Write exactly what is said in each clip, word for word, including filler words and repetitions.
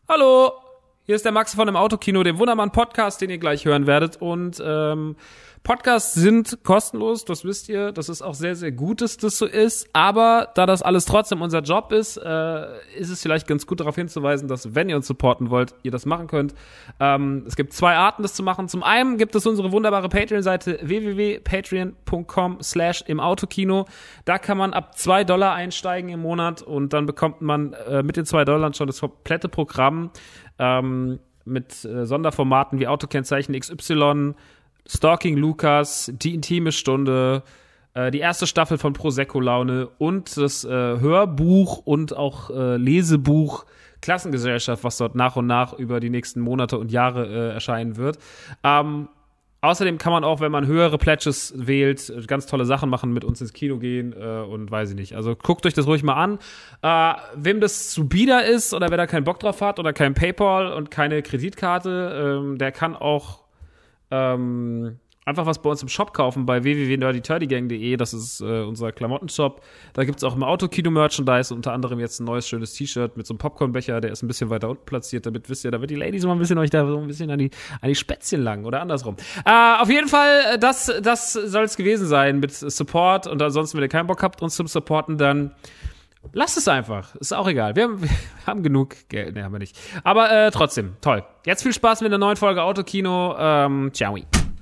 Hallo, hier ist der Max von dem Autokino, dem wunderbaren Podcast, den ihr gleich hören werdet. Und ähm, Podcasts sind kostenlos, das wisst ihr. Das ist auch sehr, sehr gut, dass das so ist. Aber da das alles trotzdem unser Job ist, äh, ist es vielleicht ganz gut darauf hinzuweisen, dass, wenn ihr uns supporten wollt, ihr das machen könnt. Ähm, es gibt zwei Arten, das zu machen. Zum einen gibt es unsere wunderbare Patreon-Seite w w w punkt patreon punkt com slash im Autokino. Da kann man ab zwei Dollar einsteigen im Monat und dann bekommt man äh, mit den zwei Dollar schon das komplette Programm ähm, mit äh, Sonderformaten wie Autokennzeichen X Y, Stalking Lukas, die intime Stunde, äh, die erste Staffel von Prosecco Laune und das äh, Hörbuch und auch äh, Lesebuch Klassengesellschaft, was dort nach und nach über die nächsten Monate und Jahre äh, erscheinen wird. Ähm, außerdem kann man auch, wenn man höhere Pledges wählt, ganz tolle Sachen machen, mit uns ins Kino gehen äh, und weiß ich nicht. Also guckt euch das ruhig mal an. Äh, wem das zu bieder ist oder wer da keinen Bock drauf hat oder kein PayPal und keine Kreditkarte, ähm, der kann auch Ähm, einfach was bei uns im Shop kaufen, bei w w w punkt nerdy turdy gang punkt d e. Das ist äh, unser Klamottenshop. Da gibt's auch im Autokino-Merchandise, unter anderem jetzt ein neues schönes T-Shirt mit so einem Popcornbecher, der ist ein bisschen weiter unten platziert, damit wisst ihr, da wird die Ladies mal ein bisschen euch da so ein bisschen an die, an die Spätzchen langen oder andersrum. Äh, auf jeden Fall, das, das soll es gewesen sein mit Support und ansonsten, wenn ihr keinen Bock habt, uns zum Supporten, dann lasst es einfach. Ist auch egal. Wir haben, wir haben genug Geld. Ne, haben wir nicht. Aber äh, trotzdem, toll. Jetzt viel Spaß mit der neuen Folge Autokino. Ähm, ciao.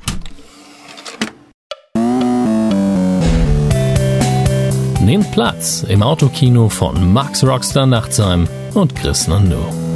Nehmt Platz im Autokino von Max Rockstar Nachtsheim und Chris Nando.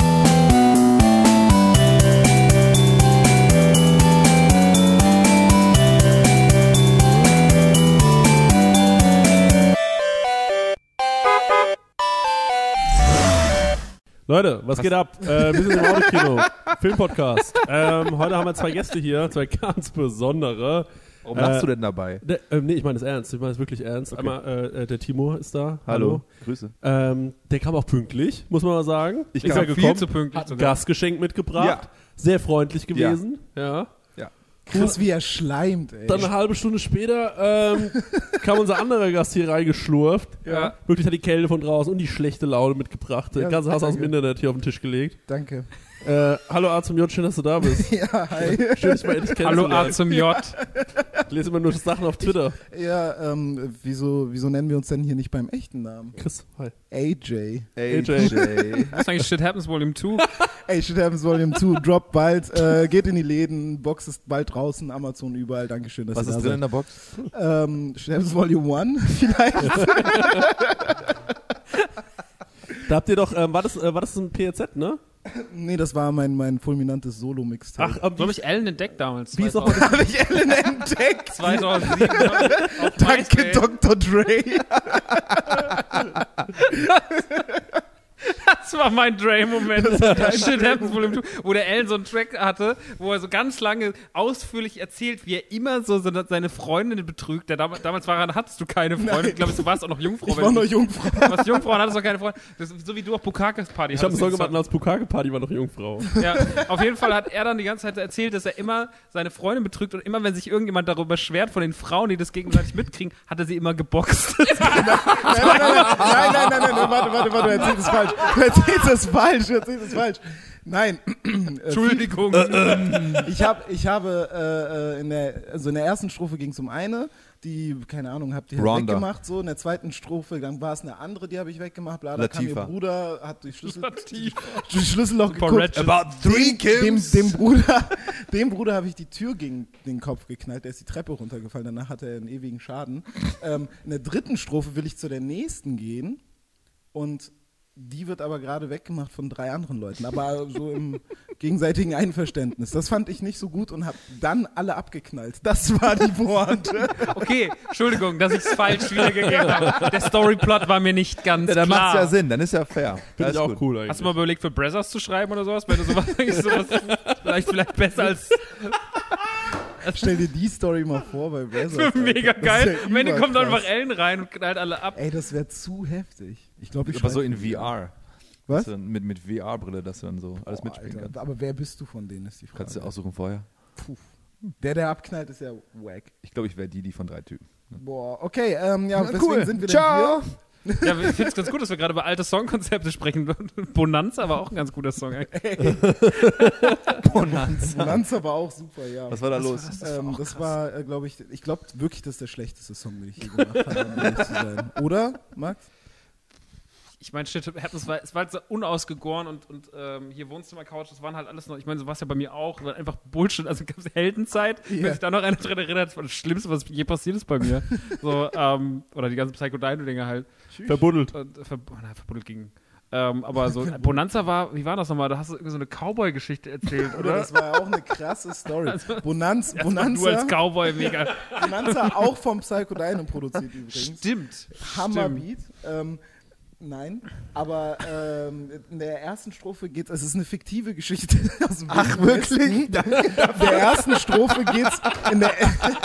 Leute, was, was geht ab? Äh, wir sind im Autokino, Filmpodcast. Ähm, heute haben wir zwei Gäste hier, zwei ganz besondere. Warum lachst äh, du denn dabei? Der, äh, nee, ich meine das ernst, ich meine das wirklich ernst. Okay. Einmal, äh, der Timo ist da. Hallo, Hallo. Grüße. Ähm, der kam auch pünktlich, muss man mal sagen. Ich ist kam ja gekommen, viel zu pünktlich. Hat ein Gastgeschenk mitgebracht, ja. Sehr freundlich gewesen. Ja. ja. Krass, wie er schleimt, ey. Dann eine halbe Stunde später ähm, kam unser anderer Gast hier reingeschlurft. Ja. Wirklich hat die Kälte von draußen und die schlechte Laune mitgebracht. Ja, den ganzen Hass aus dem Internet hier auf den Tisch gelegt. Danke. Äh, hallo A zum J, schön, dass du da bist. Ja, hi. Schön, dich mal endlich kennenzulernen. Hallo A zum J. Ich lese immer nur Sachen auf Twitter. Ich, ja, ähm, wieso, wieso nennen wir uns denn hier nicht beim echten Namen? Chris, hi. A J. A J. Das ist eigentlich Shit Happens Volume zwei. Ey, Shit Happens Volume zwei, droppt bald, äh, geht in die Läden, Box ist bald draußen, Amazon überall, Dankeschön, dass Was ihr da ist drin seid. in der Box? Ähm, Shit Happens Volume eins vielleicht. Da habt ihr doch, ähm, war das, äh, war das ein P Z, ne? Nee, das war mein, mein fulminantes Solo-Mixtape. Ach, ähm, so habe ich Ellen entdeckt damals. Wie ist noch habe ich Ellen entdeckt? zweitausendsieben. Danke, Doktor Dre. Das war mein Dre-Moment. Shit Happens Volume zwei, wo der Ellen so einen Track hatte, wo er so ganz lange ausführlich erzählt, wie er immer so seine Freundin betrügt. Der damals, damals war er, hattest du keine Freundin. Ich glaube, du warst auch noch Jungfrau. Ich war noch Jungfrau. Du warst Jungfrau und hattest noch keine Freundin. Das ist so wie du auf Bukakes Party. Ich habe einen Song gemacht, als Bukake Party war noch Jungfrau. Ja, auf jeden Fall hat er dann die ganze Zeit erzählt, dass er immer seine Freundin betrügt und immer, wenn sich irgendjemand darüber beschwert von den Frauen, die das gegenseitig mitkriegen, hat er sie immer geboxt. Nein, nein, nein, nein, nein, nein, nein, warte, warte, warte, du erzählst es falsch. Du erzählst es falsch, du erzählst es falsch. Nein. Entschuldigung. Ich, hab, ich habe äh, in der, also in der ersten Strophe ging es um eine, die, keine Ahnung, habt ihr halt weggemacht, so. In der zweiten Strophe, dann war es eine andere, die habe ich weggemacht, bla, da kam ihr Bruder, hat durch Schlüssel, durch Schlüsselloch geguckt. About three Kims. Dem, dem Bruder, dem Bruder habe ich die Tür gegen den Kopf geknallt, der ist die Treppe runtergefallen, danach hatte er einen ewigen Schaden. Ähm, in der dritten Strophe will ich zu der nächsten gehen und die wird aber gerade weggemacht von drei anderen Leuten, aber so im gegenseitigen Einverständnis. Das fand ich nicht so gut und habe dann alle abgeknallt. Das war die Pointe. Okay, Entschuldigung, dass ich es falsch wiedergegeben habe. Der Storyplot war mir nicht ganz ja, dann klar. Dann macht es ja Sinn, dann ist ja fair. Finde ich auch gut. Cool eigentlich. Hast du mal überlegt, für Brazzers zu schreiben oder sowas? Wenn du sowas, sowas vielleicht, vielleicht besser als... Stell dir die Story mal vor bei Brazzers. Das wäre mega geil. Ja Am Ende kommt einfach Ellen rein und knallt alle ab. Ey, das wäre zu heftig. Ich glaube, ich aber so in V R. Was? Dann mit, mit V R-Brille, dass du dann so alles Boah, mitspielen Alter, kannst. aber wer bist du von denen, ist die Frage. Kannst du aussuchen vorher? Puh. Der, der abknallt, ist ja wack. Ich glaube, ich wäre die, die von drei Typen. Boah, okay, ähm, ja, Na, weswegen cool. sind wir Ciao. denn hier? Ja, ich finde es ganz gut, dass wir gerade über alte Songkonzepte sprechen. Bonanza war auch ein ganz guter Song eigentlich. Bonanza. Bonanza war auch super, ja. Was war da los? Das, ähm, war, das war äh, glaube ich, ich glaube wirklich, das ist der schlechteste Song, den ich je gemacht habe, um ehrlich zu sein. Oder, Max? Ich meine, es war, es war halt so unausgegoren und, und ähm, hier Wohnzimmer-Couch, das waren halt alles noch, ich meine, so war es ja bei mir auch, war einfach Bullshit, also gab es Heldenzeit, Ja. wenn sich da noch einer dran erinnert, das war das Schlimmste, was je passiert ist bei mir. So, ähm, oder die ganzen Psycho-Dino-Dinger halt. Verbuddelt. Und, äh, ver oh, nein, verbuddelt ging. Ähm, aber so, Bonanza war, wie war das nochmal? Da hast du irgendwie so eine Cowboy-Geschichte erzählt, Oder? oder? Das war ja auch eine krasse Story. Also, Bonanz, Erstmal du als Bonanza, Cowboy, mega. Bonanza auch vom Psycho Dino produziert übrigens. Stimmt. Hammerbeat. Ähm, nein, aber ähm, in der ersten Strophe geht es, es ist eine fiktive Geschichte aus dem Ach, Wilden wirklich? Westen. In der ersten Strophe geht's in der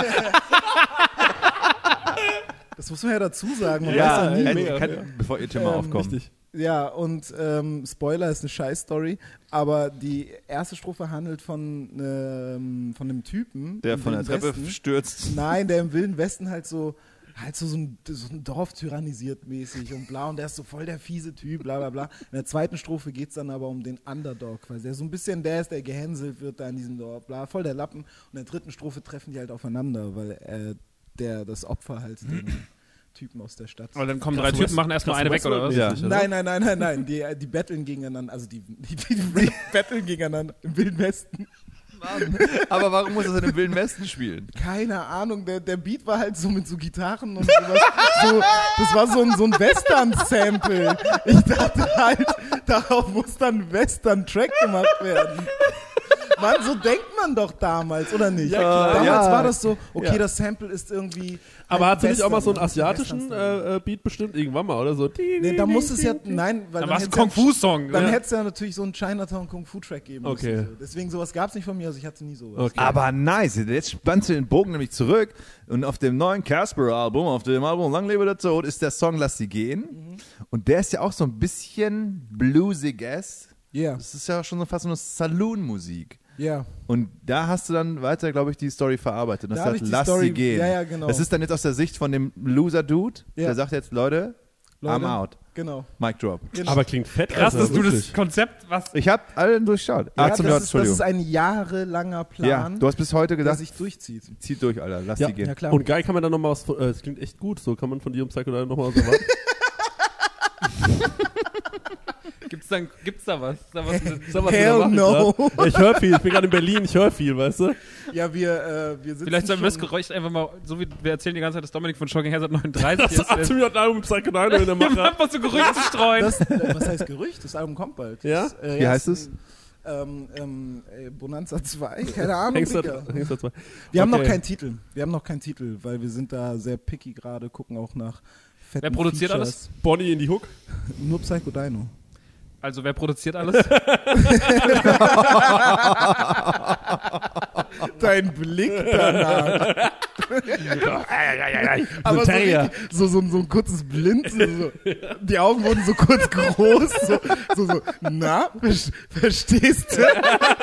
Das muss man ja dazu sagen. Man weiß ja nie. äh, mega, kann, ja. bevor ihr Thema Ähm, aufkommt. Richtig. Ja, und ähm, Spoiler ist eine Scheiß-Story, aber die erste Strophe handelt von, ähm, von einem Typen. Der im von der Wilden Treppe Westen. stürzt. Nein, der im Wilden Westen halt so halt so, so, ein, so ein Dorf tyrannisiert mäßig und bla und der ist so voll der fiese Typ, bla bla bla. In der zweiten Strophe geht es dann aber um den Underdog, weil der so ein bisschen der ist, der gehänselt wird da in diesem Dorf, bla, voll der Lappen. Und in der dritten Strophe treffen die halt aufeinander, weil äh, der, das Opfer halt den Typen aus der Stadt. Aber dann kommen Krass, drei du Typen, machen erstmal krass, eine du weg, oder was? weißt, Ja. Nein, nein, nein, nein, nein, die, die betteln gegeneinander, also die, die, die, die betteln gegeneinander im Wilden Westen. Aber warum muss das in dem Wilden Westen spielen? Keine Ahnung, der, der Beat war halt so mit so Gitarren und sowas. So, das war so ein, so ein Western-Sample. Ich dachte halt, darauf muss dann ein Western-Track gemacht werden. Mann, so denkt man doch damals, oder nicht? Ja, klar. Damals Ja. war das so, okay, Ja. das Sample ist irgendwie. Aber halt hat sie nicht auch mal so einen Western, asiatischen Western-Style. äh, äh, Beat bestimmt irgendwann mal, oder so? Nee, da muss es ja, nein, weil Dann dann war es ein hätt's ja- Kung-Fu-Song. Dann Ja. hätte es ja natürlich so einen Chinatown Kung-Fu-Track geben müssen. Okay. So. Deswegen, sowas gab es nicht von mir, also ich hatte nie sowas. Okay. Aber nice, jetzt spannst du den Bogen nämlich zurück und auf dem neuen Casper-Album, auf dem Album Lang lebe der Tod, ist der Song Lass sie gehen Mhm. und der ist ja auch so ein bisschen bluesig-ass. Ja, Das ist ja schon so fast so eine Saloon-Musik. ja. Und da hast du dann weiter, glaube ich, die Story verarbeitet. Und Da hast hab gesagt, ich die lass Story- sie gehen. ja, ja, genau. Das ist dann jetzt aus der Sicht von dem Loser-Dude, Ja. der sagt jetzt, Leute, Leute, I'm out. Genau. Mic drop. genau. Aber klingt fett. Krass, Alter, dass du das wirklich. Konzept, was Ich habe allen durchschaut. Ja, ah, das, zum ist, Nerd, das Entschuldigung. ist ein jahrelanger Plan, Ja, du hast bis heute der gedacht, sich durchzieht. zieht durch, Alter, lass Ja. sie gehen. Ja, klar. Und geil kann man dann nochmal was, von- äh, es klingt echt gut, so kann man von dir und Psycho nochmal was erwarten. gibt's dann gibt's da was? Ist da was Sag, was wir Hell da machen, no. grad. Ich höre viel, ich bin gerade in Berlin, ich höre viel, weißt du? Ja, wir, äh, wir sitzen Vielleicht sollten wir das schon, Geräusch einfach mal, so wie wir erzählen die ganze Zeit, dass Dominik von Shocking Hazard neununddreißig Das ist. achtzehn Minuten Album mit Psycho Dino in der Um Macher. einfach so Gerüchte zu streuen. das, äh, was heißt Gerücht? Das Album kommt bald. Ja? Das, äh, Wie ja, heißt ist es? ein, Ähm, ähm, äh, Bonanza zwei, keine Ahnung, Hängst du Digga. hängst du zwei. Wir haben noch Okay. keinen Titel. Wir haben noch keinen Titel, weil wir sind da sehr picky gerade, gucken auch nach fetten Wer produziert Features. Bonnie in die Hook. Nur Psycho Dino. Also wer produziert alles? Dein Blick danach. Aber so, Terrier. richtig, so, so, so ein kurzes Blind, so, so, die Augen wurden so kurz groß, so, so, so na, ver- verstehst du?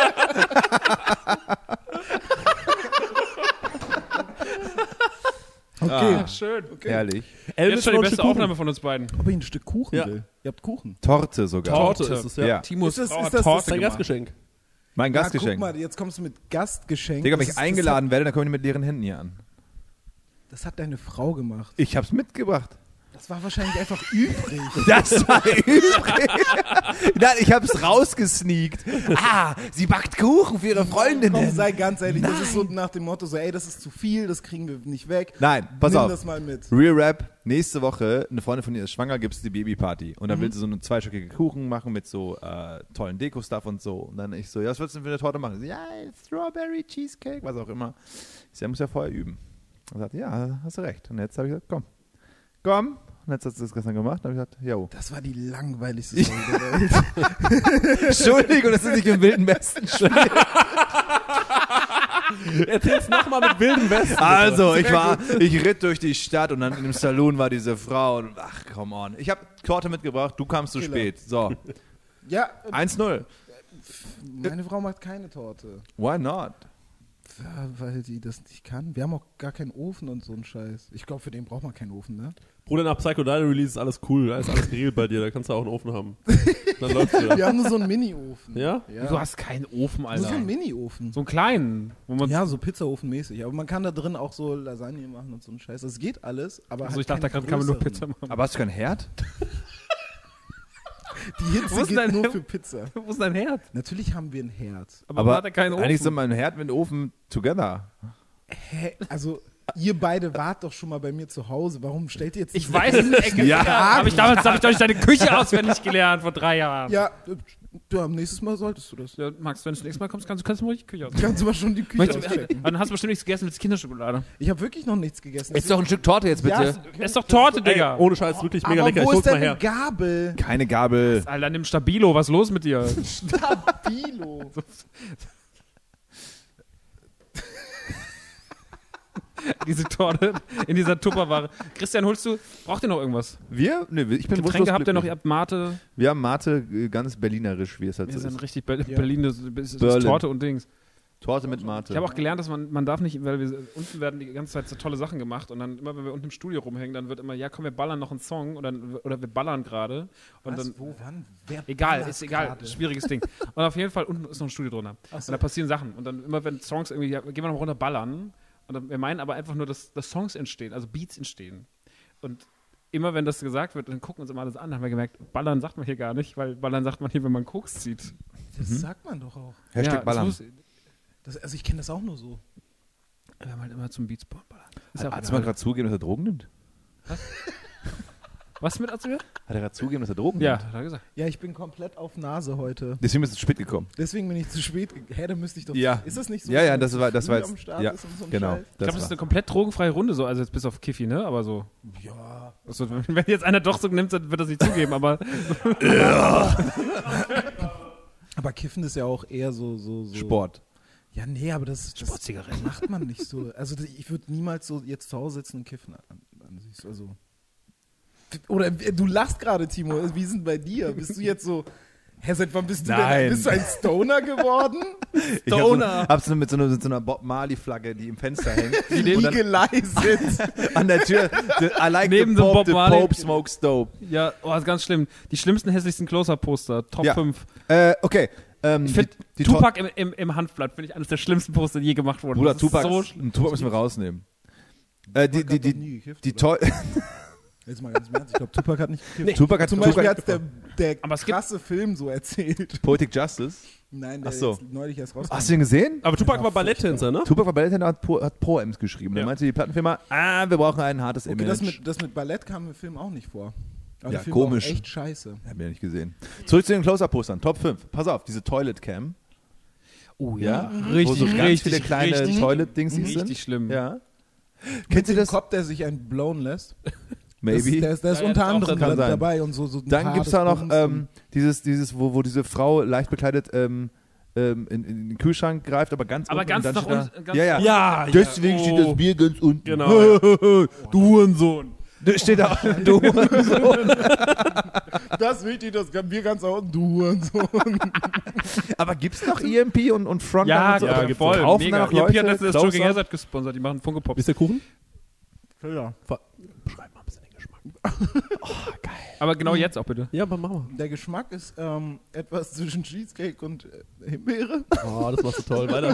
Okay, Ah. Schön. Herrlich. Elvis Jetzt schon die noch ein beste Stück Kuchen. Aufnahme von uns beiden. ob ich ein Stück Kuchen Ja. will. Ihr habt Kuchen. Torte sogar. Torte Torte. ist es, ja. Ja. Timos Ist das- Frau ist hat das- Torte das Sein gemacht. Gastgeschenk. Mein Ja, Gastgeschenk. guck mal, jetzt kommst du mit Gastgeschenk. Digga, wenn Das ich ist- eingeladen werde, dann komme ich mit leeren Händen hier an. Das hat, das hat deine Frau gemacht. Ich hab's mitgebracht. Das war wahrscheinlich einfach übrig. Das war übrig. Nein, ich hab's rausgesneakt. Ah, sie backt Kuchen für ihre Freundinnen. Komm, sei ganz ehrlich, das ist so nach dem Motto, so, ey, das ist zu viel, das kriegen wir nicht weg. Nein, pass Nimm auf. das mal mit. Real Rap, nächste Woche, eine Freundin von ihr ist schwanger, gibt's die Babyparty. Und dann will sie so eine zweistöckige Kuchen machen mit so äh, tollen Deko-Stuff und so. Und dann ich so, ja, was willst du denn für eine Torte machen? Sie, ja, Strawberry Cheesecake, was auch immer. Ich so, ja, muss ja vorher üben. Und sagte, ja, hast du recht. Und jetzt habe ich gesagt, komm, komm. Und jetzt hat sie das gestern gemacht. Und habe ich gesagt, jo. Das war die langweiligste Story der Welt. Entschuldigung, das ist nicht im Wilden Westen. Erzähl's nochmal mit Wilden Westen. bitte. Also, ich war, ich ritt durch die Stadt und dann in dem Saloon war diese Frau und ach, come on. Ich habe Torte mitgebracht, du kamst zu Killer. spät. So, Ja, eins null. meine Frau macht keine Torte. Why not? Ja, weil die das nicht kann. Wir haben auch gar keinen Ofen und so einen Scheiß. Ich glaube, für den braucht man keinen Ofen, ne? Bruder, nach Psycho Dino Release ist alles cool. Da ist alles geregelt bei dir. Da kannst du auch einen Ofen haben. Dann läuft's wieder. Wir haben nur so einen Mini-Ofen. Ja? Ja. Du hast keinen Ofen, Nur Alter. so einen Mini-Ofen. So einen kleinen, wo man. Ja, so Pizzaofen-mäßig. Aber man kann da drin auch so Lasagne machen und so einen Scheiß. Das geht alles, aber Also halt ich dachte, da keine kann, kann man nur größeren. Pizza machen. Aber hast du keinen Herd? Die Wo Hitze ist geht dein- nur für Pizza. Wo ist dein Herd? Natürlich haben wir ein Herd. Aber, Aber man hat ja keinen Ofen. eigentlich sind wir ein Herd mit Ofen together. Hä? Also, ihr beide wart doch schon mal bei mir zu Hause. Warum stellt ihr jetzt Ich diese weiß es nicht. Ja. Habe ich damals habe ich doch nicht deine Küche auswendig gelernt vor drei Jahren. Ja, äh, ja, nächstes Mal solltest du das. Ja, Max, wenn du das nächste Mal kommst, kannst, kannst du mal die Küche aus. Kannst du mal schon die Küche Möchtest du- auschecken. Dann hast du bestimmt nichts gegessen mit Kinderschokolade. Ich habe wirklich noch nichts gegessen. Ist doch ein Stück Torte jetzt bitte. Ja, Das ist doch Torte, Ey, Digga. ohne Scheiß, wirklich mega aber lecker. wo Ich ist hol's mal deine her. Gabel? Keine Gabel. Alter, nimm Stabilo, was ist los mit dir? Stabilo. Diese Torte in dieser Tupperware. Christian, holst du, braucht ihr noch irgendwas? Wir? Nee, ich bin Getränke wunschlos habt ihr noch, ihr glücklich. habt Mate. Wir haben Mate äh, ganz berlinerisch, wie es halt Wir so sind ist. richtig Ber Ja. Berlin, das, das ist Berlin. Torte und Dings. Torte mit Mate. Ich habe auch gelernt, dass man, man darf nicht, weil wir unten werden die ganze Zeit so tolle Sachen gemacht und dann immer, wenn wir unten im Studio rumhängen, dann wird immer, ja komm, wir ballern noch einen Song oder, oder wir ballern gerade. Und Was, dann, wo, wann? Wer egal, ballert ist egal, gerade? schwieriges Ding. Und auf jeden Fall, unten ist noch ein Studio drunter. Ach so. Und da passieren Sachen. Und dann immer, wenn Songs irgendwie, ja, gehen wir noch mal runter ballern. Und dann, wir meinen aber einfach nur, dass, dass Songs entstehen, also Beats entstehen. Und immer wenn das gesagt wird, dann gucken uns immer alles an, haben wir gemerkt, ballern sagt man hier gar nicht, weil ballern sagt man hier, wenn man Koks zieht. Das sagt man doch auch. Hashtag Ja, das Ballern. muss- Das, also ich kenne das auch nur so. Wir haben halt immer zum Beatsport ballern. Ist ja auch Hat er mal egal. gerade zugegeben, dass er Drogen nimmt? Was mit Azubia? Hat er gerade zugegeben, dass er Drogen Ja, nimmt? hat er gesagt. Ja, ich bin komplett auf Nase heute. Deswegen bist du zu spät gekommen. Deswegen bin ich zu spät. ge- Hä, dann müsste ich doch. Ja. Ist das nicht so? Ja, ja, dass man das zu war- das früh war jetzt- am Start ja, ist und so ein genau. Scheiß? Ich glaube, das ist eine komplett drogenfreie Runde, so, also jetzt bis auf Kiffi, ne? Aber so. Ja. Also, wenn wenn jetzt einer doch so nimmt, dann wird er es nicht zugeben, aber Aber Kiffen ist ja auch eher so. so, so Sport. Ja, nee, aber das, das Sportzigaretten. macht man nicht so. Also das- ich würde niemals so jetzt zu Hause sitzen und kiffen. An, an sich. Also. Oder äh, du lachst gerade, Timo. Wie ist denn bei dir? Bist du jetzt so. Hä, seit wann bist du Nein. denn? Bist du ein Stoner geworden? Ich hab so, hab's so mit so einer, mit so einer Bob Marley-Flagge, die im Fenster hängt. Und dann Legalized. an der Tür. The, I like Neben the dem Pope, Bob the Marley. Pope smokes dope. ja, oh, das ist ganz schlimm. Die schlimmsten, hässlichsten Close-Up-Poster, Top Ja. fünf. Äh, okay. Ähm, Ich finde, die, die Tupac im, im, im Handblatt finde ich eines der schlimmsten Poster, die je gemacht wurden. Bruder, Das ist Tupac, so schlimm. Tupac müssen wir rausnehmen. Äh, die, die, Tupac hat die, noch nie gekifft, die, oder? toll. Jetzt mal ganz im Ernst. Ich glaube, Tupac hat nicht gekifft. Tupac hat Zum Tupac, Beispiel hat der, der Aber es gibt- krasse Film so erzählt. Poetic Justice. Nein, der Ach so. jetzt neulich erst rauskam. Hast du den gesehen? Aber Tupac war Balletttänzer, ne? Tupac war Balletttänzer, hat, Pro- hat Poems geschrieben. Dann Ja. meinte die Plattenfirma, ah, wir brauchen ein hartes Okay, Image. das mit, das mit Ballett kam im Film auch nicht vor. Aber Ja, der Film komisch. war auch echt scheiße. Hab ich nicht gesehen. Zurück zu den Close-Up-Postern. Top fünf. Pass auf, diese Toilet Cam. Oh Ja. Richtig, Wo so ganz richtig, viele kleine richtig, Toilet-Dings sind. richtig schlimm. Ja. Kennt Kennt ihr den das? Cop, der sich einen blown lässt? Maybe. Das, der ist, der ist Ja, ja, unter das auch anderem kann da, sein. dabei und so. so ein Dann hartes gibt es da noch Bums ähm, dieses, dieses wo, wo diese Frau leicht bekleidet ähm, ähm, in, in den Kühlschrank greift, aber ganz Aber unten ganz und dann nach steht da- unten, ganz Ja, ja. Ja, Deswegen ja. steht das Bier ganz unten. Genau. Du Hurensohn. Da steht da, du. Das ist wichtig, das wir ganz da unten, du Hurensohn. Aber gibt's noch E M P und, und Front Ja, und so? ja, Aber voll. Kaufen Mega. da noch Ihr Leute? Pier hat letztens das Close-Up? Jogging Hazard gesponsert, die machen Funko Pops. Ist der Kuchen? Ja. Beschreib mal ein bisschen den Geschmack. Aber genau jetzt auch bitte. Ja, aber mach mal. Der Geschmack ist ähm, etwas zwischen Cheesecake und äh, Himbeere. Oh, das machst du toll. Weiter.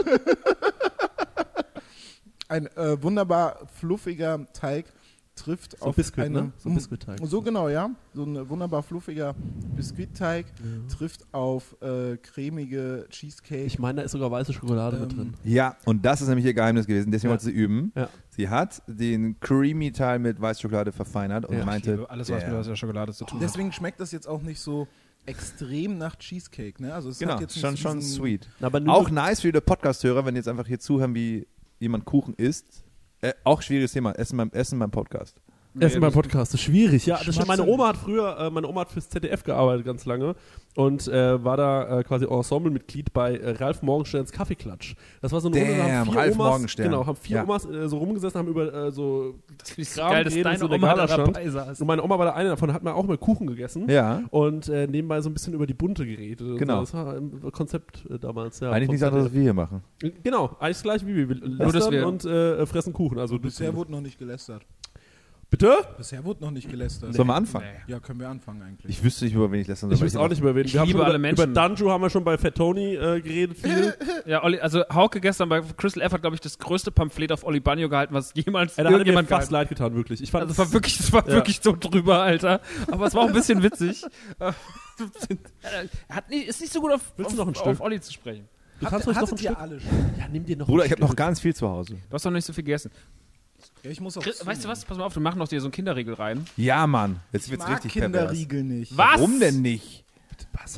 Ein äh, wunderbar fluffiger Teig trifft So ein auf Biskuit, eine, ne? So ein Biskuitteig. So genau, ja. So ein wunderbar fluffiger Biskuitteig trifft auf äh, cremige Cheesecake. Ich meine, da ist sogar weiße Schokolade mit Ähm, drin. Ja, und das ist nämlich ihr Geheimnis gewesen. Deswegen Ja. wollte sie üben. Ja. Sie hat den Creamy-Teil mit Weißschokolade verfeinert und Ja. Ich meinte, liebe alles, was der- mit der Schokolade zu tun hat. Deswegen schmeckt das jetzt auch nicht so extrem nach Cheesecake, ne? Also es genau, hat jetzt nicht schon, so schon diesen- sweet. Aber nur Auch nice für die Podcast-Hörer, wenn die jetzt einfach hier zuhören, wie jemand Kuchen isst. Äh, auch schwieriges Thema, Essen beim, Essen beim Podcast. Essen beim Podcast ist schwierig, ja. Das stimmt. Meine Schmatzeln. Oma hat früher, äh, meine Oma hat fürs Z D F gearbeitet ganz lange und äh, war da äh, quasi Ensemblemitglied bei äh, Ralf Morgensterns Kaffeeklatsch. Das war so eine Runde, da haben Damn, vier Ralf Omas, Morgenstern. genau, haben vier Ja. Omas äh, so rumgesessen, haben über äh, so Das finde ich so Kram geil, dass geredet, deine so der Oma da Gala stand. dabei saß. Und meine Oma war da eine davon, hat mal auch mal Kuchen gegessen Ja. und äh, nebenbei so ein bisschen über die Bunte geredet. und Genau. So. Das war ein Konzept äh, damals, ja. Eigentlich vom nichts anderes, Z als wir hier machen. D F. Genau, eigentlich das gleiche wie wir. Wir dass lästern wir- und äh, fressen Kuchen. Also Bisher du, wurde noch nicht gelästert. bitte? Bisher wurde noch nicht gelästert. Sollen wir anfangen? Ja, können wir anfangen eigentlich. Ich wüsste nicht, über wen ich lästern soll. Ich weil weiß auch nicht, über wen. Ich Wir haben liebe schon alle über, Menschen. über Danjo haben wir schon bei Fat Tony äh, geredet viel. Ja, Olli, also Hauke gestern bei Crystal F hat, glaube ich, das größte Pamphlet auf Oli Banjo gehalten, was jemals Ey, da hat er mir irgendjemand fast gehalten. leid getan, wirklich. Ich fand Also es war wirklich, es war Ja. wirklich so drüber, Alter. Aber es war auch ein bisschen witzig. er hat nie, ist nicht so gut auf, Willst du auf, noch ein Stück? auf Olli zu sprechen. du kannst ruhig noch ein Hattet ihr Stück. alle schon? Ja, nimm dir noch Bruder, ein ich habe noch Stück. ganz viel zu Hause. Du hast noch nicht so viel gegessen. Ja, ich muss auch Chris, weißt du was? Pass mal auf, wir machen noch dir so einen Kinderriegel rein. Ja, Mann. Jetzt Ich wird's mag richtig pervers. Kinderriegel nicht. Was? Warum denn nicht? Was?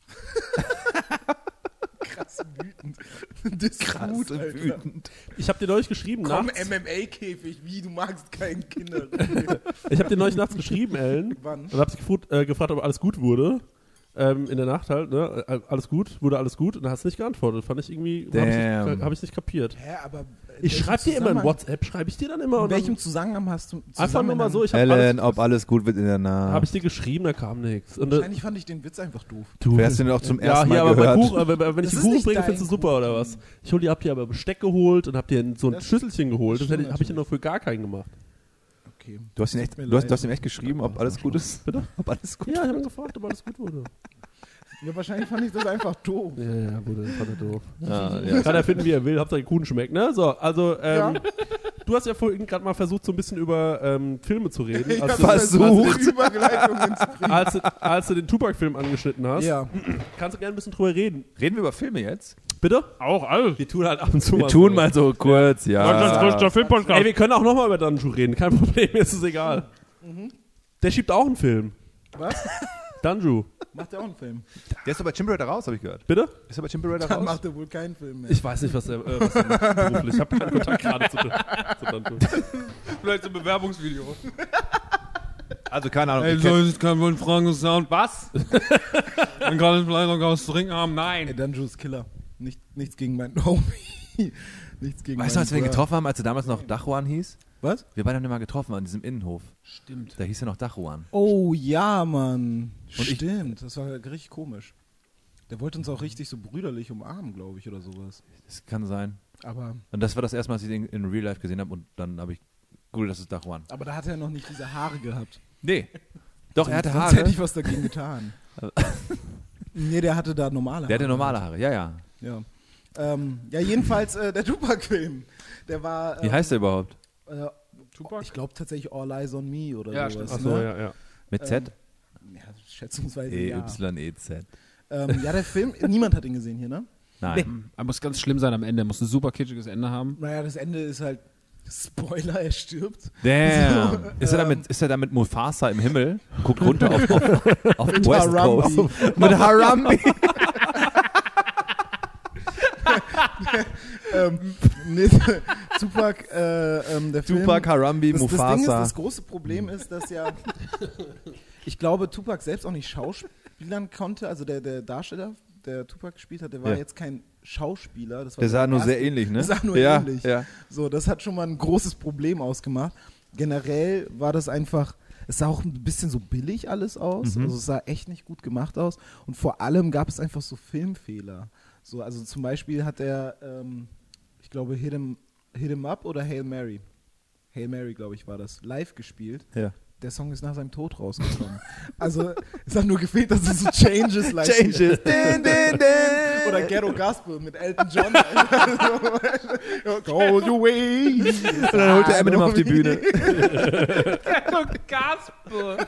Krass wütend. Das ist gut, Alter. wütend. Ich habe dir neulich geschrieben Komm, nachts. M M A-Käfig, wie, du magst keinen Kinderriegel. Ich habe dir neulich nachts geschrieben, Ellen. Wann? Und hab dich gefragt, äh, gefragt, ob alles gut wurde. Ähm, in der Nacht halt, ne? Äh, Alles gut, wurde alles gut. Und da hast du nicht geantwortet. Fand ich irgendwie, habe ich, Damn. nicht- hab ich nicht kapiert. Hä, aber... äh, Ich welchem schreibe dir immer in Zusammenhang- WhatsApp, schreibe ich dir dann immer. In Und welchem dann, Zusammenhang hast du... einfach nur mal so, ich habe Ellen, alles, ob alles gut wird in der Nacht. hab ich dir geschrieben, da kam nichts. Und, äh, Wahrscheinlich fand ich den Witz einfach doof. du, Wer hast du denn auch zum ja, ersten hier, Mal aber bei gehört? Kuchen, aber wenn ich Das den ist Kuchen nicht bringe, dein findest du super Kuchen. oder was? Ich hol dir, hab dir aber Besteck geholt und hab dir so ein Das- Schüsselchen geholt. Das das hätte ich- hab ich dir stimmt noch für gar keinen gemacht. Okay. Du hast, ihn echt, Tut mir du, hast, leid. du hast ihm echt geschrieben, ob alles gut ist? Bitte? Ob alles gut Ja, ich habe ihn gefragt, ob alles gut wurde. Ja, wahrscheinlich fand ich das einfach doof. Ja, ja, wurde, fand er doof. Ah, ja. Kann er finden, wie er will, Hauptsache Kuchen schmeckt, ne? So, also, ähm, Ja. du hast ja vorhin gerade mal versucht, so ein bisschen über ähm, Filme zu reden. Ich Als, hab du, versucht. die Überleitung ins Krieg. als, du, als du den Tupac-Film angeschnitten hast, Ja. kannst du gerne ein bisschen drüber reden. Reden wir über Filme jetzt? Bitte? Auch all. Wir tun halt ab und zu Wir mal tun so. mal so kurz, Deutschlands ja. größter Filmpodcast. Ey, wir können auch nochmal über Danju reden, kein Problem, mir ist es egal. Der schiebt auch einen Film. Was? Danju. Macht er auch einen Film? Der ist doch bei Chimp Raider raus, habe ich gehört. Bitte? Ist er bei Chimp Raider Dann raus? macht er wohl keinen Film mehr. Ich weiß nicht, was er, äh, was er macht beruflich. Ich habe keinen Kontakt gerade zu, zu Danju. Vielleicht so ein Bewerbungsvideo. Also keine Ahnung. Ey, ich kenn- soll ich kann wohl fragen, Sound. Was? Dann kann ich vielleicht noch was zu trinken haben? Ey, Nein. Danjo ist Killer. Nicht, nichts gegen meinen Homie. Nichts gegen Weißt du, meinen als wir ihn Bruder. getroffen haben, als er damals noch Dachuan hieß? Was? Wir beide haben ihn mal getroffen an diesem Innenhof. Stimmt. Da hieß er noch Dachuan. Oh ja, Mann. Und ich- Stimmt, das war richtig komisch. Der wollte uns auch richtig so brüderlich umarmen, glaube ich, oder sowas. Das kann sein. Aber, Und das war das erste Mal, als ich ihn in Real Life gesehen habe und dann habe ich gut, das ist Dachuan. aber da hat er noch nicht diese Haare gehabt. Nee. Doch, er hatte Sonst Haare. hätte ich was dagegen getan. Nee, der hatte da normale Haare. Der hatte normale Haare, ja, ja. Ja, ähm, ja jedenfalls äh, der Tupac-Film. Der war. Wie ähm, heißt der überhaupt? Äh, Tupac? ich glaube tatsächlich All Eyes on Me oder Ja, sowas. stimmt. Achso, ne? ja, ja. Mit Z? Ja, schätzungsweise E, ja. Y, E, Z. Ähm, ja, der Film, niemand hat ihn gesehen hier, ne? Nein. Er muss ganz schlimm sein am Ende. Er muss ein super kitschiges Ende haben. Naja, das Ende ist halt, Spoiler, er stirbt. Damn. So, ist, er da ähm, mit, ist er da mit Mufasa im Himmel? Guckt runter auf, auf, auf Mit West Harambe. Coast. Mit Harambe. ähm, nee, Tupac, äh, ähm, der Film. Tupac, Harambe, das, das Ding ist, Mufasa. das große Problem ist, dass ja, ich glaube, Tupac selbst auch nicht schauspielern konnte. Also der, der Darsteller, der Tupac gespielt hat, der war Ja. jetzt kein Schauspieler. Das war Der sah der nur erste- sehr ähnlich, ne? Der sah nur ja, ähnlich. Ja. So, das hat schon mal ein großes Problem ausgemacht. Generell war das einfach, es sah auch ein bisschen so billig alles aus. Mhm. Also es sah echt nicht gut gemacht aus. Und vor allem gab es einfach so Filmfehler. So, also zum Beispiel hat er, ähm, ich glaube, Hit 'em, Hit 'em Up oder Hail Mary. Hail Mary, glaube ich, war das, live gespielt. Ja. Der Song ist nach seinem Tod rausgekommen. Also es hat nur gefehlt, dass es so Changes live Changes. din, din, din. oder Ghetto Gospel mit Elton John. Go your way. Und dann holt er Eminem auf die Bühne. Gaspe.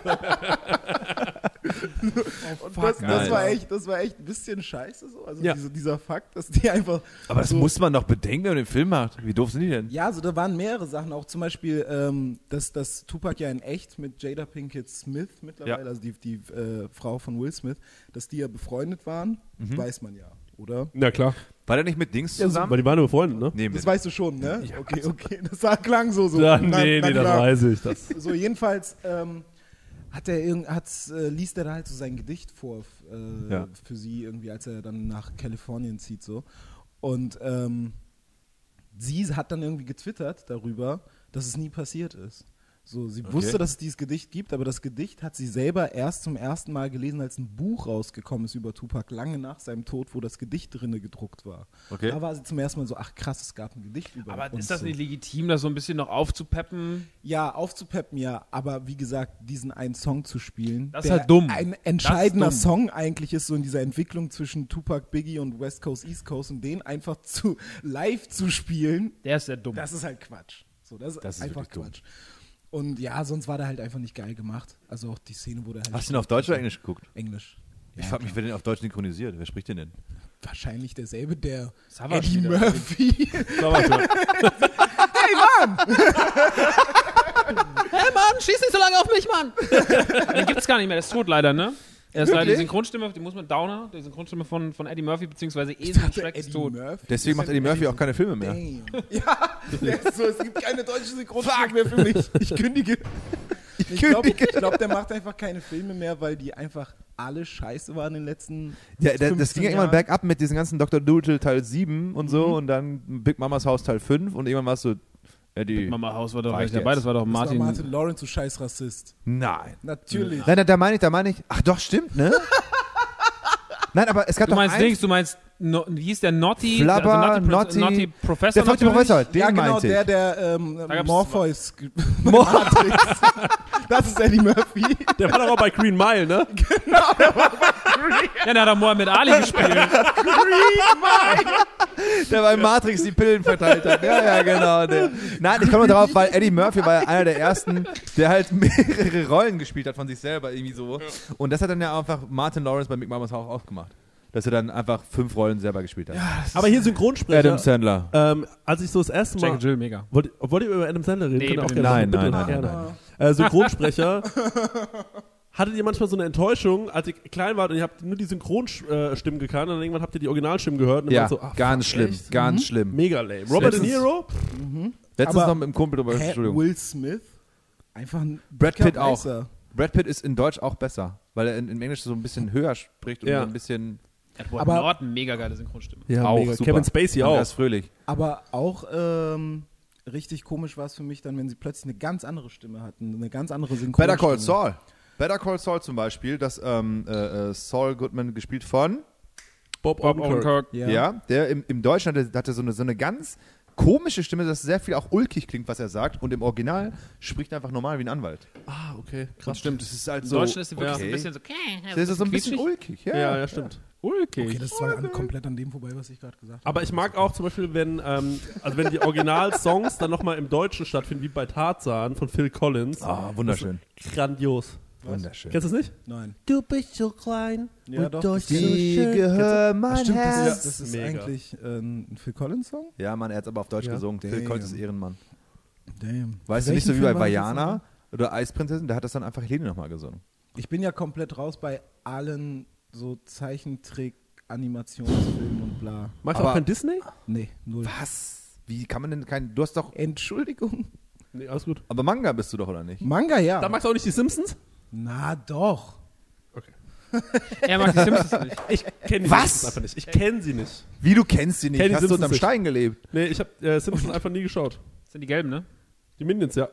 Und das, das, Nice. war echt, das war echt ein bisschen scheiße so. Also Ja. diese, dieser Fakt, dass die einfach. Aber das so, muss man doch bedenken, wenn man den Film macht. Wie doof sind die denn? Ja, also da waren mehrere Sachen. Auch zum Beispiel, ähm, dass, dass Tupac ja in echt mit Jada Pinkett Smith mittlerweile, Ja. also die, die äh, Frau von Will Smith, dass die ja befreundet waren, Mhm. weiß man ja, oder? Na klar. War der nicht mit Dings Ja, so- zusammen? Weil die waren nur Freunde, ne? nee, Das mit, weißt du schon, ne? Okay, okay. Das sah, klang so. so. Ja, Na- nee, na nee, das klar. weiß ich. Das. So, jedenfalls ähm, hat er irgend, hat's, äh, liest er da halt so sein Gedicht vor äh, Ja. für sie irgendwie, als er dann nach Kalifornien zieht so. Und ähm, sie hat dann irgendwie getwittert darüber, dass es nie passiert ist. So, sie Okay. wusste, dass es dieses Gedicht gibt, aber das Gedicht hat sie selber erst zum ersten Mal gelesen, als ein Buch rausgekommen ist über Tupac, lange nach seinem Tod, wo das Gedicht drinne gedruckt war. Okay. Da war sie zum ersten Mal so, ach krass, es gab ein Gedicht über Aber uns. ist das so. nicht legitim, das so ein bisschen noch aufzupeppen? Ja, aufzupeppen, ja, aber wie gesagt, diesen einen Song zu spielen, Das ist der halt dumm. ein entscheidender Das ist dumm. Song eigentlich ist, so in dieser Entwicklung zwischen Tupac, Biggie und West Coast, East Coast und den einfach zu live zu spielen, Der ist sehr dumm. das ist halt Quatsch. So, das ist, Das ist einfach wirklich dumm. Quatsch. Und ja, sonst war der halt einfach nicht geil gemacht. Also auch die Szene wurde halt. Hast du den auf Deutsch oder Englisch geguckt? Englisch. Ich Ja, frage mich, wer den auf Deutsch synchronisiert. Wer spricht den denn? wahrscheinlich derselbe, der Savage Eddie wieder. Murphy. Da war schon. Hey Mann, schieß nicht so lange auf mich, Mann! Den gibt's gar nicht mehr, der ist tot leider, ne? Er ist leider die Wirklich? Synchronstimme, die muss man Downer, die Synchronstimme von, von Eddie Murphy, beziehungsweise Ethan Track ist tot. Murphy. Deswegen macht Eddie Murphy auch keine Filme mehr. Damn. Ja, der ist so, es gibt keine deutsche Synchronstimme mehr für mich. Ich kündige. Ich glaube, glaub, der macht einfach keine Filme mehr, weil die einfach alle scheiße waren in den letzten Ja, der, das fünfzehn ging ja irgendwann Jahren. bergab mit diesen ganzen Doktor Dolittle Teil sieben und so und dann Big Mamas Haus Teil fünf und irgendwann war es so, Eddie. Mama Haus war doch Reicht gleich dabei, jetzt. das war doch Das war Martin. Martin Lawrence, du scheiß Rassist. Nein. Natürlich. Nein, nein, da meine ich, da meine ich. Ach doch, stimmt, ne? Nein, aber es gab Du doch meinst eins, Dings, du meinst, no, wie hieß der Naughty? Flabber, also Naughty, Pro- Naughty- Naughty Professor der verrückte natürlich? Professor, den Ja, genau, meinte ich. der, der ähm, gab's- Morpheus ge- Matrix. Das ist Eddie Murphy. Der war doch auch bei Green Mile, ne? Ja, der hat doch Mohammed Ali gespielt. Der bei Matrix die Pillen verteilt hat. Ja, ja, genau. Der. Nein, ich komme nur darauf, weil Eddie Murphy war ja einer der ersten, der halt mehrere Rollen gespielt hat von sich selber irgendwie so. Und das hat dann ja einfach Martin Lawrence bei Big Mamas Haus auch gemacht. Dass er dann einfach fünf Rollen selber gespielt hat. Aber hier Synchronsprecher. Adam Sandler. Ähm, als ich so das erste Mal. Jack and Jill, mega. Wollt, wollt ihr über Adam Sandler reden? Nee, Könnt ihr auch bitte gerne nicht. machen. Nein, Bitte, nein, gerne. nein, Äh, Synchronsprecher. Hattet ihr manchmal so eine Enttäuschung, als ihr klein wart und ihr habt nur die Synchronstimmen gekannt und dann irgendwann habt ihr die Originalstimmen gehört und Ja, wart so, ah, ganz fuck, schlimm, echt? ganz schlimm. Mega lame. Robert De Letztens- Niro? Letztens Aber- noch mit dem Kumpel drüber, Hä, Entschuldigung. Will Smith? Einfach ein Brad dicker Pitt auch. Weißer. Brad Pitt ist in Deutsch auch besser, weil er in, im Englisch so ein bisschen höher spricht und Ja. so ein bisschen Edward Aber- Norton, mega geile Synchronstimme. Ja, auch mega. super. Kevin Spacey auch. Andreas Fröhlich. Aber auch ähm, richtig komisch war es für mich dann, wenn sie plötzlich eine ganz andere Stimme hatten, eine ganz andere Synchronstimme. Better Call Saul. Better Call Saul zum Beispiel, das ähm, äh, äh, Saul Goodman gespielt von, Bob Bob Odenkirk. Odenkirk. Ja. ja, der im, im Deutschen hatte, hatte so, eine, so eine ganz komische Stimme, dass sehr viel auch ulkig klingt, was er sagt. Und im Original spricht er einfach normal wie ein Anwalt. Ah, okay. Das Krass. stimmt. Das ist halt Im so. Deutschen ist die wirklich okay. ein bisschen so. Der ist so ein bisschen ulkig, ja. Ja, ja, stimmt. ulkig. Okay, das war an, komplett an dem vorbei, was ich gerade gesagt habe. Aber ich mag auch zum Beispiel, wenn, ähm, also wenn die Originalsongs dann nochmal im Deutschen stattfinden, wie bei Tarzan von Phil Collins. Ah, wunderschön. Grandios. Wunderschön. Kennst du das nicht? Nein. Du bist so klein. Ja, und doch, doch das so Die schön. gehört Ah, mein stimmt, das Herz. ist, das ist Mega. eigentlich äh, ein Phil Collins-Song? Ja, Mann, er hat es aber auf Deutsch Ja. gesungen. Phil Damn. Collins ist Ehrenmann. Damn. Weißt du Welchen nicht so wie Film bei war das jetzt Vajana nochmal? oder Eisprinzessin, der hat das dann einfach Helene nochmal gesungen. Ich bin ja komplett raus bei allen so Zeichentrick-Animationsfilmen und bla. Magst du Aber- auch kein Disney? Nee, null. Was? Wie kann man denn kein. Du hast doch. Entschuldigung. Nee, alles gut. Aber Manga bist du doch, oder nicht? Manga, ja. Da magst du auch nicht die Simpsons? Na doch. Okay. Er mag die Simpsons nicht. Ich kenne die Was? Simpsons einfach nicht. Ich kenne sie nicht. Wie, du kennst sie nicht? Kenn die Hast du Simpsons unterm nicht. Stein gelebt? Nee, ich habe äh, Simpsons einfach nie geschaut. Das sind die gelben, ne? Die Minions, ja.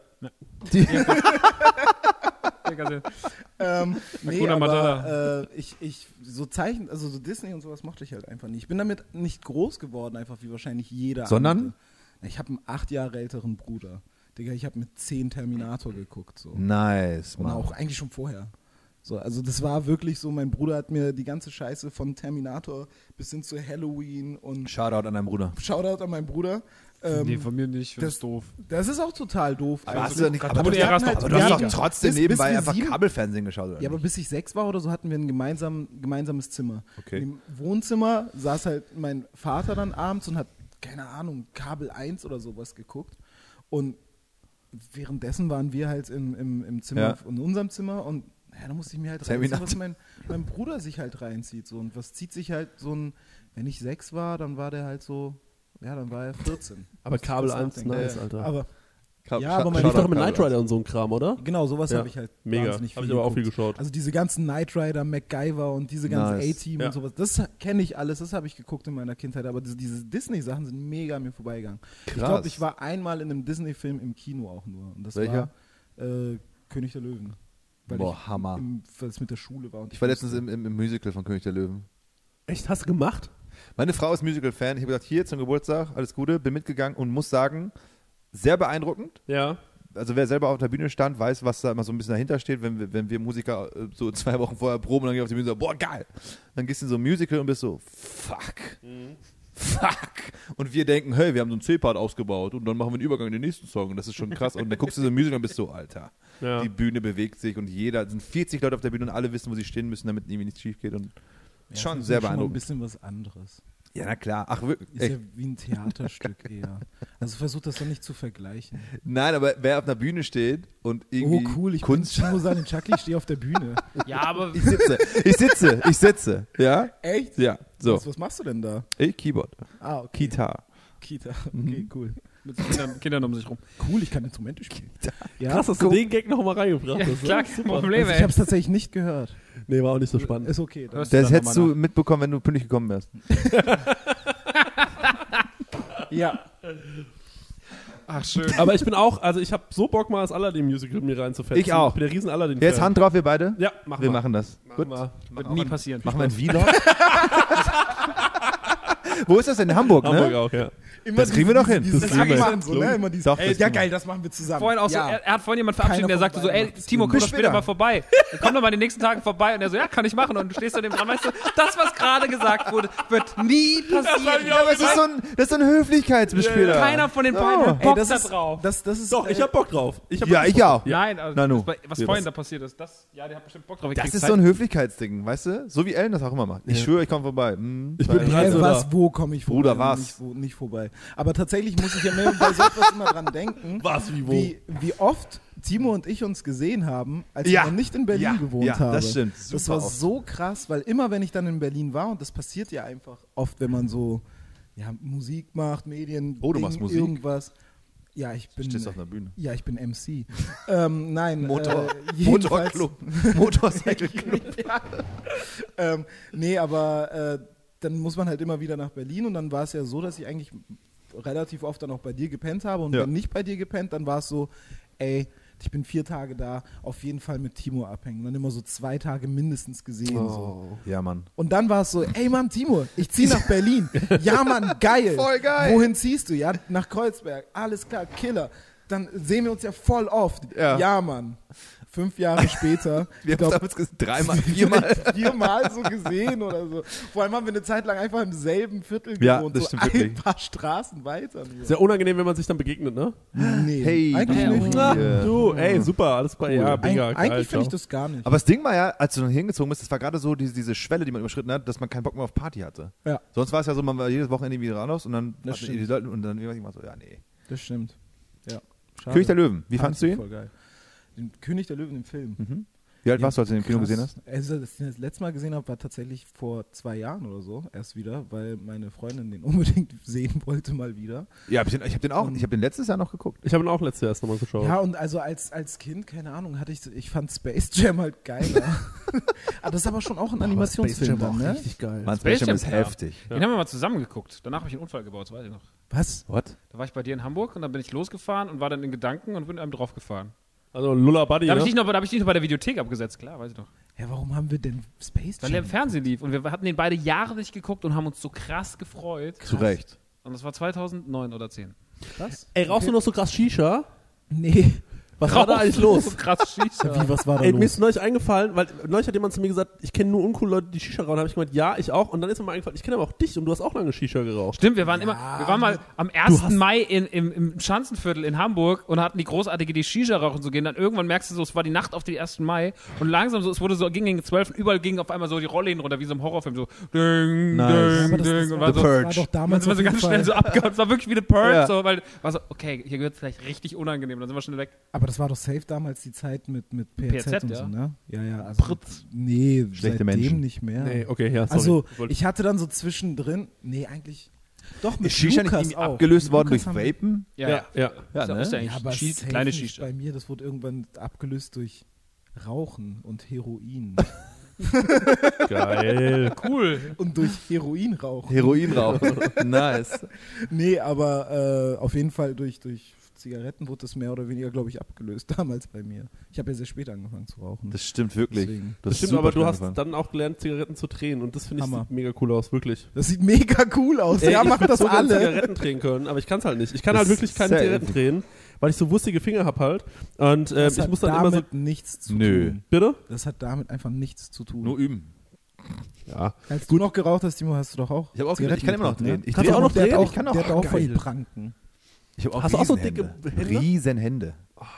Ähm, nee, Hakuna aber Matata. äh, ich, ich, so Zeichen, also so Disney und sowas mochte ich halt einfach nicht. Ich bin damit nicht groß geworden, einfach wie wahrscheinlich jeder Sondern? andere. Ich habe einen acht Jahre älteren Bruder. Digga, ich habe mit zehn Terminator geguckt. So. Nice, Und Mann. auch eigentlich schon vorher. So, also das war wirklich so, mein Bruder hat mir die ganze Scheiße von Terminator bis hin zu Halloween und Shoutout an deinen Bruder. Shoutout an meinen Bruder. Ähm, Nee, von mir nicht. Das ist doof. das ist auch total doof. Aber, Also, hast du nicht, aber, Kabel- du, Ja, aber, doch- aber du hast ja, doch trotzdem bis- nebenbei bis wir einfach sieben- Kabelfernsehen geschaut, oder Ja, aber nicht? bis ich sechs war oder so, hatten wir ein gemeinsam, gemeinsames Zimmer. Okay. Im Wohnzimmer saß halt mein Vater dann abends und hat, keine Ahnung, Kabel eins oder sowas geguckt. Und währenddessen waren wir halt im, im, im Zimmer, Ja. in unserem Zimmer und Ja, da musste ich mir halt Terminator. reinziehen, was mein, mein Bruder sich halt reinzieht. So. Und was zieht sich halt so ein, wenn ich sechs war, dann war der halt so, ja, dann war er vierzehn. Aber Musste ich Kabel kurz eins, nachdenken. nice, Alter. Aber Ka- Ja, aber mein- Lief Shoutout doch mit Kabel Knight Rider und so ein Kram, oder? genau, sowas Ja, habe ich halt mega. wahnsinnig viel Habe ich aber auch viel geguckt. geschaut. Also diese ganzen Knight Rider, MacGyver und diese ganzen Nice. A-Team Ja. und sowas, das kenne ich alles, das habe ich geguckt in meiner Kindheit, aber diese, diese Disney-Sachen sind mega an mir vorbeigegangen. Ich Krass. glaube, ich war einmal in einem Disney-Film im Kino auch nur. Und das Welcher? war äh, König der Löwen. Weil Boah, ich Hammer. Im, weil es mit der Schule war. Und Ich war letztens im, im, im Musical von König der Löwen. Echt, hast du gemacht? Meine Frau ist Musical-Fan. Ich habe gesagt, hier zum Geburtstag, alles Gute, bin mitgegangen und muss sagen, sehr beeindruckend. Ja. Also wer selber auf der Bühne stand, weiß, was da immer so ein bisschen dahinter steht, wenn wir, wenn wir Musiker äh, so zwei Wochen vorher proben und dann gehen wir auf die Bühne und so, boah, geil. Dann gehst du in so ein Musical und bist so, fuck. Fuck. Und wir denken, hey, wir haben so einen C-Part ausgebaut und dann machen wir einen Übergang in den nächsten Song und das ist schon krass. Und dann guckst du so ein Musical und bist so, Alter, Ja. die Bühne bewegt sich und jeder, es sind vierzig Leute auf der Bühne und alle wissen, wo sie stehen müssen, damit irgendwie nichts schief geht und Ja, schon das ist sehr schon mal ein beeindruckend. bisschen was anderes. Ja, na klar. Ach, wirklich. Ist Echt? ja wie ein Theaterstück eher. Also versuch das doch nicht zu vergleichen. Nein, aber wer auf einer Bühne steht und irgendwie Oh cool, ich Kunst. bin Timo Salinchaki, ich stehe auf der Bühne. Ja, aber Ich sitze, ich sitze, ich sitze. Ja? Echt? Ja, so. Was, was machst du denn da? Ich Keyboard. Ah, okay. Kita. Kita. Mhm. Okay, cool. mit Kindern, Kindern um sich rum. Cool, ich kann Instrumente spielen. Ja, Krass, dass du den Gag noch mal reingebracht Ja, hast. klar, ne? kein Super. Problem, also ich ey. habe es tatsächlich nicht gehört. Nee, war auch nicht so spannend. Ist okay. Dann. Hörst du Das dann hättest nochmal du mitbekommen, wenn du pünktlich gekommen wärst. Ja. Ach, schön. Aber ich bin auch, also ich habe so Bock mal das Aladdin-Musical mir reinzufetzen. Ich auch. Ich bin der riesen Aladdin-Fan. Jetzt Hand drauf, wir beide. Ja, machen Wir wir. machen das. Machen wir. Wird nie passieren. Machen wir ein Vlog. Wo ist das denn? In Hamburg, Hamburg ne? auch, ja. Immer Das kriegen wir doch hin. Dieses Das kriegen wir Accent, so, ne? Immer dieses, Doch, ey, das ja kriegen wir. geil, das machen wir zusammen. Vorhin auch so, ja. er, er hat vorhin jemand verabschiedet und der Keiner sagte von so, ey, beiden macht Timo, das. komm Bis doch später später. mal vorbei. Komm doch mal in den nächsten Tagen vorbei. Und er so, ja, kann ich machen. Und du stehst da neben dran, weißt du, das, was gerade gesagt wurde, wird nie passieren. Ja, aber es ist so ein, das ist so ein Höflichkeitsbeschweder. Keiner von den beiden Oh. hat Bock Ey, das da ist, drauf. Das, das ist, Doch, ich äh, hab Bock drauf. Ich hab Ja, wirklich ich Bock auch. Nein, also Nanu. das, was Ja, vorhin das- da passiert ist, das, ja, der hat bestimmt Bock drauf. Ich Das krieg's ist Zeit. so ein Höflichkeitsding, weißt du? So wie Ellen das auch immer macht. Ich Ja. schwöre, ich komme vorbei. Hm, Ich bin zwei- bereit. Ey, Also was, da. wo komme ich vorbei? Bruder, und was? Nicht, wo, nicht vorbei. Aber tatsächlich muss ich ja mehr bei so etwas immer dran denken, Was, wie, wo? wie, wie oft Timo und ich uns gesehen haben, als Ja. wir noch nicht in Berlin Ja, gewohnt ja, haben. das stimmt. Das Super war oft. so krass, weil immer, wenn ich dann in Berlin war, und das passiert ja einfach oft, wenn man so ja, Musik macht, Medien, Oh, du Ding, machst Musik? irgendwas. Ja, ich bin. Stehst auf einer Bühne. Ja, ich bin M C. ähm, nein, Motor, äh, jedenfalls- Motorclub. Motorcycle-Club. ja. ähm, nee, aber äh, dann muss man halt immer wieder nach Berlin und dann war es ja so, dass ich eigentlich relativ oft dann auch bei dir gepennt habe und Ja. wenn nicht bei dir gepennt, dann war es so, ey, ich bin vier Tage da, auf jeden Fall mit Timo abhängen. Und dann immer so zwei Tage mindestens gesehen. Oh. So. Ja, Mann. Und dann war es so, ey Mann, Timo, ich zieh nach Berlin. Ja Mann, geil. Voll geil. Wohin ziehst du? Ja, nach Kreuzberg. Alles klar, Killer. Dann sehen wir uns ja voll oft. Ja. Ja Mann. Fünf Jahre später. Wir ich haben glaub, es damals gesehen, dreimal, viermal. viermal so gesehen oder so. Vor allem haben wir eine Zeit lang einfach im selben Viertel Ja, gewohnt, das so stimmt ein wirklich. paar Straßen weiter. Nur. Sehr unangenehm, wenn man sich dann begegnet, ne? Nee, Hey, eigentlich hey, nicht. Ja. Na, du, ey, super, alles bei, ja, Eig mega geil. eigentlich finde ich ciao. das gar nicht. Aber das Ding war ja, als du dann hingezogen bist, das war gerade so diese, diese Schwelle, die man überschritten hat, dass man keinen Bock mehr auf Party hatte. Ja. Sonst war es ja so, man war jedes Wochenende wieder raus und dann Das hatten stimmt. die Leute und dann irgendwann so, ja, nee. Das stimmt. Ja. Schade. König der Löwen, wie fandst du ihn? Voll geil. Den König der Löwen im Film. Mhm. Wie alt warst du, als du den im Kino Krass. gesehen hast? Also, das, das letzte Mal gesehen habe, war tatsächlich vor zwei Jahren oder so erst wieder, weil meine Freundin den unbedingt sehen wollte mal wieder. Ja, hab ich, den, ich habe den auch, ich habe den letztes Jahr noch geguckt. Ich habe ihn auch letztes Jahr erst nochmal geschaut. Ja, und also als, als Kind, keine Ahnung, hatte ich, so- ich fand Space Jam halt geiler. Aber das ist aber schon auch ein Animationsfilm dann, ne? richtig geil. Mann, Space Space Jam Jam, ist klar. heftig. Den haben wir mal zusammen geguckt. Danach habe ich einen Unfall gebaut, das weiß ich noch. Was? What? Da war ich bei dir in Hamburg und dann bin ich losgefahren und war dann in Gedanken und bin einem draufgefahren. Also Lulla Buddy, Da habe ne? ich, dich noch- da hab ich dich noch bei der Videothek abgesetzt, klar, weiß ich noch. Ja, warum haben wir denn Space Weil der Jam? im Fernsehen lief und wir hatten den beide Jahre nicht geguckt und haben uns so krass gefreut. Zu Recht. Und das war zweitausendneun oder zehn. Was? Ey, rauchst du noch so krass Shisha? Nee. Was war da eigentlich los? So krass Shisha. Wie, was war da Ey, mir los? ist neulich eingefallen, weil neulich hat jemand zu mir gesagt, ich kenne nur uncoole Leute, die Shisha rauchen. Da habe ich gemeint, ja, ich auch. Und dann ist mir mal eingefallen, ich kenne aber auch dich und du hast auch lange Shisha geraucht. Stimmt, wir waren immer, wir waren mal am hast- ersten Mai in, im, im Schanzenviertel in Hamburg und hatten die großartige Idee, Shisha rauchen zu gehen. Dann irgendwann merkst du so, es war die Nacht auf den ersten Mai und langsam so, es wurde so, ging gegen zwölf, überall gingen auf einmal so die Rollläden runter, wie so im Horrorfilm, so ding, Nice. Ja, ding, aber das, ding. das Und war, war das so, war Purge. doch man damals sind wir auf so jeden ganz schnell Fall. so abgehauen. Es war wirklich wie eine Purge, Ja. so, weil, war so, okay, hier wird es vielleicht richtig unangenehm. Dann sind wir schnell weg. Aber Aber das war doch safe damals die Zeit mit, mit P R Z, P R Z, und ja. so, ne? Ja, ja. Also, Pritz. nee, Schlechte seitdem Menschen. nicht mehr. Nee, okay, ja, sorry. Also, Wollte- ich hatte dann so zwischendrin, nee, eigentlich, doch mit Ist Shisha nicht Lukas irgendwie auch. abgelöst Mit worden Lukas durch haben wir- Vapen? Ja, ja, ja. ja. Ja, Ist ja- ne? ist ja Ja, eigentlich aber Schie- safe kleine nicht Shisha. bei mir, das wurde irgendwann abgelöst durch Rauchen und Heroin. Geil. Cool. und durch Heroinrauchen. Heroinrauchen. Nice. Nee, aber äh, auf jeden Fall durch, durch Zigaretten wurde das mehr oder weniger, glaube ich, abgelöst damals bei mir. Ich habe ja sehr spät angefangen zu rauchen. Das stimmt wirklich. Deswegen. Das Das ist stimmt, super aber du spannend hast geworden. dann auch gelernt, Zigaretten zu drehen und das finde ich Hammer. sieht mega cool aus, wirklich. Das sieht mega cool aus. Ey, ja, ich macht würd das so gerne alle. Zigaretten drehen können, aber ich kann es halt nicht. Ich kann Das halt wirklich keine ist Zigaretten sehr- drehen, weil ich so wusstige Finger hab halt. Und ähm, Das ich hat muss dann damit immer so. nichts zu Nö. tun. Bitte? Das hat damit einfach nichts zu tun. Nur üben. Ja. Als du noch geraucht hast, Timo, hast du doch auch Ich hab auch Zigaretten ich kann immer noch gedreht, drehen. ne? Ich Kannst drehe du auch noch der hat drehen? Auch, Ich kann auch. der hat auch Geil. voll Pranken. Ich habe auch Hast du auch so dicke Riesenhände. Hände? Riesenhände.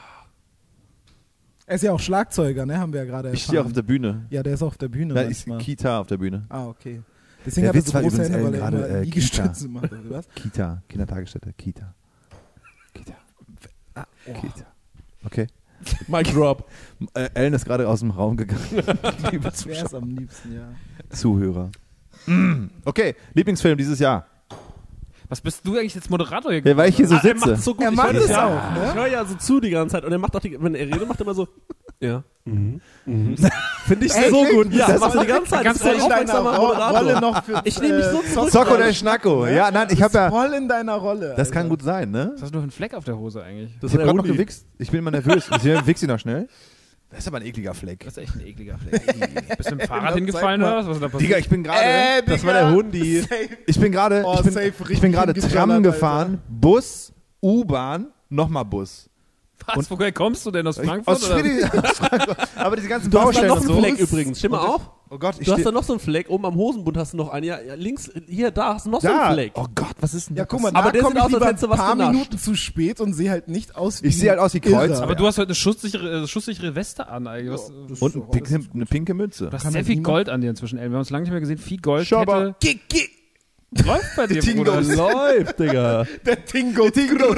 Er ist ja auch Schlagzeuger, ne? Haben wir ja gerade Ich stehe auch erfahren. auf der Bühne. Ja, der ist auch auf der Bühne Da ist manchmal. Kita auf der Bühne. Ah, okay. Deswegen Der hat er Witz so war große übrigens, Hände, weil Ellen, er gerade, immer äh, Liegestütze macht, oder was? Kita, Kindertagesstätte, Kita. Kita. Ah, Kita. Okay. Mic drop. Äh, Ellen ist gerade aus dem Raum gegangen. Liebe Wer ist Zuschauer. am liebsten, ja. Zuhörer. Mm. Okay, Lieblingsfilm dieses Jahr. Was bist du eigentlich jetzt Moderator hier? Ja, weil ich hier so Ah, er macht sitze. es so gut. Er Ich macht hör das es ja. auch, ne? Ich höre ja so zu die ganze Zeit und er macht auch die, wenn er redet, macht er immer so. Ja. Mhm. Mhm. Finde ich Ey, so ey, gut. Ja, das das macht er die ganze Zeit. ganz Das ist in ein deiner aufmerksamer Ro- Moderator. Rolle noch für Ich nehme mich so zurück. Zock oder Schnacko. Ja, nein, ich habe ja. voll in deiner Rolle. Das kann Alter. gut sein, ne? Was hast du für einen Fleck auf der Hose eigentlich? Das Ich habe ist der gerade noch Hundi. gewichst. Ich bin immer nervös. Ich wichse noch schnell. Das ist aber ein ekliger Fleck. Das ist echt ein ekliger Fleck. Bist du mit dem Fahrrad Na, hingefallen zeig oder mal. was? Was ist da passiert? Digga, ich bin gerade. Äh, Das war Digga. der Hundi. Safe. Ich bin gerade. Oh, ich bin, safe, ich richtig bin gerade hingeballert, Tram Alter. gefahren, Bus, U-Bahn, nochmal Bus. Was, woher kommst du denn aus Ich- Frankfurt? Aus oder? Friedrich, aus Frankfurt. Aber diese ganzen Du hast da Baustellen noch und einen so. Fleck übrigens. Stell mal Und das- auf. Oh Gott, ich Du hast da stehe. noch so einen Fleck. Oben am Hosenbund hast du noch einen. Ja, ja, links, hier, da hast du noch so Da. einen Fleck. Oh Gott, was ist denn Ja, das? guck mal, Aber da der komm sieht ich aus, als lieber hättest du ein was paar genascht. Minuten zu spät und sehe halt nicht aus wie Ich sehe halt aus wie Irrer. Kreuz. Aber du hast heute eine schusssichere, äh, schusssichere Weste an eigentlich. Was, Das Und ist ein doch pinke, alles eine pinke Mütze. du hast Kann sehr halt viel niemand- Gold an dir inzwischen, ey. Wir haben uns lange nicht mehr gesehen. Viel Gold. Schauber. Kette. Läuft bei dir, Tingo. Bruder. Läuft, Digga. Der Tingo.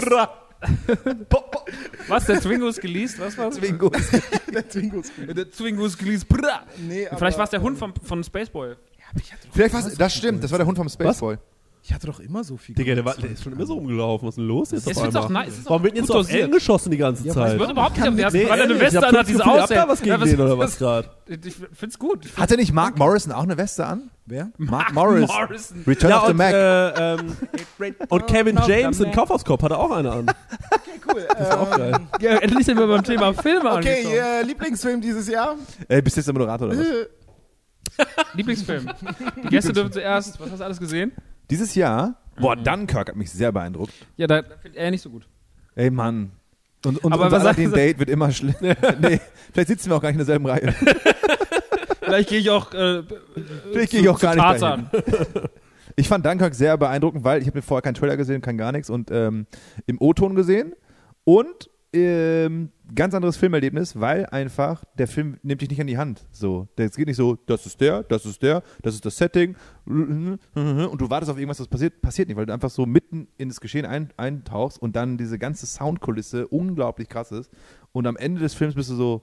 Was, der Twingo ist geleast? Was war's? Twingo. Der Tingo. Der Twingo ist geleast. Bra. Nee, aber, Vielleicht war es der Hund vom, von Spaceboy. Vielleicht war's, das stimmt, das war der Hund vom Spaceboy. Ich hatte doch immer so viel Digga, der, Gold. war, der ist schon immer so rumgelaufen. Was ist denn los jetzt Es auf wird doch einmal? nice. es ist Warum doch wird denn jetzt gut so auf dosiert. Ellen geschossen die ganze Ja, Zeit? Ich würde überhaupt nicht auf der Nee, weil er eine ehrlich, Weste ich hab an hat, das diese Gefühl, ihr habt aussehen. da was gegen den oder was gerade? Ich find's gut. Ich Hatte nicht Mark Morrison auch eine Weste an? Wer? Mark Morris. Morrison. Return Ja, of the und, Mac. äh, ähm, und Kevin Of the James in Mac. Kaufhauskopf hat er auch eine an. Okay, cool. Das ist auch geil. Ja, endlich sind wir beim Thema Filme Okay, angekommen. äh, Lieblingsfilm dieses Jahr? Ey, bist du jetzt der Moderator oder was? Lieblingsfilm. Die Gäste dürfen zuerst. Was hast du alles gesehen? Dieses Jahr, boah, Dunkirk hat mich sehr beeindruckt. Ja, da findet er nicht so gut. Ey, Mann. Und, und Aber unser was sagt- Aladdin-Date wird immer schlimmer. Nee, vielleicht sitzen wir auch gar nicht in derselben Reihe. Vielleicht gehe ich auch. Äh, Vielleicht gehe ich auch zu gar nicht Tarzan. Ich fand Dunkirk sehr beeindruckend, weil ich habe mir vorher keinen Trailer gesehen, kein gar nichts und ähm, im O-Ton gesehen und ähm, ganz anderes Filmerlebnis, weil einfach der Film nimmt dich nicht an die Hand. So, es geht nicht so, das ist der, das ist der, das ist das Setting und du wartest auf irgendwas, was passiert, passiert nicht, weil du einfach so mitten in das Geschehen ein, eintauchst und dann diese ganze Soundkulisse unglaublich krass ist und am Ende des Films bist du so,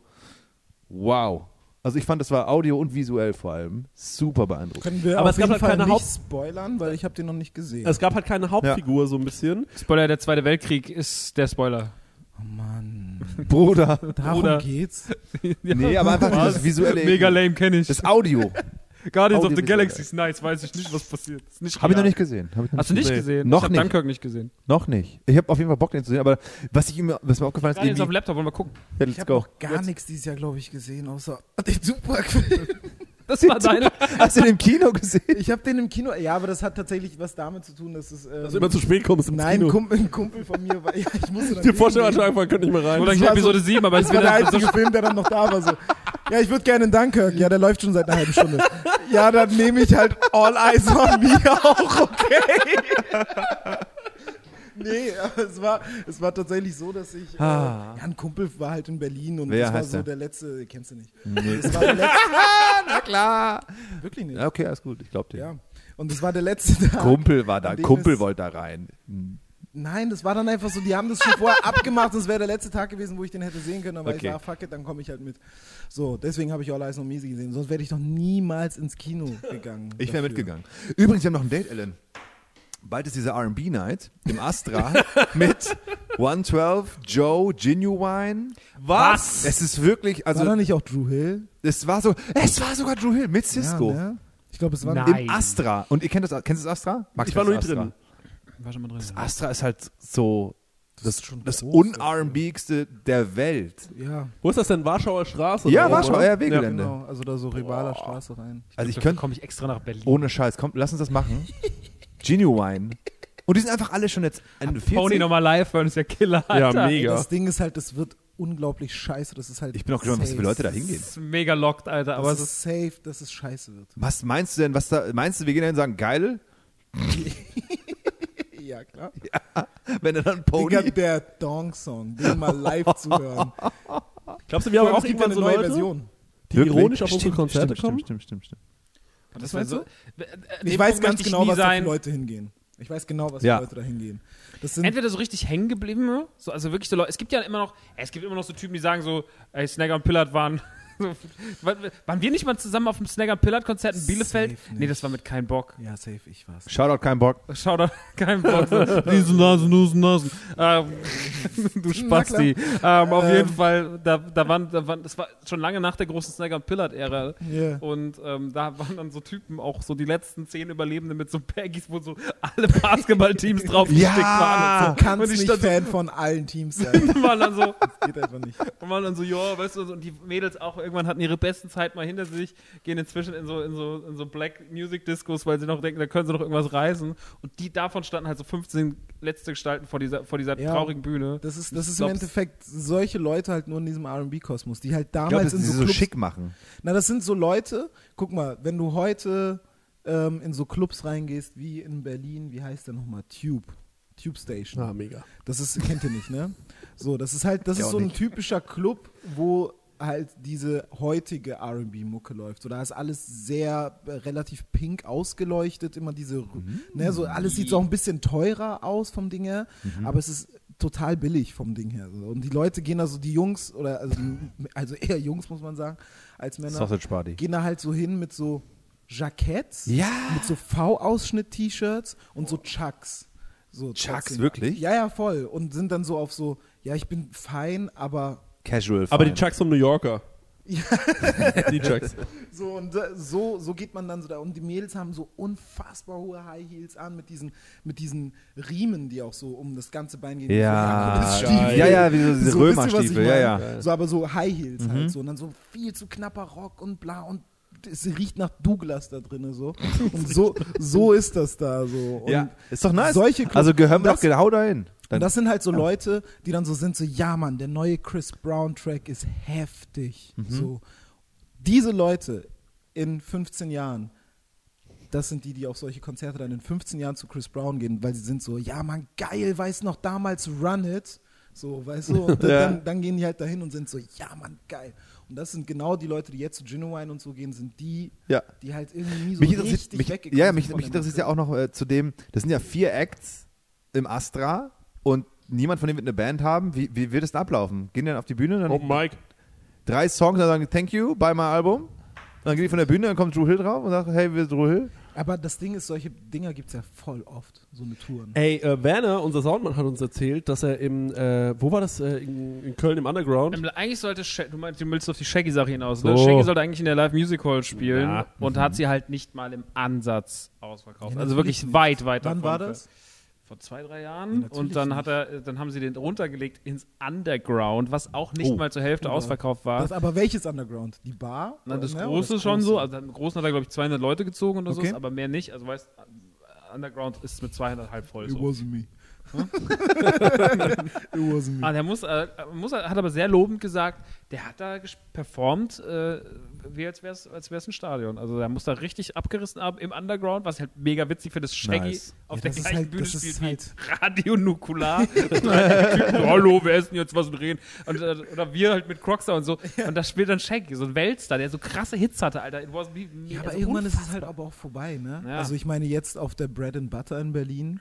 wow. Also ich fand, das war audio und visuell vor allem super beeindruckend. Können wir Aber auf es gab jeden halt Fall keine nicht Haupt- spoilern, weil ich habe den noch nicht gesehen. Es gab halt keine Hauptfigur so ein bisschen. Spoiler: Der Zweite Weltkrieg ist der Spoiler. Oh Mann. Bruder. Darum Bruder. geht's. Nee, aber einfach dieses visuelle. Mega lame, kenne ich. Das Audio. Guardians of the Audiovisuell. Galaxy ist nice, weiß ich nicht, was passiert. Ist nicht Habe ich noch real. nicht gesehen. Hab ich noch Hast du nicht Nee. gesehen? Noch ich hab nicht. Dunkirk nicht gesehen. Noch nicht. Ich habe auf jeden Fall Bock, den zu sehen, aber was, ich mir, was mir aufgefallen ist, Guardians auf dem irgendwie, Laptop, wollen wir gucken. ja, Ich let's habe go. noch gar nichts dieses Jahr, glaube ich, gesehen, außer den Tupac-Film. Das war deine. Hast du den im Kino gesehen? Ich habe den im Kino, ja, aber das hat tatsächlich was damit zu tun, dass es... Ähm, Dass du immer zu spät kommst im nein, ein Kino. Kumpel, ein Kumpel von mir war... Ja, ich musste dann Die Vorstellung gehen. anfangen, könnte nicht mehr rein. Oder ich war Episode so- sieben, aber ich Das bin war der dann einzige Film, der dann noch da war. So. Ja, ich würde gerne in Dunkirk. Ja, der läuft schon seit einer halben Stunde. Ja, dann nehme ich halt All Eyes on Me auch, okay. Nee, aber es war, es war tatsächlich so, dass ich, Ah. äh, ja, ein Kumpel war halt in Berlin und Wer das war heißt so der? der letzte, kennst du nicht. Nee. Das war der letzte, Na klar. wirklich nicht. Ja, okay, alles gut, ich glaub dir. Ja. Und das war der letzte Tag. Kumpel war da, an dem Kumpel es- wollte da rein. Hm. Nein, das war dann einfach so, die haben das schon vorher abgemacht, das wäre der letzte Tag gewesen, wo ich den hätte sehen können, aber Okay. ich sag, fuck it, dann komme ich halt mit. So, deswegen habe ich All Eyes on Me gesehen, sonst wäre ich noch niemals ins Kino gegangen. Ich wäre dafür. mitgegangen. Übrigens, wir haben noch ein Date, Ellen. Bald ist diese R and B-Night im Astra mit one twelve, Joe, Genuine. Was? Es ist wirklich, War da also nicht auch Drew Hill? es war so, es war sogar Drew Hill mit Cisco. Ja, ne? Ich glaube, es war Nein. Im Astra. Und ihr kennt das, kennst du das Astra? Max, Ich war noch kennst nicht das Astra? drin. War schon mal drin. Das Astra ist halt so das, schon das groß, un-R and B-igste der Welt. Ja, Wo ist das denn? Warschauer Straße? Ja, oder Warschau, oder? R W-Gelände. genau. Also da so Rivaler Straße rein. Also ich Dafür könnte, komme ich extra nach Berlin. ohne Scheiß, komm, lass uns das machen. Genuine. Und die sind einfach alle schon jetzt Ende Pony vierzig. nochmal live hören, ist ja Killer, Ja, Alter. mega. Das Ding ist halt, das wird unglaublich scheiße. Das ist halt. Ich bin auch gespannt, was für Leute da hingehen. Das ist mega locked, Alter. Aber Aber es es ist ist safe, dass es scheiße wird. Was meinst du denn, was da, meinst du, wir gehen da hin und sagen, geil? Ja, klar. Wenn er dann Pony... Digga, der Dong-Song, den mal live zu hören. Glaubst du, wir haben auch Es gibt irgendwann eine so neue Leute, Version. die Wirklich? ironisch auf unsere Stimmt, Konzerte stimmt, kommen? Stimmt, stimmt, stimmt, stimmt. das meinst wär du? so- äh, Ich dem weiß Punkt ganz möchte ich genau, nie was da für sein. Leute hingehen. Ich weiß genau, was Ja. für Leute da hingehen. Das sind Entweder so richtig hängen gebliebene, so, also wirklich so Leute, es gibt ja immer noch, es gibt immer noch so Typen, die sagen so, ey, Snagger und Pillard waren, so, waren wir nicht mal zusammen auf dem Snagger und Pillard Konzert in Bielefeld? Safe Nee, nicht. das war mit kein Bock. ja, safe, ich war's. Shoutout, kein Bock. Schau da, kein Bock. So, diese Nasen, Nusen, Nasen. Ähm, du Spasti. Ähm, auf Ähm. jeden Fall, da, da waren, da waren, das war schon lange nach der großen Snagger und Pillard-Ära. Yeah. Und ähm, da waren dann so Typen, auch so die letzten zehn Überlebenden mit so Baggies, wo so alle Basketballteams draufgestickt Ja. waren. Und Du so. Und kannst ich nicht stand so, Fan von allen Teams sein. und waren dann so, Geht einfach nicht. und waren dann so, ja, weißt du, und die Mädels auch irgendwann hatten ihre besten Zeit mal hinter sich, gehen inzwischen in so, in so, in so Black Music Discos, weil sie noch denken, da können sie noch irgendwas reißen. Und die davon standen halt so fünfzehn letzte Gestalten vor dieser, vor dieser Ja. traurigen Bühne. Das ist, Und das ich ist im glaub, Endeffekt solche Leute halt nur in diesem R and B-Kosmos, die halt Ich glaube, damals dass in sie so so Clubs... schick machen. Na, das sind so Leute, guck mal, wenn du heute ähm, in so Clubs reingehst, wie in Berlin, wie heißt der nochmal? Tube. Tube Station. Ah, mega. Das ist, kennt ihr nicht, ne? So, das ist halt, das Ja, ist auch so ein nicht. typischer Club, wo halt diese heutige R and B-Mucke läuft. So, da ist alles sehr äh, relativ pink ausgeleuchtet, immer diese, Mhm. ne, so alles sieht so auch ein bisschen teurer aus vom Ding her, Mhm. aber es ist total billig vom Ding her. So. Und die Leute gehen da so, die Jungs, oder also, die, also eher Jungs, muss man sagen, als Männer, Sausage Party. gehen da halt so hin mit so Jacketts, Ja. mit so V-Ausschnitt-T-Shirts und so Chucks. So Chucks, trotzdem. wirklich? Ja, ja, voll. Und sind dann so auf so, ja, ich bin fein, aber Casual. Aber die fine. Chucks vom New Yorker. Die Chucks. so und äh, so, so geht man dann so da. Und die Mädels haben so unfassbar hohe High Heels an mit diesen, mit diesen Riemen, die auch so um das ganze Bein gehen. Ja, So Jakobsstiefel. ja, ja, wie so diese So, wisst ihr, was ich Römerstiefel, ja, meine? ja. So, aber so High Heels halt so. Und dann so viel zu knapper Rock und bla und es riecht nach Douglas da drinne so. Und so, so ist das da so. Und Ja, ist doch nice. Solche Clubs- also gehören wir das- doch genau dahin. Dann, Und das sind halt so Leute, die dann so sind, so, ja Mann, der neue Chris Brown Track ist heftig. Mhm. So. Diese Leute in fünfzehn Jahren, das sind die, die auf solche Konzerte dann in fünfzehn Jahren zu Chris Brown gehen, weil sie sind so, ja Mann, geil, weiß noch damals Run It. So, weißt du, und dann, Ja. dann, dann gehen die halt dahin und sind so, ja Mann, geil. Und das sind genau die Leute, die jetzt zu Genuine und so gehen, sind die, ja. die halt irgendwie nie so Mich richtig interessiert, mich, weggekommen ja, sind mich, von mich der interessiert Mucke. ja auch noch äh, zu dem, das sind ja vier Acts im Astra und niemand von denen wird eine Band haben. Wie, wie wird es denn ablaufen? Gehen die dann auf die Bühne, dann Open Mic. drei Songs, dann sagen Thank you, buy my album. Dann gehen die von der Bühne, dann kommt Drew Hill drauf und sagt, hey, wir sind Drew Hill. Aber das Ding ist, solche Dinger gibt es ja voll oft, so eine Touren. Ey, äh, Werner, unser Soundmann, hat uns erzählt, dass er im, äh, wo war das? Äh, in, in Köln im Underground? Ähm, Eigentlich sollte, Sha- du meinst, du willst auf die Shaggy-Sache hinaus, ne? So. Shaggy sollte eigentlich in der Live Music Hall spielen Ja. und hat sie halt nicht mal im Ansatz ausverkauft. Ja, also natürlich wirklich nicht. weit, weit Wann davon. war das? Vor zwei, drei Ja, Jahren. natürlich und dann nicht. hat er, dann haben sie den runtergelegt ins Underground, was auch nicht Oh. mal zur Hälfte Ja. ausverkauft war. Das, aber welches Underground? Die Bar? Na, das Oder, ne? große Oder das schon große? so. Also im Großen hat er, glaube ich, zweihundert Leute gezogen oder Okay. so, aber mehr nicht. Also weißt Underground ist mit zweihundert halb voll. It So. wasn't me. It wasn't me. Ah, der muss, äh, muss, hat aber sehr lobend gesagt, der hat da ges- performt, äh, wie als wäre es als wär's ein Stadion. Also der muss da richtig abgerissen haben im Underground, was ich halt mega witzig finde, dass Shaggy Nice. auf Ja, der das ist gleichen halt- Bühne das ist spielt halt- wie Radio Nukular. Hallo, wer ist denn jetzt was und reden? Und, äh, oder wir halt mit Crocstar und so. Und da spielt dann Shaggy, so ein Weltstar, der so krasse Hits hatte, Alter. It wasn't me. Ja, aber also irgendwann ist es halt aber auch vorbei, ne? Ja. Also ich meine jetzt auf der Bread and Butter in Berlin,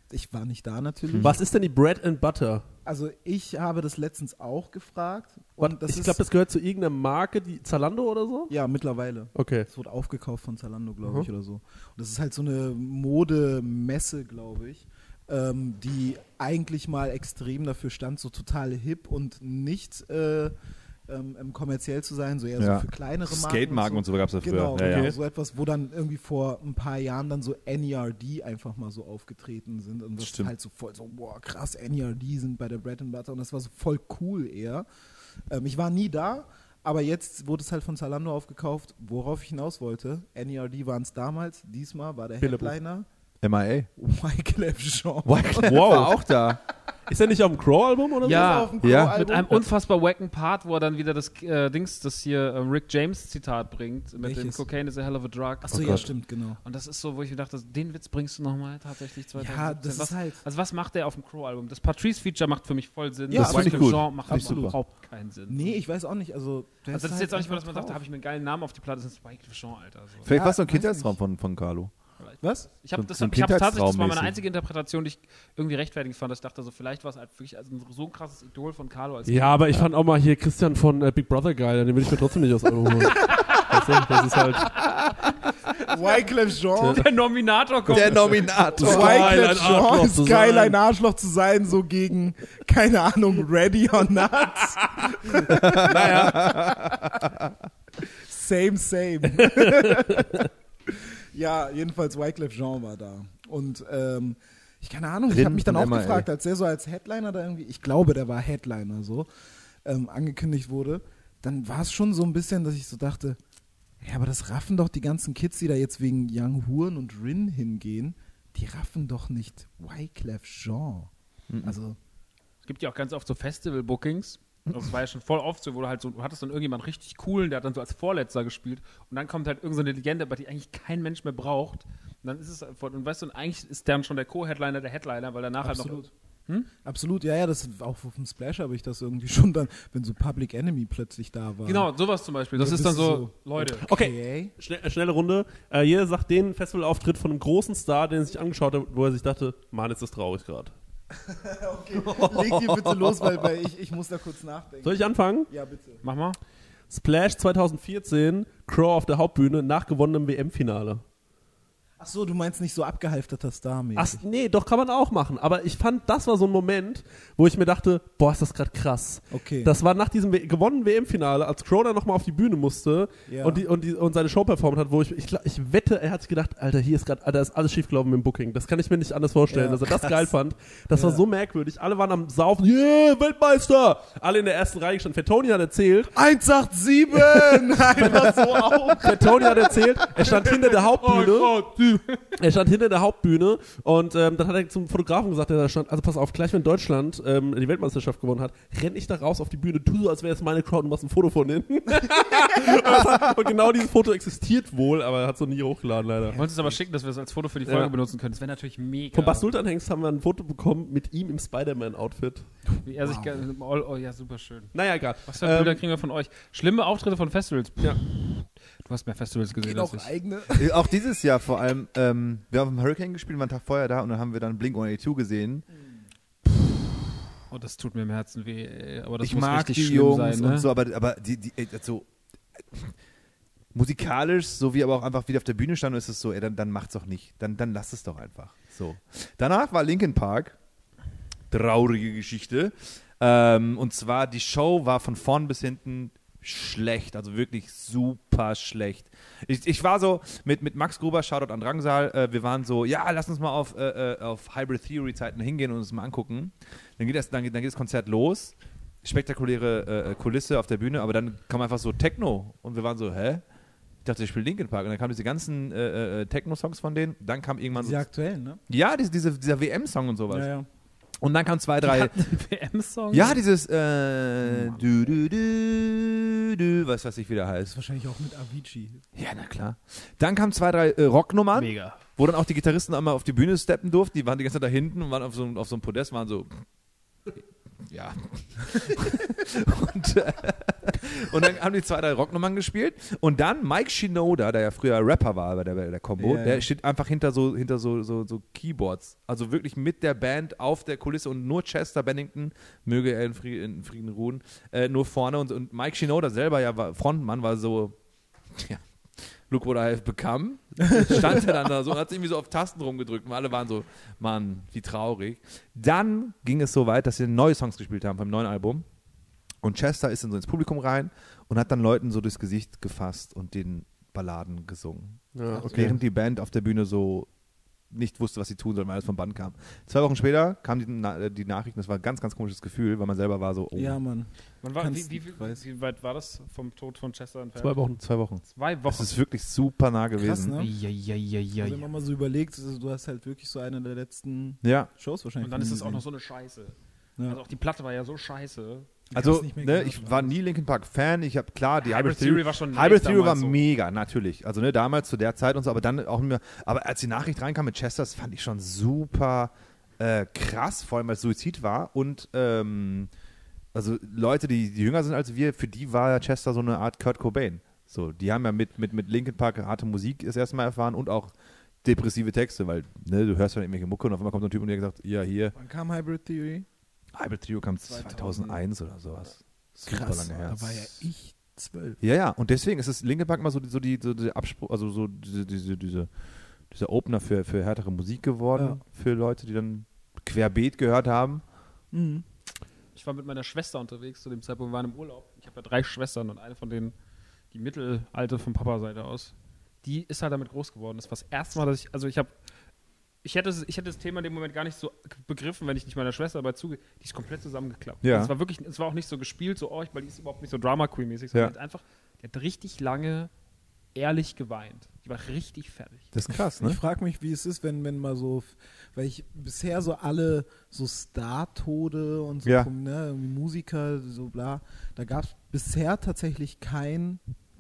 Ich war nicht da natürlich. Was ist denn die Bread and Butter? Also ich habe das letztens auch gefragt. Und Und das ich ist- glaube, das gehört zu irgendeiner Marke, die Zalando oder so? Ja, mittlerweile. Okay. Es wurde aufgekauft von Zalando, glaube Mhm. ich, oder so. Und das ist halt so eine Modemesse, glaube ich, ähm, die eigentlich mal extrem dafür stand, so total hip und nicht äh, ähm, ähm, kommerziell zu sein, so eher Ja. so für kleinere Marken. Skate-Marken und so gab es da früher. Genau, ja, genau ja. so etwas, wo dann irgendwie vor ein paar Jahren dann so N E R D einfach mal so aufgetreten sind und das Stimmt. halt so voll so, boah, krass, N E R D sind bei der Bread and Butter und das war so voll cool eher. Ähm, ich war nie da, aber jetzt wurde es halt von Zalando aufgekauft, worauf ich hinaus wollte. N E R D waren es damals, diesmal war der Billable. Headliner M I Wyclef Jean. A. Wyclef Wow. war auch da. Ist er nicht auf dem Crow-Album oder Ja. Auf dem Ja. Crow-Album. Mit einem unfassbar wacken Part, wo er dann wieder das äh, Dings, das hier äh, Rick James Zitat bringt, mit dem Welches? Cocaine is a hell of a drug. Achso, Oh ja, Gott. stimmt, genau. Und das ist so, wo ich mir dachte, den Witz bringst du nochmal tatsächlich zwanzig siebzehn. Ja, das was, ist halt- Also was macht der auf dem Crow-Album? Das Patrice-Feature macht für mich voll Sinn. Ja, das das finde ich Wyclef gut. Jean macht Finde ich super. überhaupt keinen Sinn. Nee, ich weiß auch nicht. Also, der Also das ist halt jetzt auch nicht mal, dass einfach man sagt, da drauf. habe ich mir einen geilen Namen auf die Platte, das ist Wyclef Jean, Alter. So. Vielleicht Ja, war es so ein weiß ich Kindheitstraum nicht. von, von Carlo. Was? Ich habe So- das, so ein ich hab tatsächlich, das war meine Kindheitstraummäßig. einzige Interpretation, die ich irgendwie rechtfertigend fand. Dass ich dachte, so, vielleicht war es halt wirklich also so ein krasses Idol von Carlo als Ja, aber ich fand auch mal hier Christian von äh, Big Brother geil, den will ich mir trotzdem nicht aufs Album holen. Weißt du, das ist halt... Wyclef Jean. der Nominator kommt. Der Nominator. geil, ein Wyclef Jean Arschloch ist zu geil, sein. ein Arschloch zu sein, so gegen, keine Ahnung, Ready or Not. Naja, Same, same. Ja, jedenfalls Wyclef Jean war da. Und ähm, ich keine Ahnung, ich Rin habe mich dann und auch M I A. gefragt, als der so als Headliner da irgendwie, ich glaube, der war Headliner so, ähm, angekündigt wurde, dann war es schon so ein bisschen, dass ich so dachte, ja, aber das raffen doch die ganzen Kids, die da jetzt wegen Young Horn und Rin hingehen, die raffen doch nicht Wyclef Jean. Also, Es gibt ja auch ganz oft so Festival-Bookings. Das war ja schon voll oft so, wo du halt so, du hattest dann irgendjemanden richtig coolen, der hat dann so als Vorletzter gespielt und dann kommt halt irgendeine so eine Legende, aber die eigentlich kein Mensch mehr braucht. Und dann ist es, und weißt du, und eigentlich ist dann schon der Co-Headliner der Headliner, weil danach absolut. halt noch... Absolut, ja, ja, das auch auf dem Splash habe ich das irgendwie schon dann, wenn so Public Enemy plötzlich da war. Genau, sowas zum Beispiel. Das Ja, ist bist dann so, du so- Leute. okay, Schnell, äh, schnelle Runde. Äh, jeder sagt den Festivalauftritt von einem großen Star, den er sich angeschaut hat, wo er sich dachte, Mann, ist das traurig gerade. Okay, leg die bitte los, weil, weil ich, ich muss da kurz nachdenken. Soll ich anfangen? Ja, bitte. Mach mal. Splash zwanzig vierzehn, Crow auf der Hauptbühne nach gewonnenem W M-Finale. Ach so, du meinst nicht so abgehalfterter Star Ach, mäßig. nee, doch, kann man auch machen. Aber ich fand, das war so ein Moment, wo ich mir dachte, boah, ist das gerade krass. Okay. Das war nach diesem w- gewonnenen W M-Finale, als Crow dann nochmal auf die Bühne musste Ja. und, die, und, die, und seine Show performt hat, wo ich, ich, gla- ich wette, er hat sich gedacht, Alter, hier ist gerade, Alter, ist alles schiefgelaufen mit dem Booking. Das kann ich mir nicht anders vorstellen, Ja, dass er das krass. geil fand. Das war Ja. so merkwürdig. Alle waren am Saufen, yeah, Weltmeister! Alle in der ersten Reihe gestanden. Fettoni hat erzählt, eins acht sieben! Einfach so auf. Fettoni hat erzählt, er stand hinter der Hauptbühne. Oh, Er stand hinter der Hauptbühne und ähm, dann hat er zum Fotografen gesagt, der da stand, also pass auf, gleich wenn Deutschland ähm, die Weltmeisterschaft gewonnen hat, renn ich da raus auf die Bühne, tu so, als wäre es meine Crowd und machst ein Foto von hinten. und, das hat, und genau dieses Foto existiert wohl, aber er hat es noch nie hochgeladen leider. Wir wollten es aber schicken, dass wir es als Foto für die Folge Ja. benutzen können. Das wäre natürlich mega. Von Bas Sultan-Hengst haben wir ein Foto bekommen mit ihm im Spider-Man-Outfit. Wie er sich ge- oh, oh, ja, super schön. Naja, egal. Was für Bilder Ähm, kriegen wir von euch? Schlimme Auftritte von Festivals. Ja. Du hast mehr Festivals gesehen Geht als auch ich. eigene. Äh, Auch dieses Jahr vor allem, ähm, wir haben auf dem Hurricane gespielt, waren einen Tag vorher da und dann haben wir dann Blink one eighty-two gesehen. Oh, das tut mir im Herzen weh. ey. Aber das ich muss mag richtig die schlimm Jungs sein, ne? und so, aber, aber die, die, ey, so musikalisch, so wie aber auch einfach wieder auf der Bühne standen, ist es so, ey, dann, dann macht's doch nicht. Dann, dann lass es doch einfach. So. Danach war Linkin Park. Traurige Geschichte. Ähm, und zwar, die Show war von vorn bis hinten schlecht, also wirklich super schlecht. Ich, ich war so mit, mit Max Gruber, Shoutout an Drangsal, äh, wir waren so, ja, lass uns mal auf, äh, äh, auf Hybrid Theory Zeiten hingehen und uns mal angucken. Dann geht das, dann, geht- dann geht das Konzert los, spektakuläre äh, Kulisse auf der Bühne, aber dann kam einfach so Techno und wir waren so, hä? Ich dachte, ich spiele Linkin Park und dann kamen diese ganzen äh, äh, Techno-Songs von denen, dann kam irgendwann so, Die aktuellen, ne? ja, diese, diese, dieser W M-Song und sowas. Ja, ja. Und dann kamen zwei, drei, W M-Song? ja, dieses äh, du, du, du, du, was weiß ich, wie der heißt. Wahrscheinlich auch mit Avicii. Ja, na klar. Dann kamen zwei, drei äh, Rocknummern, Mega. wo dann auch die Gitarristen einmal auf die Bühne steppen durften. Die waren die ganze Zeit da hinten und waren auf so, auf so einem Podest, waren so Ja. und, äh, und dann haben die zwei, drei Rocknummern gespielt. Und dann Mike Shinoda, der ja früher Rapper war bei der, bei der Combo, Ja, der ja. steht einfach hinter so, hinter so, so, so Keyboards. Also wirklich mit der Band auf der Kulisse und nur Chester Bennington, möge er in Frieden, in Frieden ruhen, äh, nur vorne. Und, und Mike Shinoda selber, ja, war Frontmann, war so, ja, Look what I have become. Stand er dann da so und hat irgendwie so auf Tasten rumgedrückt und alle waren so, Mann, wie traurig. Dann ging es so weit, dass sie neue Songs gespielt haben vom neuen Album und Chester ist dann so ins Publikum rein und hat dann Leuten so durchs Gesicht gefasst und den Balladen gesungen. Ja, okay. Während die Band auf der Bühne so nicht wusste, was sie tun sollen, weil alles vom Band kam. Zwei Wochen später kam die, Na- die Nachricht, das war ein ganz, ganz komisches Gefühl, weil man selber war so, oh, Ja, Mann. Wann war, Kannst- wie, wie, weiß. wie weit war das vom Tod von Chester entfernt? Zwei Wochen. zwei Wochen. Zwei Das Wochen. ist wirklich super nah Krass, gewesen. ne? Eieieiei. Also, wenn man mal so überlegt, also, du hast halt wirklich so eine der letzten Ja. Shows wahrscheinlich. Und dann ist von es ihm auch noch gesehen. so eine Scheiße. Ja. Also auch die Platte war ja so scheiße. Also, hab's nicht mehr ne, gehört, ich aber war alles. nie Linkin Park Fan. Ich habe klar, die Hybrid Hybrid Theory Theory war schon nice Hybrid Theory war damals so. mega, natürlich. Also ne, damals zu der Zeit und so, aber dann auch mir. Aber als die Nachricht reinkam mit Chester, das fand ich schon super äh, krass, vor allem weil es Suizid war und ähm, also Leute, die, die jünger sind als wir, für die war ja Chester so eine Art Kurt Cobain. So, die haben ja mit mit mit Linkin Park harte Musik das erste Mal erfahren und auch depressive Texte, weil ne, du hörst dann irgendwelche Mucke und auf einmal kommt so ein Typ und der sagt, ja hier. Wann kam Hybrid Theory? Hybrid Theory kam zweitausendeins oder sowas. Super Krass, lange her. da war ja ich zwölf. Ja, ja, und deswegen ist es Linkin Park immer so, die- so die so die Abspruch, also so diese, diese, diese, dieser Opener für, für härtere Musik geworden, Ja. für Leute, die dann querbeet gehört haben. Mhm. Ich war mit meiner Schwester unterwegs zu dem Zeitpunkt, wir waren im Urlaub. Ich habe ja drei Schwestern und eine von denen, die mittelalte von Papa-Seite aus, die ist halt damit groß geworden. Das war das erste Mal, dass ich, also ich habe, ich hätte, es- ich hätte das Thema in dem Moment gar nicht so begriffen, wenn ich nicht meiner Schwester dabei zuge, die ist komplett zusammengeklappt. Ja. Es war wirklich, es war auch nicht so gespielt, so, oh, ich, weil die ist überhaupt nicht so Drama Queen-mäßig, Ja. sondern die hat einfach, die hat richtig lange ehrlich geweint. Die war richtig fertig. Das ist krass, Ich ne? frage mich, wie es ist, wenn, wenn mal so, weil ich bisher so alle so Star-Tode und so, Ja. ne, irgendwie Musiker, so bla, da gab es bisher tatsächlich keinen,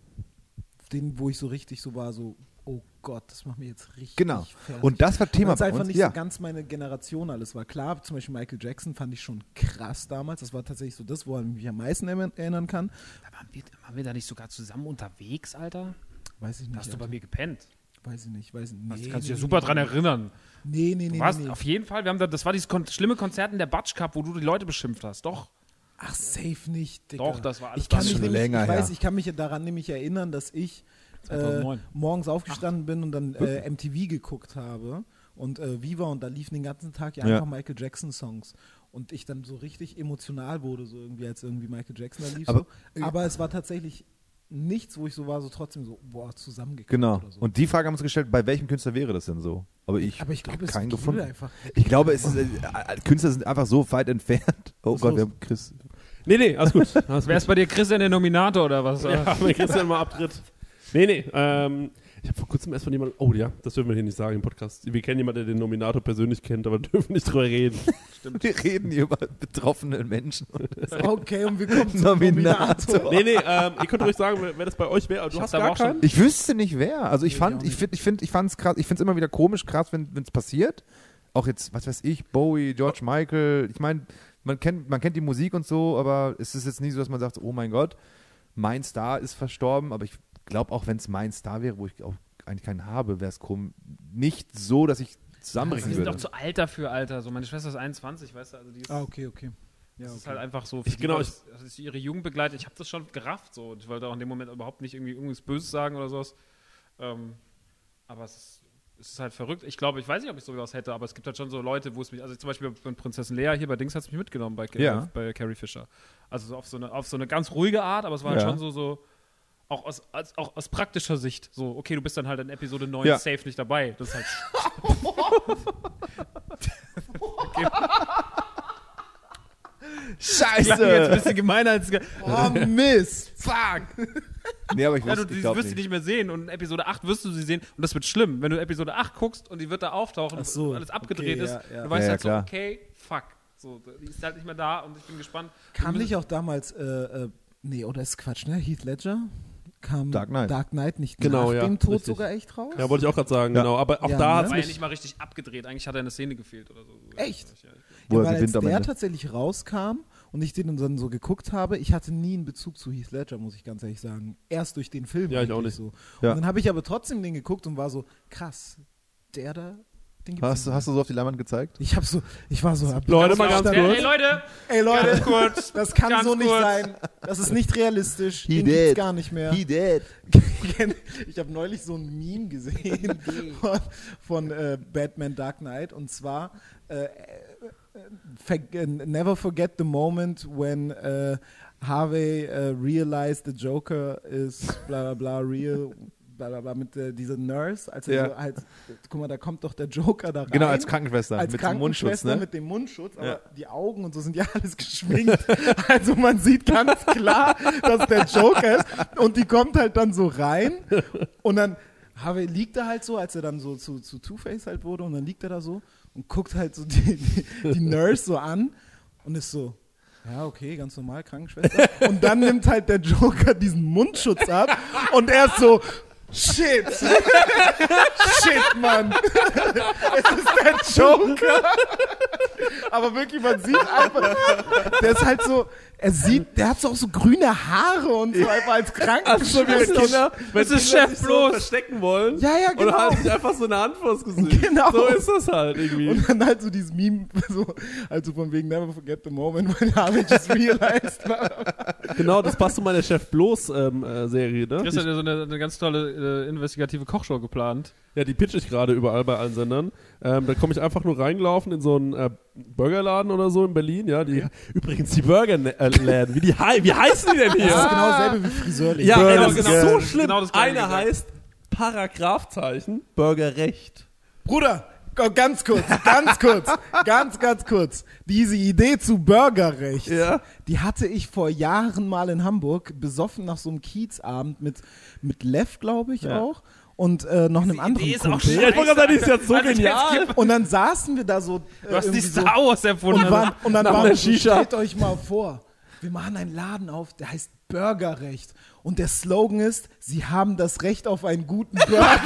den, wo ich so richtig so war, so, oh Gott, das macht mir jetzt richtig Genau. fertig. Und das war Thema Weil es bei einfach uns. nicht Ja. so ganz meine Generation alles war. Klar, zum Beispiel Michael Jackson fand ich schon krass damals. Das war tatsächlich so das, woran ich mich am meisten erinnern erinnern kann. Da waren wir, waren wir da nicht sogar zusammen unterwegs, Alter? Weiß ich nicht. Da hast du Alter. bei mir gepennt. Weiß ich nicht, weiß ich nicht. Das Nee, kannst du nee, dich ja super nee, dran nee. erinnern. Nee, nee, nee. Du warst nee, nee. auf jeden Fall, wir haben da, das war dieses kon schlimme Konzert in der Batsch Cup, wo du die Leute beschimpft hast. Doch. Ach, safe nicht, Digga. Doch, das war alles ich kann das mich schon nämlich, länger ich weiß, her. ich kann mich daran nämlich erinnern, dass ich äh, zweitausendneun. morgens aufgestanden bin und dann äh, M T V geguckt habe und äh, Viva und da liefen den ganzen Tag ja Ja. einfach Michael Jackson Songs und ich dann so richtig emotional wurde, so irgendwie als irgendwie Michael Jackson da lief. Aber- so. Aber es war tatsächlich nichts, wo ich so war, so trotzdem so, boah, zusammengeklickt Genau. oder so. Und die Frage haben wir uns gestellt, bei welchem Künstler wäre das denn so? Aber ich, aber ich glaube, hab es keinen gibt gefunden. einfach. Ich glaube, es ist, äh, äh, Künstler sind einfach so weit entfernt. Oh Was Gott, los? wir haben Chris. Nee, nee, alles gut. Alles Wer ist bei dir Christian der Nominator oder was? Ja, wenn Christian mal abtritt. Nee, nee, ähm, ich habe vor kurzem erst von jemandem, oh ja, das dürfen wir hier nicht sagen im Podcast. Wir kennen jemanden, der den Nominator persönlich kennt, aber dürfen nicht drüber reden. Wir reden hier über betroffene Menschen. Okay, und wir kommen zum Nominator. Nominator. Nee, nee, ähm, ihr könnt ruhig sagen, wer, wer das bei euch wäre. aber Du Ich hast hab's aber gar auch schon- keinen? Ich wüsste nicht wer. Also ich Nee, fand, ich auch ich finde, ich finde, ich fand's krass. Ich finde es immer wieder komisch krass, wenn es passiert. Auch jetzt, was weiß ich, Bowie, George Michael. Ich meine, man kennt, man kennt die Musik und so, aber es ist jetzt nicht so, dass man sagt, oh mein Gott, mein Star ist verstorben. Aber ich glaube auch, wenn es mein Star wäre, wo ich auch eigentlich keinen habe, wäre es komisch. Nicht so, dass ich Wir zusammenbrechen sind würde. doch zu alt dafür, Alter. So, meine Schwester ist einundzwanzig, weißt du, also die ist, Ah, okay, okay. Ja, das ist okay. halt einfach so. Ich- die genau, war ich- das, das ist ihre Jugend begleitet. Ich habe das schon gerafft, so. Ich wollte auch in dem Moment überhaupt nicht irgendwie irgendwas Böses sagen oder sowas. Ähm, aber es ist, es ist halt verrückt. Ich glaube, ich weiß nicht, ob ich sowas hätte, aber es gibt halt schon so Leute, wo es mich, also zum Beispiel bei Prinzessin Lea hier bei Dings hat es mich mitgenommen, bei, Ja. bei Carrie Fisher. Also so auf so eine, auf so eine ganz ruhige Art, aber es war halt Ja. schon so, so auch aus, als, auch aus praktischer Sicht, so, okay, du bist dann halt in Episode neun Ja. safe nicht dabei. Das ist halt. Klang jetzt ein Scheiße! bisschen gemeiner als. Oh, Mist! Fuck! Nee, aber ich, Ja, wusste, du ich die glaub wirst sie nicht. nicht mehr sehen und in Episode acht wirst du sie sehen und das wird schlimm. Wenn du Episode acht guckst und die wird da auftauchen Ach so, und alles abgedreht okay, ist, ja, ja. du weißt Ja, ja, halt klar. so, okay, fuck. So, die ist halt nicht mehr da und ich bin gespannt. Kam Wir nicht auch damals, äh, äh, nee, oder ist Quatsch, ne? Heath Ledger? Kam Dark Knight. Dark Knight nicht Genau, nach ja, dem Tod richtig. sogar echt raus? Ja, wollte ich auch gerade sagen, Ja. genau. Aber auch Ja, da ne? hat müssen- es war ja mich... nicht mal richtig abgedreht. Eigentlich hat er eine Szene gefehlt oder so. Echt? Ja, Wo Ja, er weil als gewinnt am der Ende. tatsächlich rauskam und ich den dann so geguckt habe, ich hatte nie einen Bezug zu Heath Ledger, muss ich ganz ehrlich sagen. Erst durch den Film. Ja, ich auch eigentlich nicht. So. Ja. Und dann habe ich aber trotzdem den geguckt und war so, krass, der da, den gibt's Hast, du- nicht. hast du so auf die Leinwand gezeigt? Ich hab so, ich war so, Leute, mal ganz da- kurz. Ey, Leute, Ey Leute, ganz kurz. das kann ganz so nicht kurz. sein. Das ist nicht realistisch. He Den gibt's did. gar nicht mehr. He did. Ich habe neulich so ein Meme gesehen von, von äh, Batman Dark Knight und zwar äh, äh, verg- äh, Never forget the moment when äh, Harvey äh, realized the Joker is bla bla bla real bla bla bla mit äh, dieser Nurse, als er Ja. so halt, guck mal, da kommt doch der Joker da rein. Genau, als Krankenschwester. Als mit dem Mundschutz, Krankenschwester ne? mit dem Mundschutz, aber Ja. die Augen und so sind ja alles geschminkt. Also man sieht ganz klar, dass der Joker ist. Und die kommt halt dann so rein und dann Harvey liegt da halt so, als er dann so zu, zu Two-Face halt wurde und dann liegt er da so und guckt halt so die, die, die Nurse so an und ist so, ja, okay, ganz normal, Krankenschwester. Und dann nimmt halt der Joker diesen Mundschutz ab und er ist so, shit! Shit, Mann! Es ist der Joker! Aber wirklich, man sieht einfach, der ist halt so, er sieht, der hat so auch so grüne Haare und so einfach als Achso, wie Krankenschwester. Kinder, wenn Das ist Kinder Chef sich so bloß. verstecken wollen. Ja, ja, Und genau. halt sich einfach so eine Hand vors Gesicht. Genau. So ist das halt irgendwie. Und dann halt so dieses Meme, so, also von wegen Never forget the moment when Harvey just realized. Genau, das passt zu meiner Chef Bloß ähm, äh, Serie, ne? Chris hat ja so eine, eine ganz tolle äh, investigative Kochshow geplant. Ja, die pitch ich gerade überall bei allen Sendern. Ähm, da komme ich einfach nur reingelaufen in so einen äh, Burgerladen oder so in Berlin, ja. Die, übrigens die Burgerläden, wie, die, hei- wie heißen die denn hier? Das ist genau dasselbe wie Friseurläden. Ja, ey, das Genau, ist so genau. schlimm. Genau das Gleiche Einer gesagt. heißt Paragraphzeichen Burgerrecht. Bruder, g- ganz kurz, ganz kurz, ganz, ganz kurz. Diese Idee zu Burgerrecht, Ja. die hatte ich vor Jahren mal in Hamburg, besoffen nach so einem Kiezabend mit, mit Lev, glaube ich Ja. auch, und äh, noch einem anderen Idee ist auch Kumpel. Ja, ich wollte gerade sagen, die ist ja so Also, jetzt genial. gibt- Und dann saßen wir da so. Du hast die irgendwie so Star Wars erfunden. und, waren, und dann Nach waren einer wir so, Shisha. stellt euch mal vor, wir machen einen Laden auf, der heißt Burgerrecht. Und der Slogan ist, sie haben das Recht auf einen guten Burger.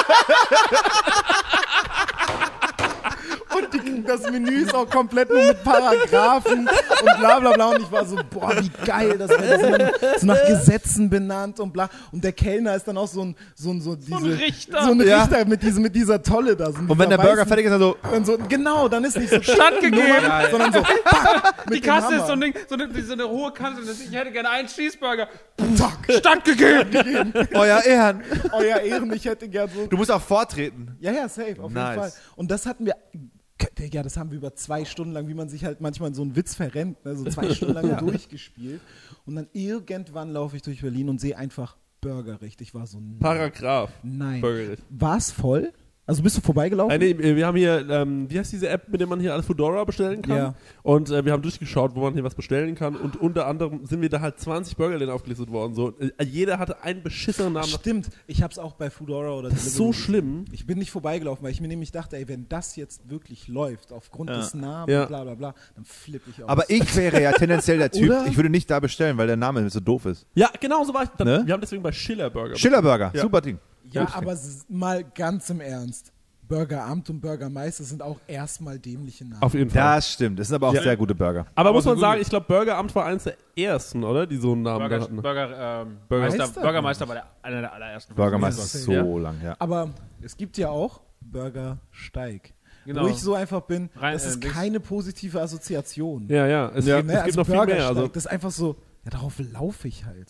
Und die, das Menü ist auch komplett nur mit Paragraphen und bla bla bla. Und ich war so, boah, wie geil. Das wird so, nach- so nach Gesetzen benannt und bla. Und der Kellner ist dann auch so ein, so ein, so diese, ein Richter. So ein Ja. Richter mit, diese, mit dieser Tolle da. So Und wenn der Burger fertig ist, dann so, dann so, genau, dann ist nicht so Standgegeben. Nummer, sondern so, bam, mit Die dem Kasse Hammer. ist so ein Ding, so eine, so eine hohe Kasse. Ich hätte gerne einen Cheeseburger. Zack, stattgegeben. euer Ehren. Euer Ehren, ich hätte gern so. Du musst auch vortreten. Ja, ja, safe, auf Nice. jeden Fall. Und das hatten wir, ja, das haben wir über zwei Stunden lang, wie man sich halt manchmal in so einen Witz verrennt, ne, so zwei Stunden lang durchgespielt. Und dann irgendwann laufe ich durch Berlin und sehe einfach Burgerrecht. Ich war so, nein. Paragraph. nein. Burgerrecht. War es voll? Also bist du vorbeigelaufen? Äh, nee, wir haben hier, ähm, wie heißt diese App, mit der man hier alles Foodora bestellen kann? Ja. Und äh, wir haben durchgeschaut, wo man hier was bestellen kann. Und unter anderem sind wir da halt zwanzig Burgerläden aufgelistet worden. So. Äh, jeder hatte einen beschissenen Namen. Stimmt, ich hab's auch bei Foodora oder Das ist so Deliveroo. schlimm. Ich bin nicht vorbeigelaufen, weil ich mir nämlich dachte, ey, wenn das jetzt wirklich läuft, aufgrund Ja. des Namens, Ja. bla bla bla, dann flippe ich aus. Aber ich wäre ja tendenziell der Typ, Oder? ich würde nicht da bestellen, weil der Name so doof ist. Ja, genau so war ich. Dann, Ne? Wir haben deswegen bei Schiller Burger. Schillerburger, Ja. super Ding. ja, Gut. aber s- mal ganz im Ernst. Burgeramt und Bürgermeister sind auch erstmal dämliche Namen. Auf jeden Fall. Das stimmt, das sind aber auch Ja. sehr gute Burger. Aber, Aber muss so man gut. sagen, ich glaube, Burgeramt war eines der ersten, oder? Die so einen Namen da Burger, hatten. Burger, ähm, Burger- Meister, Bürgermeister war der, einer der allerersten. Burgermeister Ja. ist so lang, ja. Aber es gibt ja auch Burgersteig. Genau. Wo ich so einfach bin, Rein- das äh, ist Dings. keine positive Assoziation. Ja, ja. Es, Ja. gibt, Ne? es gibt Also noch viel mehr. Bürgersteig, Also, das ist einfach so, ja, darauf laufe ich halt.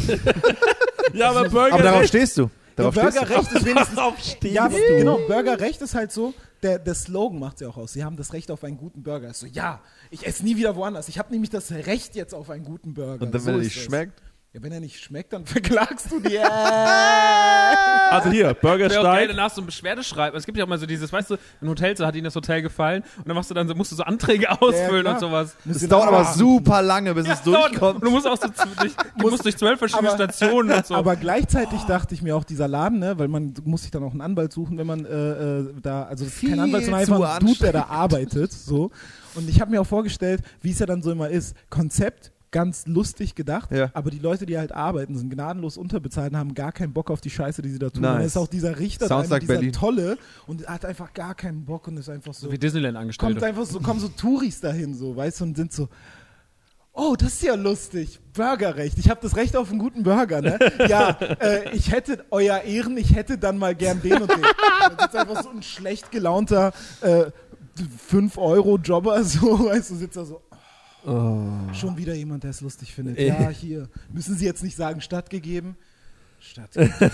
ja, aber Burger. Aber darauf stehst du. Darauf ja, stehst du. Bürgerrecht ist wenigstens Darauf stehst Ja, aber du. genau, Burgerrecht ist halt so, der, der Slogan macht es ja auch aus. Sie haben das Recht auf einen guten Burger. Ist so, ja, ich esse nie wieder woanders. Ich habe nämlich das Recht jetzt auf einen guten Burger. Und dann, so wenn er ist nicht das. schmeckt. Ja, wenn er nicht schmeckt, dann verklagst du die. Also hier, Wäre auch geil, Burgersteig. danach so ein Beschwerdeschreiben. Es gibt ja auch mal so dieses, weißt du, ein Hotel, so hat ihnen das Hotel gefallen und dann machst du dann so, musst du so Anträge ausfüllen klar. und sowas. Musst Es du dauert dann aber warten. super lange, bis es Ja, dauert- durchkommt. Und du musst auch so zu, durch, du Muss- musst durch zwölf verschiedene aber- Stationen und so. Aber gleichzeitig dachte ich mir auch, dieser Laden, ne, weil man muss sich dann auch einen Anwalt suchen, wenn man äh, äh, da, also das ist kein Viel Anwalt, sondern zu einfach ein Dude, der da arbeitet. So. Und ich habe mir auch vorgestellt, wie es ja dann so immer ist. Konzept, ganz lustig gedacht, Ja. aber die Leute, die halt arbeiten, sind gnadenlos unterbezahlt und haben gar keinen Bock auf die Scheiße, die sie da tun. Nice. Und dann ist auch dieser Richter Sounds da, like dieser Berlin. Tolle und hat einfach gar keinen Bock und ist einfach so, so wie Disneyland kommt angestellt. einfach so, kommen so Touris dahin, so, weißt du, und sind so, Oh, das ist ja lustig. Burgerrecht. Ich habe das Recht auf einen guten Burger, ne? Ja, äh, ich hätte, euer Ehren, ich hätte dann mal gern den und den. Das ist einfach so ein schlecht gelaunter äh, fünf Euro Jobber, so, weißt du, sitzt da so. Oh. Schon wieder jemand, der es lustig findet. Ja, hier. Müssen Sie jetzt nicht sagen, stattgegeben? Stattgegeben.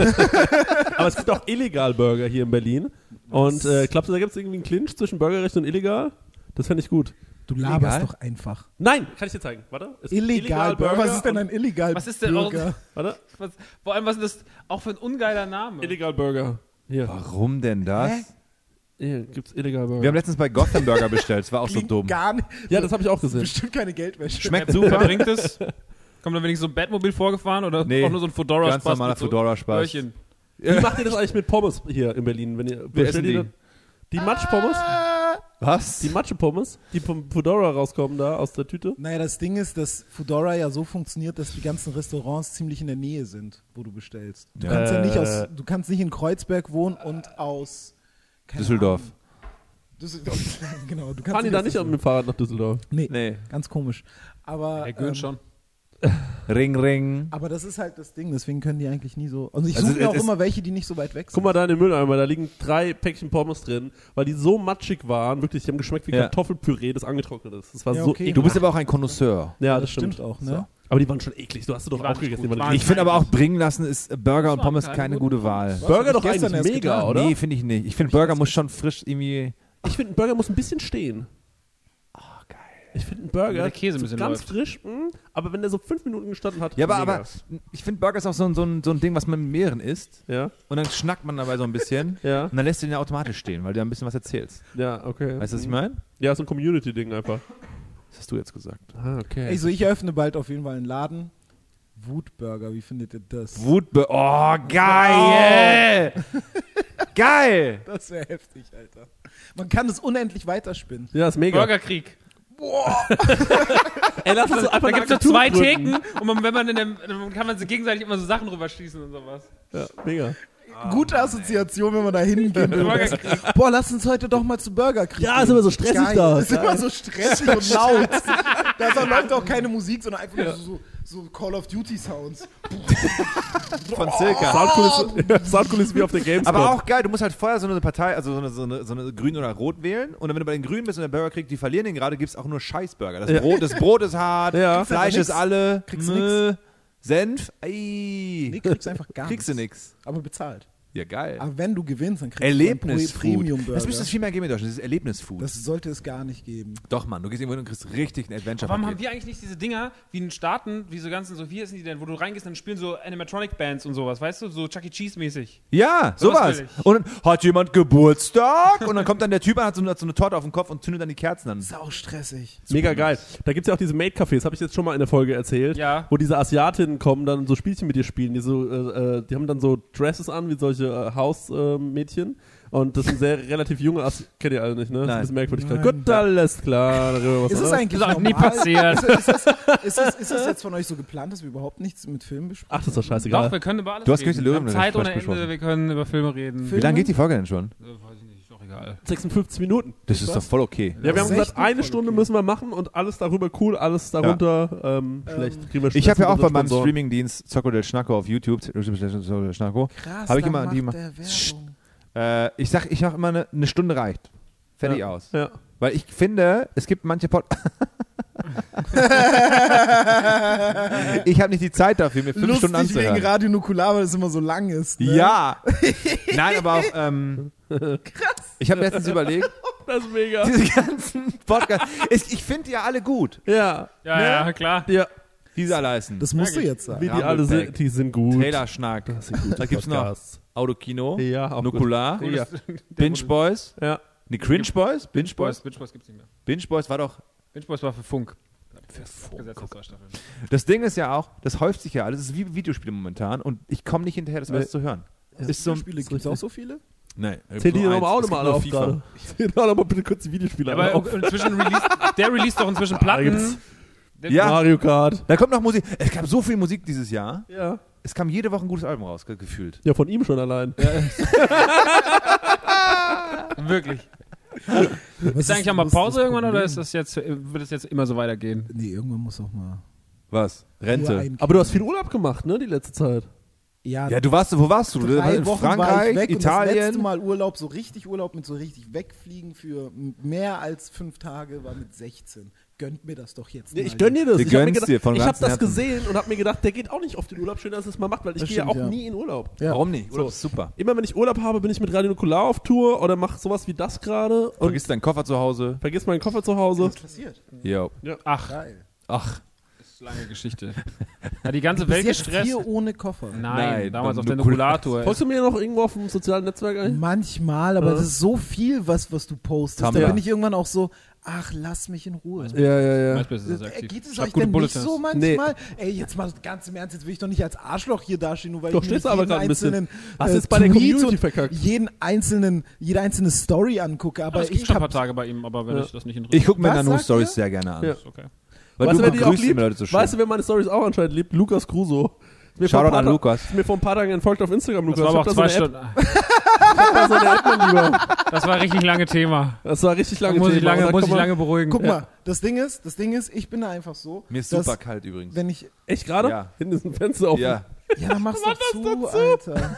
Aber es gibt auch Illegal-Burger hier in Berlin. Und äh, glaubst du, da gibt es irgendwie einen Clinch zwischen Bürgerrecht und illegal? Das fände ich gut. Du laberst Illegal? doch einfach. Nein, kann ich dir zeigen. Warte. Es gibt Illegal Burger. Was ist denn ein Illegal Was ist denn auch, Burger? Warte. was, vor allem, was ist das auch für ein ungeiler Name? Illegal Burger. Hier. Warum denn das? Hä? Hier gibt's Illegal Burger. Wir haben letztens bei Gotham Burger bestellt, das war auch so Klingt dumm. gar nicht. ja, das habe ich auch gesehen. Bestimmt keine Geldwäsche. Schmeckt Wer super. bringt es? Kommt da wenigstens so ein Batmobil vorgefahren oder Nee, auch nur so ein Fedora-Spaß? ganz normaler mit so Fedora-Spaß. Röhrchen? Wie macht ihr das eigentlich mit Pommes hier in Berlin? Wenn ihr, Wir bestellt essen ihr die. das? Die Matschpommes? Was? Die Matschepommes, die vom Fedora rauskommen da aus der Tüte? Naja, das Ding ist, dass Foodora ja so funktioniert, dass die ganzen Restaurants ziemlich in der Nähe sind, wo du bestellst. Du Ja. kannst ja nicht Äh. aus, du kannst nicht in Kreuzberg wohnen und aus keine Düsseldorf. Ahnung. Düsseldorf, genau. Du kannst Fahren die da aus nicht mit dem Fahrrad nach Düsseldorf? Nee, Nee. ganz komisch. Aber, Der gehört ähm, schon. Ring, ring. aber das ist halt das Ding, deswegen können die eigentlich nie so. Also ich Also suche mir es auch ist- immer welche, die nicht so weit weg sind. Guck mal da in den Mülleimer, da liegen drei Päckchen Pommes drin, weil die so matschig waren, wirklich, die haben geschmeckt wie Ja. Kartoffelpüree, das angetrocknet ist. Das war Ja, so okay. eklig. Du bist aber auch ein Connoisseur. Ja, das, das stimmt, stimmt. auch, ne? So. Aber die waren schon eklig. Du hast sie doch Die waren auch gegessen. gut. Die waren Waren richtig- Ich finde aber auch bringen lassen ist Burger und Das war Pommes keine keine gute gute Wahl. Burger hab doch ich gestern eigentlich erst mega, getan. oder? Nee, finde ich nicht. Ich finde Burger muss schon frisch irgendwie. Ich finde, ein Burger muss ein bisschen stehen. Oh, geil. Ich finde, ein Burger Damit der Käse ein so bisschen ganz läuft. frisch, mh, aber wenn der so fünf Minuten gestanden hat, Ja, aber, mega. aber ich finde Burger ist auch so ein, so, ein, so ein Ding, was man mit mehreren isst. Ja, Und dann schnackt man dabei so ein bisschen. ja, Und dann lässt du den ja automatisch stehen, weil du ja ein bisschen was erzählst. ja, okay. Weißt du, was ich meine? Ja, so ein Community-Ding einfach. Das hast du jetzt gesagt. Ah, okay. Also ich eröffne bald auf jeden Fall einen Laden. Wutburger, wie findet ihr das? Wutbe. Oh, geil! Geil! Das wäre heftig, Alter. Man kann es unendlich weiterspinnen. ja, ist mega. Burgerkrieg. Ey, lass uns so einfach Da eine gibt es so Agentur zwei gründen. Theken und man, wenn man in dem, dann kann man so gegenseitig immer so Sachen rüberschießen und sowas. Ja, mega. Gute Assoziation, wenn man da hingehen will. Burgerkrieg. Boah, lass uns heute doch mal zu Burger kriegen. Ja, ist immer so stressig Geil. da. Ist immer so stressig und laut. Da läuft auch keine Musik, sondern einfach nur so, so Call of Duty Sounds. Von circa. Soundkulisse, ja, Soundkulisse wie auf der Gamescom. Aber auch geil, du musst halt vorher so eine Partei, also so eine, so eine, so eine Grün oder Rot wählen. Und dann, wenn du bei den Grünen bist und der Burger kriegt, die verlieren den gerade, gibt es auch nur Scheißburger. Das, Ja. Brot, das Brot ist hart, Ja. Fleisch Kriegst ist aber alle, Kriegst du Mö, Senf, ei. Nee, kriegst einfach gar Kriegst du nichts. nix. Aber bezahlt. Ja, geil. Aber wenn du gewinnst, dann kriegst du Erlebnisfood. Premium-Burger. Das müsste es viel mehr geben in Deutschland, das ist Erlebnisfood. Das sollte es gar nicht geben. Doch, Mann, du gehst irgendwo hin und kriegst richtig ein adventure Warum haben wir eigentlich nicht diese Dinger wie in Staaten, wie so ganzen, so wie heißen die denn, wo du reingehst und dann spielen so Animatronic-Bands und sowas, weißt du, so Chuck E. Cheese-mäßig. Ja, Sowas sowas. will ich. Und dann hat jemand Geburtstag und dann kommt dann der Typ an, hat so, eine, hat so eine Torte auf dem Kopf und zündet dann die Kerzen an. Sau stressig. Mega geil. Da gibt es ja auch diese Maid-Cafés, habe ich jetzt schon mal in der Folge erzählt, Ja. wo diese Asiatinnen kommen, dann so Spielchen mit dir spielen. Die, so, äh, äh, die haben dann so Dresses an, wie solche äh, Hausmädchen. Äh, Mädchen. Und das sind sehr relativ junge Asi Kennt ihr alle nicht, ne? Das ist ein Nein. bisschen merkwürdig. Nein. Gut, alles klar. Darüber was Ist es anderes. eigentlich Das ist auch nie normal? passiert. Ist, ist, das, ist, das, ist das jetzt von euch so geplant, dass wir überhaupt nichts mit Filmen besprechen? Ach, das ist doch scheißegal. Doch, wir können über alles Du hast reden. König der Wir Löwen haben Zeit besprochen. ohne Ende, wir können über Filme reden. Film- Wie lange geht die Folge denn schon? Äh, weiß ich nicht, ist doch egal. sechsundfünfzig Minuten. Das ist doch voll okay. Ja, wir haben Das ist gesagt, echt eine voll Stunde okay. müssen wir machen und alles darüber cool, alles darunter ähm, vielleicht kriegen wir Ich Stress habe ja auch mit bei unseren meinem Sponsoren. Streamingdienst Zocco del Schnacko auf YouTube, Zocco del Schnacko, Krass, habe ich da immer, macht die, der Werbung. äh, ich sag, ich mache immer eine, eine Stunde reicht. Fertig Ja. aus. Ja. Weil ich finde, es gibt manche Pod Ich habe nicht die Zeit dafür, mir fünf Stunden Lustig wegen anzuhören. Radio Nukular, weil das immer so lang ist. Ne? Ja. Nein, aber auch, ähm, krass. Ich habe letztens überlegt, Das ist mega. diese ganzen Podcasts, ich, ich finde die ja alle gut, Ja. Ja, ja, klar. Ja. die sie alle heißen. Das musst du jetzt Wie sagen. die Rumbleback. alle sind, die sind gut. Trailer-Schnack. Das sind gute Da gibt's noch Podcasts. Autokino, Ja, auch Nukular, gut. Ja. Binge Boys, Ja. die Cringe Boys, Binge Binge Boys. Boys, Binge Boys gibt's nicht mehr. Binge Boys war doch. Binge Boys war für Funk. Für Funk. Staffeln. Das Ding ist ja auch, das häuft sich ja alles. Es ist wie Videospiele momentan und ich komme nicht hinterher, das alles zu hören. Ist so. Spiele gibt es auch so viele? Nein. Zähl die so nochmal auch eins. Es nochmal gibt nur auf FIFA. gerade. Zähl doch nochmal bitte kurz die Videospiele Aber auf. inzwischen release, der release doch inzwischen da gibt's- Platten. Der- Ja. Mario Kart. Da kommt noch Musik. Es gab so viel Musik dieses Jahr. Ja. Es kam jede Woche ein gutes Album raus, ge- gefühlt. Ja, von ihm schon allein. Wirklich. Ist eigentlich auch mal Pause irgendwann oder ist das jetzt, wird es jetzt immer so weitergehen? Nee, irgendwann muss auch mal. Was? Rente? Ein- Aber du hast viel Urlaub gemacht, ne, die letzte Zeit. Ja, Ja, du warst, wo warst du? drei in Wochen war ich Frankreich, weg und das letzte Italien? Mal Urlaub, so richtig Urlaub mit so richtig wegfliegen für mehr als fünf Tage war mit sechzehn. Gönnt mir das doch jetzt Nee, mal. ich gönn dir das. Wir ich hab mir gönnen's gedacht, dir von ich habe ganzem das Herzen. gesehen und habe mir gedacht, der geht auch nicht auf den Urlaub. Schön, dass er es mal macht, weil ich Das gehe ja stimmt, auch ja. nie in Urlaub. Ja. Warum nicht? Urlaub So. ist super. Immer wenn ich Urlaub habe, bin ich mit Radio Nukular auf Tour oder mache sowas wie das gerade und Vergiss deinen Koffer zu Hause. vergiss meinen Koffer zu Hause. Was passiert? Jo. Ach, Geil. Ach, das ist lange Geschichte. Ja, die ganze Bis Welt jetzt gestresst. hier ohne Koffer. Nein, Nein, damals dann auf der Nukular. Nukulator. Folgst du mir noch irgendwo auf dem sozialen Netzwerk ein? Manchmal, aber Ja. das ist so viel, was, was du postest. Tumblr. Da bin ich irgendwann auch so, ach, lass mich in Ruhe. Ja, ja, ja. MySpace ist Äh, sehr aktiv. Geht es Schreib euch gute denn nicht Bulletins. so manchmal? Ey, jetzt mal ganz im Ernst, jetzt will ich doch nicht als Arschloch hier dastehen, nur weil Doch, ich mir stehst du aber jeden gerade ein bisschen. einzelnen Hast äh, jetzt bei der Tweet Community und verkackt. jeden einzelnen, jede einzelne Story angucke. Aber Aber es gibt ich schon ein hab, paar Tage bei ihm, aber wenn Ja. ich das nicht interessiert. ich gucke mir Was Nanu-Stories sagt sehr gerne an. Ja. Ist okay. Weil weißt du wer die auch begrüßt liebt? immer Leute so schön. Weißt du, wer meine Stories auch anscheinend liebt? Lukas Crusoe. Ist mir vor ein Shoutout paar an Ta- Lukas. Ist mir vor ein paar Tagen entfolgt auf Instagram, Das Lukas. war aber auch Ich zwei hab da so Stunden. eine App, ich hab da so eine App, mein Lieber. Das war ein richtig lange Thema. Das war richtig Da lange muss ich Thema. Und lange, dann muss kann ich man- lange beruhigen. guck Ja. mal, das Ding ist, das Ding ist, ich bin da einfach so, Mir ist dass, super kalt übrigens. wenn ich, Echt gerade? Ja. Hinten ist ein Fenster offen. Ja. ja, dann mach's doch zu, Alter.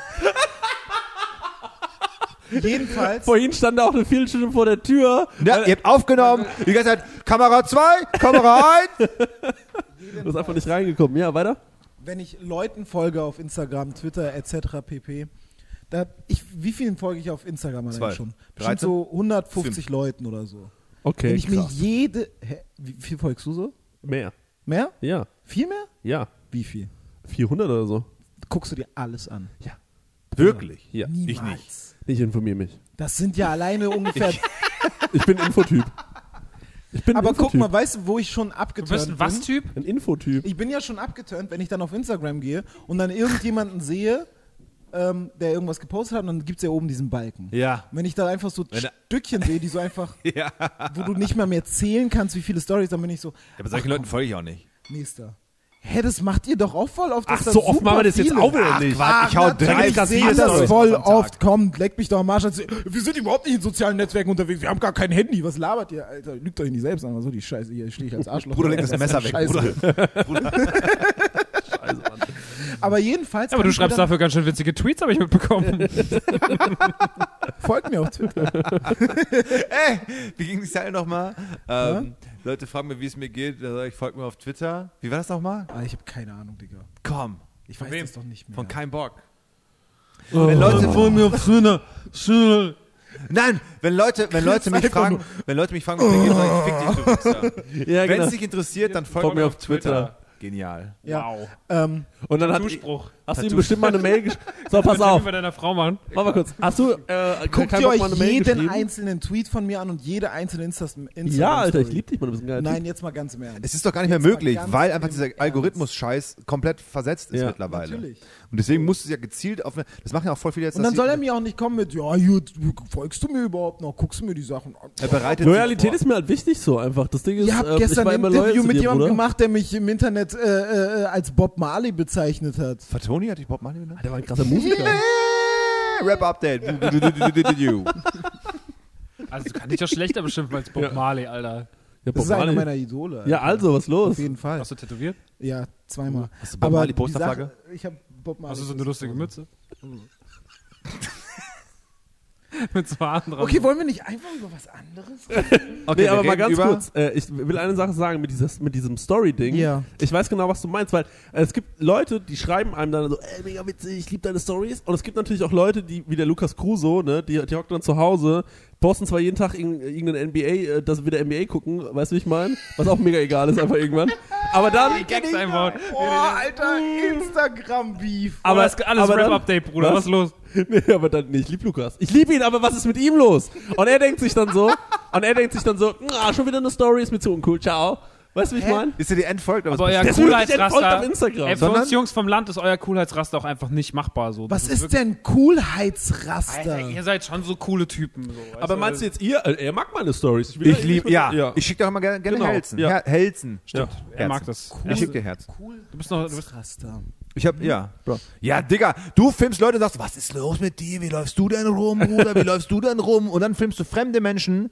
Jedenfalls, Vorhin stand da auch eine Viertelstunde vor der Tür. Ja, ihr habt aufgenommen. Die ganze Zeit Kamera zwei, Kamera eins. Du bist einfach nicht reingekommen. Ja, weiter? wenn ich Leuten folge auf Instagram, Twitter et cetera pp. Da, ich, wie vielen folge ich auf Instagram allein Zwei. schon? Bestimmt dreizehn? so hundertfünfzig Leuten oder so. Okay, Wenn ich mir krass. jede... Hä, wie viel folgst du so? Mehr. Mehr? Ja, Viel mehr? ja. Wie viel? vierhundert oder so. Guckst du dir alles an? Wirklich? Ja. Niemals. Ich nicht. Ich informiere mich. Das sind ja alleine ungefähr... Ich bin Infotyp. Ich bin ein Aber guck Infotyp. mal, weißt du, wo ich schon Du abgeturnt bist ein Was-Typ? Ein Infotyp. Ich bin ja schon abgeturnt, wenn ich dann auf Instagram gehe und dann irgendjemanden sehe, ähm, der irgendwas gepostet hat und dann gibt es ja oben diesen Balken. Ja. Und wenn ich da einfach so Wenn er- Stückchen sehe, die so einfach, Ja. wo du nicht mal mehr zählen kannst, wie viele Stories, dann bin ich so, Aber solchen ach, Leuten komm, folge ich auch nicht. nächster. Hä, das macht ihr doch auch voll oft. Ach, so oft machen wir das jetzt auch wieder nicht. Quatsch, ich hau drei, Ich sehe vier das Stories voll am Tag. oft. Kommt, leckt mich doch am Arsch. Also, wir sind überhaupt nicht in sozialen Netzwerken unterwegs. Wir haben gar kein Handy. Was labert ihr, Alter? Lügt euch nicht selbst an. So die Scheiße. Hier stehe ich als Arschloch. Bruder, leg das Was Messer für weg, Scheiße. Bruder. Aber jedenfalls. Aber kann du ich mir schreibst dann- dafür ganz schön witzige Tweets, habe ich mitbekommen. Folgt mir auf Twitter. Ey, wie ging die Zeile nochmal? Ähm, Leute fragen mir, wie es mir geht. Da sage ich, folgt mir auf Twitter. Wie war das nochmal? Ah, ich habe keine Ahnung, Digga. Komm. Ich weiß wem? das doch nicht mehr. Von kein Bock. Oh. Wenn Leute Folgen mir auf Twitter. Nein, wenn Leute, wenn Leute mich einfach fragen, wenn Leute mich fragen, wie es mir geht, sage ich, fick dich, du Wichser. Ja, Wenn genau. es dich interessiert, dann folg, Folg mir mir auf auf Twitter. Genial. Ja. Wow. Ähm, Und dann hat Zuspruch. hast du ihm bestimmt mal eine Mail geschrieben. So, pass auf. bei deiner Frau machen. Mach mal kurz. Hast du äh, guckt kein ihr Bock, euch mal eine Mail jeden geschrieben? einzelnen Tweet von mir an und jede einzelne Insta Instagram Ja, Alter, ich Story? lieb dich, man. Du bist ein geiler Nein, Typ. jetzt mal ganz im Ernst. Es ist doch gar nicht mehr Jetzt mal möglich, ganz weil einfach im dieser Ernst. Algorithmus-Scheiß komplett versetzt ist Ja. mittlerweile. Natürlich. Und deswegen musst du ja gezielt auf eine, das machen ja auch voll viele jetzt. Und dass dann soll sie- er mir auch nicht kommen mit, ja, gut, folgst du mir überhaupt noch, guckst du mir die Sachen an. er bereitet Loyalität sich vor. ist mir halt wichtig so einfach. Das Ding ist, Ihr habt äh, ich gestern war ein immer loyal Interview zu mit dir, jemandem Bruder. gemacht, der mich im Internet äh, äh, als Bob Marley bezeichnet hat. Fatoni hat dich Bob Marley genannt? Der war ein krasser Musiker. Rap-Update. Also du kannst dich ja schlechter beschimpfen als Bob Ja. Marley, Alter. Ja, Das Bob ist einer Marley. meiner Idole. Alter. Ja, also, was Auf los? jeden Fall. Hast du tätowiert? Ja, zweimal. Hast du Bob Aber Marley die Posterflagge? Sache- Ich habe Bob Marley. Hast du so eine lustige Mütze? Mit so Haaren dran. Okay, wollen wir nicht einfach über was anderes reden? Okay, Nee, aber wir mal reden ganz über- kurz. Äh, ich will eine Sache sagen mit, dieses, mit diesem Story-Ding. Ja. Ich weiß genau, was du meinst, weil äh, es gibt Leute, die schreiben einem dann so, ey, mega witzig, ich liebe deine Stories. Und es gibt natürlich auch Leute, die, wie der Lukas Crusoe, ne, die, die hocken dann zu Hause, posten zwar jeden Tag irg- irgendeinen N B A, äh, dass wir wieder N B A gucken, weißt du, wie ich meine? Was auch mega egal ist, einfach irgendwann. Aber dann... Gags einbauen. Boah, Alter, Instagram-Beef. Aber, das ist alles aber dann- Rap-Update, Bruder. Was ist los? Nee, aber dann, nee, ich lieb Lukas. Ich lieb ihn, aber was ist mit ihm los? Und er denkt sich dann so, und er denkt sich dann so, ah, schon wieder eine Story, ist mir zu uncool, ciao. Weißt du, wie ich Hä? meine? Ist dir die entfolgt? Aber euer Der ist wirklich entfolgt Coolheitsraster. auf Instagram. Ey, für Sondern- uns Jungs vom Land ist euer Coolheitsraster auch einfach nicht machbar. So. Was Das ist wirklich- denn Coolheitsraster? Alter, ihr seid schon so coole Typen. So, weißt Aber du? meinst du jetzt ihr? Äh, er mag meine Stories. will Ich liebe, ja. ja. Ich schicke doch immer gerne, gerne Genau, Helzen. ja. Her Helzen. Stimmt. Er mag das. Ich schicke dir Herzen. Du bist noch. Du bist, Raster. Ich hab, ja, Bro. Ja, Digga, du filmst Leute und sagst, was ist los mit dir? Wie läufst du denn rum, Bruder? Wie läufst du denn rum? Und dann filmst du fremde Menschen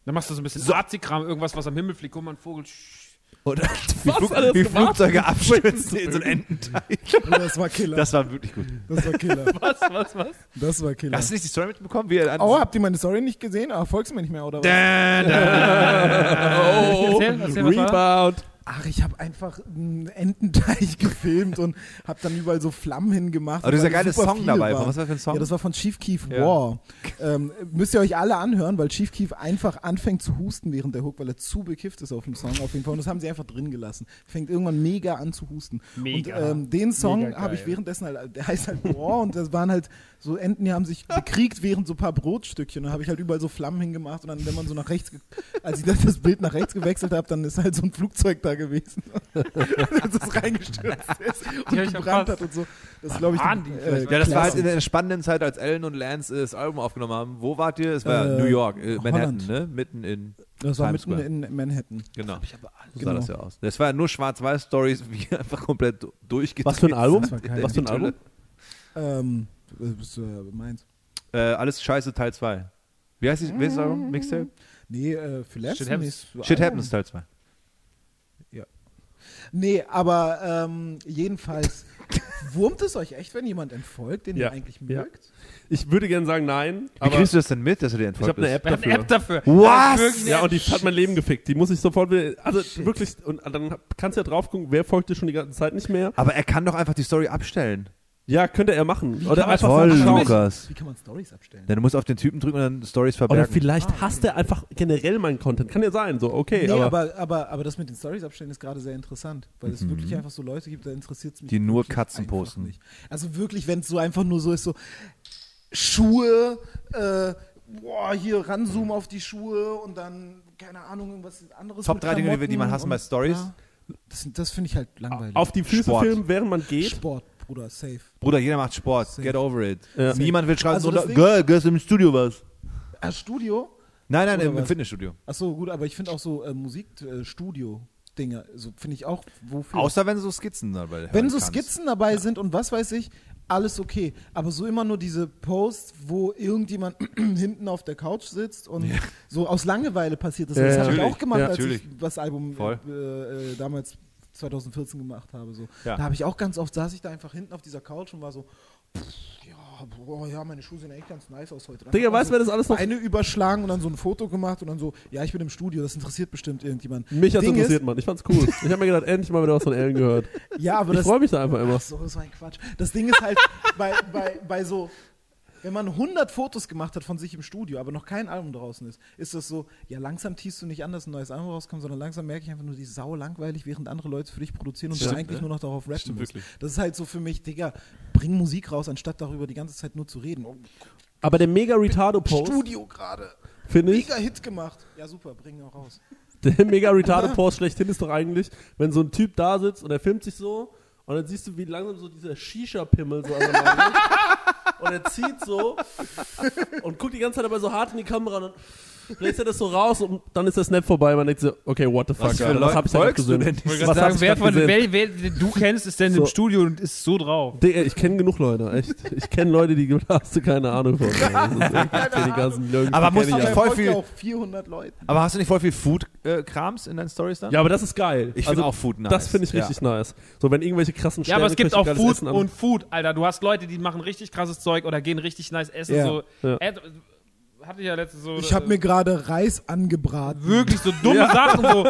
Dann machst du so ein bisschen Nazi-Kram, irgendwas, was am Himmel fliegt. Guck mal, ein Vogel. Oder wie, Flug, alles wie gemacht? Flugzeuge abstürzen in so einen Ententeich. Oder das war Killer. Das war wirklich gut. Das war Killer. Was, was, was? Das war Killer. Hast du nicht die Story mitbekommen? Wie er Oh, habt ihr meine Story nicht gesehen? Ah, folgst du mir nicht mehr, oder was? da, da. Oh, erzähl, erzähl, was war? Rebound. Ach, ich habe einfach einen Ententeich gefilmt und habe dann überall so Flammen hingemacht. Aber dieser weil geile super Song viel dabei. war. Was war das für ein Song? Ja, das war von Chief Keef Ja. War. Ähm, müsst ihr euch alle anhören, weil Chief Keef einfach anfängt zu husten während der Hook, weil er zu bekifft ist auf dem Song auf jeden Fall. Und das haben sie einfach drin gelassen. Fängt irgendwann mega an zu husten. Mega. Und ähm, den Song Mega habe ich geil. währenddessen halt, der heißt halt War und das waren halt so Enten, die haben sich bekriegt während so ein paar Brotstückchen. Da habe ich halt überall so Flammen hingemacht und dann, wenn man so nach rechts, ge- als ich dann das Bild nach rechts gewechselt habe, dann ist halt so ein Flugzeug da gewesen. Als es reingestürzt ist und Ja, ich hab gebrannt fast- hat und so. Das ist, glaube ich, Waren die, die äh, vielleicht? Ja, das war halt in Klasse. der spannenden Zeit, als Ellen und Lance äh, das Album aufgenommen haben. Wo wart ihr? Es war Äh, New York, äh, Manhattan, Holland. ne? Mitten in Das war Times mitten Square. in Manhattan. Genau. So Genau. sah das ja aus. Das war ja nur Schwarz-Weiß-Stories, wie einfach komplett du- durchgedreht. Was für ein Album? Das war geil. Was für ein Die Album? Ähm, was bist du äh, meinst? Äh, alles Scheiße Teil zwei. Wie heißt, die, wie heißt das Album? Mixtape? Nee, äh, für Lance Shit Happens. nicht. So Shit Album. Happens Teil zwei. Nee, aber ähm, jedenfalls, wurmt es euch echt, wenn jemand entfolgt, den Ja. ihr eigentlich Ja. mögt? Ich würde gerne sagen nein, Wie aber kriegst du das denn mit, dass er dir ich entfolgt habe eine ist? App Wir haben dafür. eine App dafür. Was? Wirklich eine Ja, App. und die hat mein Leben gefickt. Die muss ich sofort wieder, also wirklich, und dann kannst du ja drauf gucken, wer folgt dir schon die ganze Zeit nicht mehr. Aber er kann doch einfach die Story abstellen. Ja, könnte er machen. Oder man einfach Toll, sagen, schau, Lukas. Wie kann man Stories abstellen? Denn du musst auf den Typen drücken und dann Stories Oder verbergen. vielleicht hasst er einfach generell meinen Content. Kann ja sein, so, okay. Nee, aber, aber, aber, aber das mit den Stories abstellen ist gerade sehr interessant, weil es wirklich einfach so Leute gibt, da interessiert es mich. Die nur wirklich Katzen einfach posten. Nicht. Also wirklich, wenn es so einfach nur so ist, so Schuhe, äh, boah, hier ranzoomen auf die Schuhe und dann, keine Ahnung, irgendwas anderes. Top mit drei Dinge, die wir- die man Klamotten hassen bei und- Stories? Ja, das das finde ich halt langweilig. auf die Füße Sport. filmen, während man geht. Sport, Bruder, safe. Bruder, jeder macht Sport. Safe. Get over it. Ja. Niemand will schreiben, Also so, das Ding- Girl, gehst du im Studio was? Ah, Studio? Nein, nein, Oder im, im was? Fitnessstudio. Achso, gut, aber ich finde auch so äh, Musikstudio-Dinge, so finde ich auch, wofür? Außer wenn so Skizzen dabei Wenn so kannst. Skizzen dabei sind und was weiß ich, alles okay. Aber so immer nur diese Posts, wo irgendjemand hinten auf der Couch sitzt und so aus Langeweile passiert das. Ja, das ja. habe ich Natürlich. auch gemacht, Ja, als natürlich. ich das Album Voll. äh, äh, damals zwanzig vierzehn gemacht habe. So. Ja. Da habe ich auch ganz oft, saß ich da einfach hinten auf dieser Couch und war so, pff, ja, boah, ja, meine Schuhe sehen echt ganz nice aus heute. Dann Digga, hat man weißt du, wer das alles noch- Beine überschlagen und dann so ein Foto gemacht und dann so, ja, ich bin im Studio, das interessiert bestimmt irgendjemand. Mich hat's Ding ist- interessiert, Mann. Ich fand's cool. Ich habe mir gedacht, endlich mal wieder was von Ellen gehört. Ja, aber Ich das, freue mich da einfach immer. Ach so, das war ein Quatsch. Das Ding ist halt, bei, bei, bei so, wenn man hundert Fotos gemacht hat von sich im Studio, aber noch kein Album draußen ist, ist das so, ja, langsam tiefst du nicht an, dass ein neues Album rauskommt, sondern langsam merke ich einfach nur, die ist sau langweilig, während andere Leute für dich produzieren und du Stimmt, eigentlich ne? nur noch darauf rappen Stimmt musst. wirklich. Das ist halt so für mich, Digga, bring Musik raus, anstatt darüber die ganze Zeit nur zu reden. Oh, Aber der mega Retardo-Post, Studio gerade. finde ich, Mega Hit gemacht. Ja, super, bring ihn auch raus. der mega Retardo-Post schlechthin ist doch eigentlich, wenn so ein Typ da sitzt und er filmt sich so und dann siehst du, wie langsam so dieser Shisha-Pimmel so an der Nase ist. Und er zieht so und guckt die ganze Zeit aber so hart in die Kamera und dann bläst er das so raus und dann ist der Snap vorbei. Man denkt so, okay, what the fuck, Was für Alter, Leute hab ich da grad folgst du gesehen? denn? Ich wollte Was gerade hab sagen, ich wer, grad von, gesehen? wer, wer du kennst, ist denn So. im Studio und ist so drauf. Digga, ich kenne genug Leute, echt. Ich kenne Leute, die hast du keine Ahnung von. Das ist echt, ich kenn die ganzen Leute, Aber die muss kenn ich ich Aber voll er folgt viel- ja auch vierhundert Leuten. Aber hast du nicht voll viel Food-Krams in deinen Stories dann? Ja, aber das ist geil. Ich finde auch Food nice. Das finde ich richtig nice. So, wenn irgendwelche krassen Ja, aber es gibt Sterne- auch geiles Food Essen an- und Food, Alter. Du hast Leute, die machen richtig krasses Zeug oder gehen richtig nice essen. Ja. So. Ja. Äh, hatte ich ja letztens so. Ich habe äh, mir gerade Reis angebraten. wirklich so dumme Sachen, so,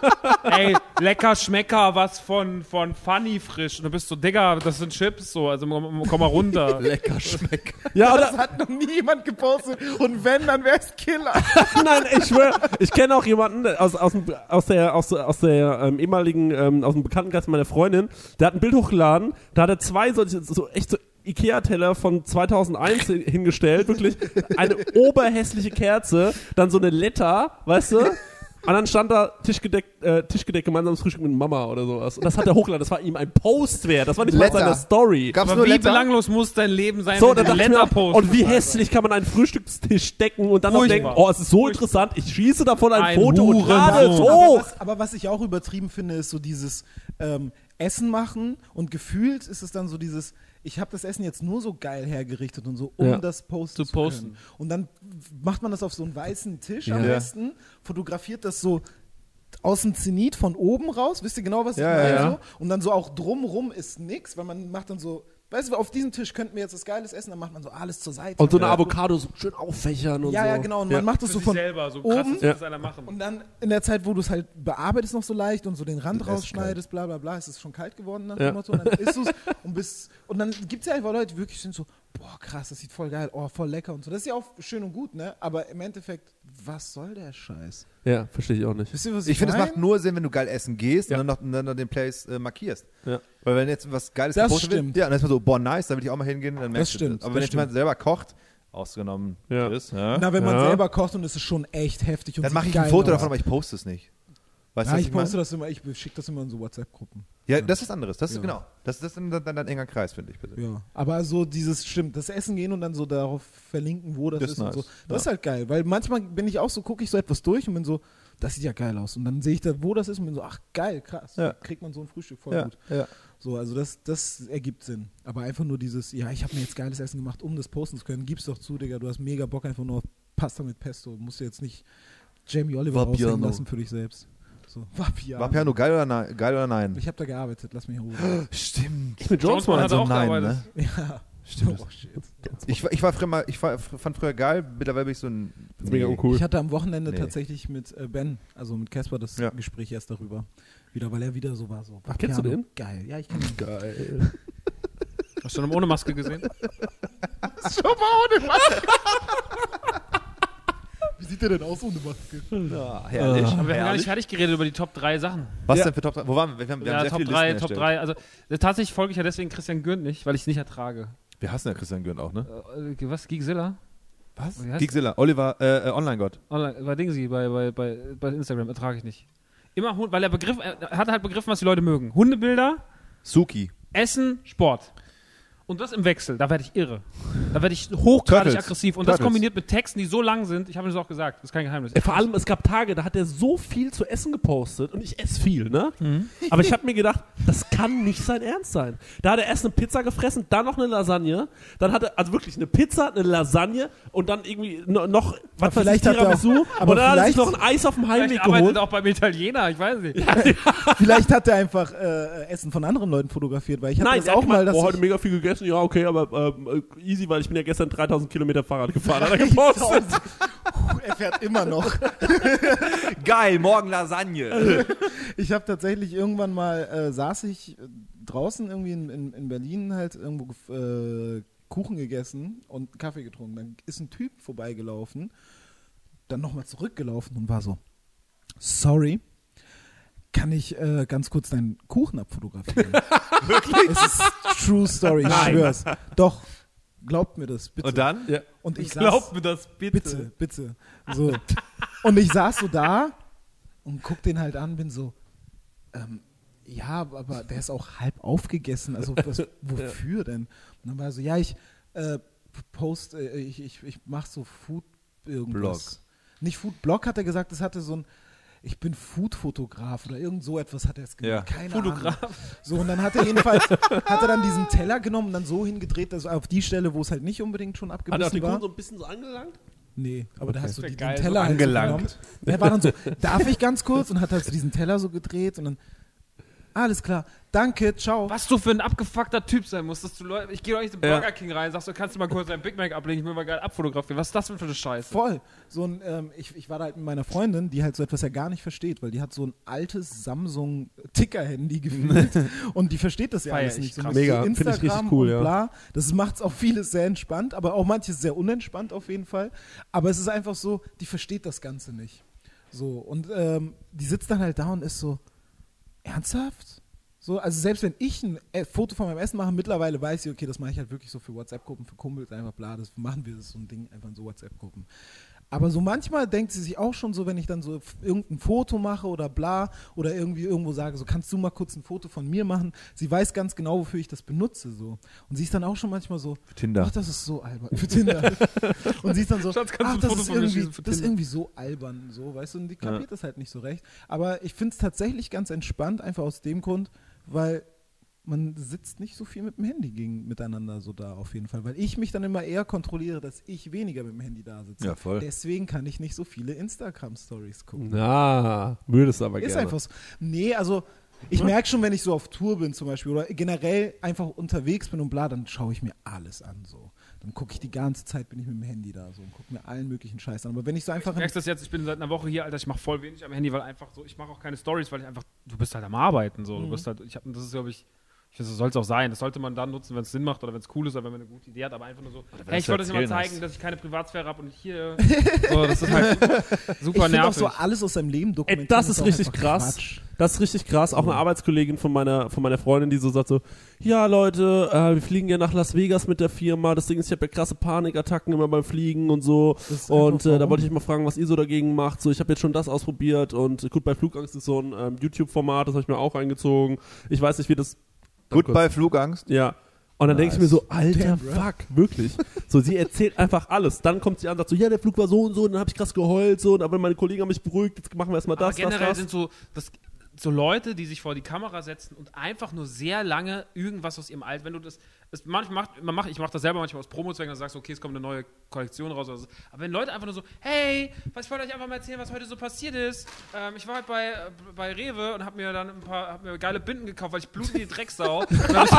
ey, lecker Schmecker, was von, von Funny frisch. Und du bist so, Digga, das sind Chips, so, also komm mal runter. Lecker schmeckt. Ja, Das oder? hat noch nie jemand gepostet. Und wenn, dann wär's Killer. Nein, ich schwöre, ich kenne auch jemanden der aus, aus, dem, aus der, aus, aus der ähm, ehemaligen, ähm, aus dem Bekanntenkreis meiner Freundin, der hat ein Bild hochgeladen, da hat er zwei solche, so echt so Ikea-Teller von zweitausendeins hin- hingestellt, wirklich eine oberhässliche Kerze, dann so eine Letter, weißt du? Und dann stand da Tischgedeckt, äh, Tischgedeckt gemeinsames Frühstück mit Mama oder sowas. Und das hat er hochgeladen, das war ihm ein Post wert, das war nicht mal Letter. seine Story. Gab's Aber nur wie Letter? belanglos muss dein Leben sein, So, wenn dann du dachte ich mir, Letter postest? und wie hässlich kann man einen Frühstückstisch decken und dann noch Furchtbar. denken, oh, es ist so interessant, ich schieße davon ein, Ein Foto und lade es Hurensohn. Aber hoch. was, aber was ich auch übertrieben finde, ist so dieses ähm, Essen machen und gefühlt ist es dann so dieses, ich habe das Essen jetzt nur so geil hergerichtet und so, um Ja. das posten Zu zu, posten. können. Und dann macht man das auf so einen weißen Tisch am Ja. besten, fotografiert das so aus dem Zenit von oben raus, wisst ihr genau, was ich Ja, meine? ja, ja. So? Und dann so auch drumrum ist nix, weil man macht dann so, weißt du, auf diesem Tisch könnten wir jetzt das Geiles essen, dann macht man so alles zur Seite. Und so eine Ja. Avocado so schön auffächern und Ja, so. ja, genau. Und man macht das Für so sich von selber, so oben. krass, das Ja. muss einer machen. und dann in der Zeit, wo du es halt bearbeitest noch so leicht und so den Rand Das ist rausschneidest, bla bla bla, ist es schon kalt geworden nach Ja. dem Motto. Und dann isst du's und bist und dann gibt es ja einfach Leute, die wirklich sind so, boah krass, das sieht voll geil, oh voll lecker und so. Das ist ja auch schön und gut, ne? Aber im Endeffekt, was soll der Scheiß? Ja, verstehe ich auch nicht. Wisst ihr, was ich, Ich finde, es mein? macht nur Sinn, wenn du geil essen gehst Ja. und dann noch, dann noch den Place äh, markierst. Ja. Weil wenn jetzt was Geiles Das gepostet stimmt. wird, ja, dann ist man so, boah, nice, da will ich auch mal hingehen, dann merkst du stimmt, das. Aber das wenn jetzt stimmt. jemand selber kocht, ausgenommen Ja. ist, ja, Na, wenn man Ja. selber kocht und es ist schon echt heftig und dann sieht mache ich ein geil Foto aus. davon, aber ich poste es nicht. Weißt du, Ja, was ich ich meine? poste das immer, ich schicke das immer in so WhatsApp-Gruppen. Ja, das ist anderes. Das ist Ja. genau. Das, das ist dann, dann ein enger Kreis, finde ich. Bitte. Ja, aber so dieses, stimmt, das Essen gehen und dann so darauf verlinken, wo das, Das ist ist und so. nice. Das ist halt geil, weil manchmal bin ich auch so, gucke ich so etwas durch und bin so, das sieht ja geil aus. Und dann sehe ich da, wo das ist und bin so, ach geil, krass. Ja. Kriegt man so ein Frühstück voll Ja, gut. ja. So, also das, das ergibt Sinn. Aber einfach nur dieses, ja, ich habe mir jetzt geiles Essen gemacht, um das posten zu können. Gib's doch zu, Digga, du hast mega Bock einfach nur auf Pasta mit Pesto. Musst du jetzt nicht Jamie Oliver Vapiano. raushängen lassen für dich selbst. So, Vapiano. War Piano geil oder, nein, geil oder nein? Ich habe da gearbeitet, lass mich in Ruhe. Stimmt. Ich bin Jonesman. Jonesman hat Also auch nein, gearbeitet. ne? Ja. Stimmt. Oh, shit. Ich, war- ich war früher mal, ich war, fand früher geil, mittlerweile bin ich so ein. Das ist mega uncool. Ich hatte am Wochenende Nee. tatsächlich mit äh, Ben, also mit Casper, das Ja. Gespräch erst darüber. Wieder, weil er wieder so war. So, Ach, kennst du Piano, den? Geil. Ja, ich kenne ihn. Geil. Hast du ihn ohne Maske gesehen? Wie sieht der denn aus ohne Maske? Ja, herrlich. Aber wir haben gar nicht fertig geredet über die Top drei Sachen. Was Ja. denn für Top drei? Wo waren wir? Wir haben, wir Ja, haben sehr Top viele drei, Listen Top erstellt. drei. Also äh, tatsächlich folge ich ja deswegen Christian Gürnt nicht, weil ich es nicht ertrage. Wir hassen ja Christian Gürnt auch, ne? Äh, was? Geekzilla? Was? Wie heißt- Geekzilla, Oliver, äh, äh, Online-Gott. Online, bei Dingsy, bei, bei, bei, bei Instagram ertrage ich nicht. Immer Hund, weil er begriff, er hat halt begriffen, was die Leute mögen. Hundebilder, Suki. Essen, Sport. Und das im Wechsel, da werde ich irre. Da werde ich hochgradig Turtles. aggressiv. Und das Turtles. kombiniert mit Texten, die so lang sind, ich habe das auch gesagt, das ist kein Geheimnis. Vor allem, es gab Tage, da hat er so viel zu essen gepostet und ich esse viel, ne? Mhm. Aber ich habe mir gedacht, das kann nicht sein Ernst sein. Da hat er erst eine Pizza gefressen, dann noch eine Lasagne, dann hat er, also wirklich eine Pizza, eine Lasagne und dann irgendwie no, noch, was weiß ich, vielleicht hat er auch- Tiramisu aber und dann hat er sich vielleicht- noch ein Eis auf dem Vielleicht Heimweg arbeitet geholt. er auch beim Italiener, ich weiß nicht. Vielleicht hat er einfach äh, Essen von anderen Leuten fotografiert, weil ich hatte Nein, das er hat auch mal, gemeint, dass oh, ich- heute mega viel gegessen, ja, okay, aber ähm, easy, weil ich bin ja gestern dreitausend Kilometer Fahrrad gefahren, hat er gepostet. er fährt immer noch. Geil, morgen Lasagne. Ich habe tatsächlich irgendwann mal, äh, saß ich äh, draußen irgendwie in, in, in Berlin halt irgendwo äh, Kuchen gegessen und Kaffee getrunken. Dann ist ein Typ vorbeigelaufen, dann nochmal zurückgelaufen und war so, sorry, kann ich äh, ganz kurz deinen Kuchen abfotografieren? Wirklich? Es ist true story, ich Nein. schwör's. Doch, glaubt mir das, bitte. Und dann? Ja. Und ich Glaubt saß, mir das bitte. bitte, bitte. So. Und ich saß so da und guck den halt an, bin so, ähm, ja, aber der ist auch halb aufgegessen. Also was, wofür denn? Und dann war er so, ja, ich äh, post, äh, ich, ich, ich mach so Food irgendwas. Nicht Food Blog hat er gesagt, das hatte so ein, ich bin Food-Fotograf oder irgend so etwas hat er es genannt. Ja. Keine Fotograf. Ahnung. So, und dann hat er jedenfalls, hat er dann diesen Teller genommen und dann so hingedreht, dass auf die Stelle, wo es halt nicht unbedingt schon Hat er auch abgebissen den Kuchen war. so ein bisschen so angelangt? Nee, aber da hast du wär die, geil, den so Teller halt angelangt. so genommen. Der war dann so, darf ich ganz kurz? Und hat halt so diesen Teller so gedreht und dann, alles klar, danke, ciao. Was du für ein abgefuckter Typ sein musst, dass du Leute, ich gehe doch nicht in den Ja. Burger King rein, sagst du, kannst du mal kurz dein Big Mac ablegen, ich will mal geil abfotografieren. Was ist das denn für eine Scheiße? Voll. So ein, ähm, ich, ich war da halt mit meiner Freundin, die halt so etwas ja gar nicht versteht, weil die hat so ein altes Samsung-Ticker-Handy gefühlt und die versteht das ja Feier alles ich nicht. So krass. mit Mega, so find ich richtig Instagram cool, und ja. bla. Das macht auch vieles sehr entspannt, aber auch manches sehr unentspannt auf jeden Fall. Aber es ist einfach so, die versteht das Ganze nicht. So, und ähm, die sitzt dann halt da und ist so, ernsthaft? So, also selbst wenn ich ein äh, Foto von meinem Essen mache, mittlerweile weiß ich, okay, das mache ich halt wirklich so für WhatsApp-Gruppen, für Kumpels, einfach bla, das machen wir, das ist so ein Ding, einfach in so WhatsApp-Gruppen. Aber so manchmal denkt sie sich auch schon so, wenn ich dann so f- irgendein Foto mache oder bla oder irgendwie irgendwo sage, so kannst du mal kurz ein Foto von mir machen. Sie weiß ganz genau, wofür ich das benutze, so. Und sie ist dann auch schon manchmal so, Tinder. ach, das ist so albern. Für Tinder. Und sie ist dann so, Schatz, kannst du ach, ein das Foto ist, von mir irgendwie, schießen für das ist Tinder? irgendwie so albern, so, weißt du, und die kapiert das halt nicht so recht. Aber ich finde es tatsächlich ganz entspannt, einfach aus dem Grund, weil man sitzt nicht so viel mit dem Handy gegen, miteinander so da auf jeden Fall, weil ich mich dann immer eher kontrolliere, dass ich weniger mit dem Handy da sitze. Ja, voll. Deswegen kann ich nicht so viele Instagram-Stories gucken. Na, würdest aber Ist gerne. einfach so. Nee, also ich merke schon, wenn ich so auf Tour bin zum Beispiel oder generell einfach unterwegs bin und bla, dann schaue ich mir alles an so. Dann gucke ich die ganze Zeit, bin ich mit dem Handy da so und gucke mir allen möglichen Scheiß an. Aber wenn ich so einfach... Du merkst das jetzt, ich bin seit einer Woche hier, Alter, ich mache voll wenig am Handy, weil einfach so, ich mache auch keine Stories, weil ich einfach, du bist halt am Arbeiten so, du bist halt, ich hab, das ist glaube ich, ich finde, das soll es auch sein, das sollte man dann nutzen, wenn es Sinn macht oder wenn es cool ist oder wenn man eine gute Idee hat, aber einfach nur so, hey, ich wollte euch mal zeigen, hast. dass ich keine Privatsphäre habe und hier, so, das ist halt super ich nervig. auch so alles aus seinem Leben dokumentieren. Ey, das ist auch richtig einfach krass. Quatsch. Das ist richtig krass. Auch eine Arbeitskollegin von meiner, von meiner Freundin, die so sagt so, ja Leute, äh, wir fliegen ja nach Las Vegas mit der Firma. Das Ding ist, ich habe ja krasse Panikattacken immer beim Fliegen und so. Und äh, da wollte ich mal fragen, was ihr so dagegen macht. So, ich habe jetzt schon das ausprobiert und Goodbye Flugangst ist so ein ähm, YouTube-Format, das habe ich mir auch eingezogen. Ich weiß nicht, wie das... Goodbye Flugangst? Ja. Und dann Nice. denke ich mir so, alter Damn, bro. fuck, wirklich. So, sie erzählt einfach alles. Dann kommt sie an und sagt so, ja, der Flug war so und so, und dann habe ich krass geheult, so, und aber meine Kollegen haben mich beruhigt, jetzt machen wir erstmal Aber das, das, generell das. sind so, das, so Leute, die sich vor die Kamera setzen und einfach nur sehr lange irgendwas aus ihrem Alt, wenn du das, das manchmal macht, man macht, ich mache das selber manchmal aus Promo-Zwecken, dann sagst du, okay, es kommt eine neue Kollektion raus oder so. Aber wenn Leute einfach nur so, hey, was, ich wollte euch einfach mal erzählen, was heute so passiert ist. Ähm, ich war heute bei, bei Rewe und habe mir dann ein paar, hab mir geile Binden gekauft, weil ich blute wie die Drecksau. Und dann bist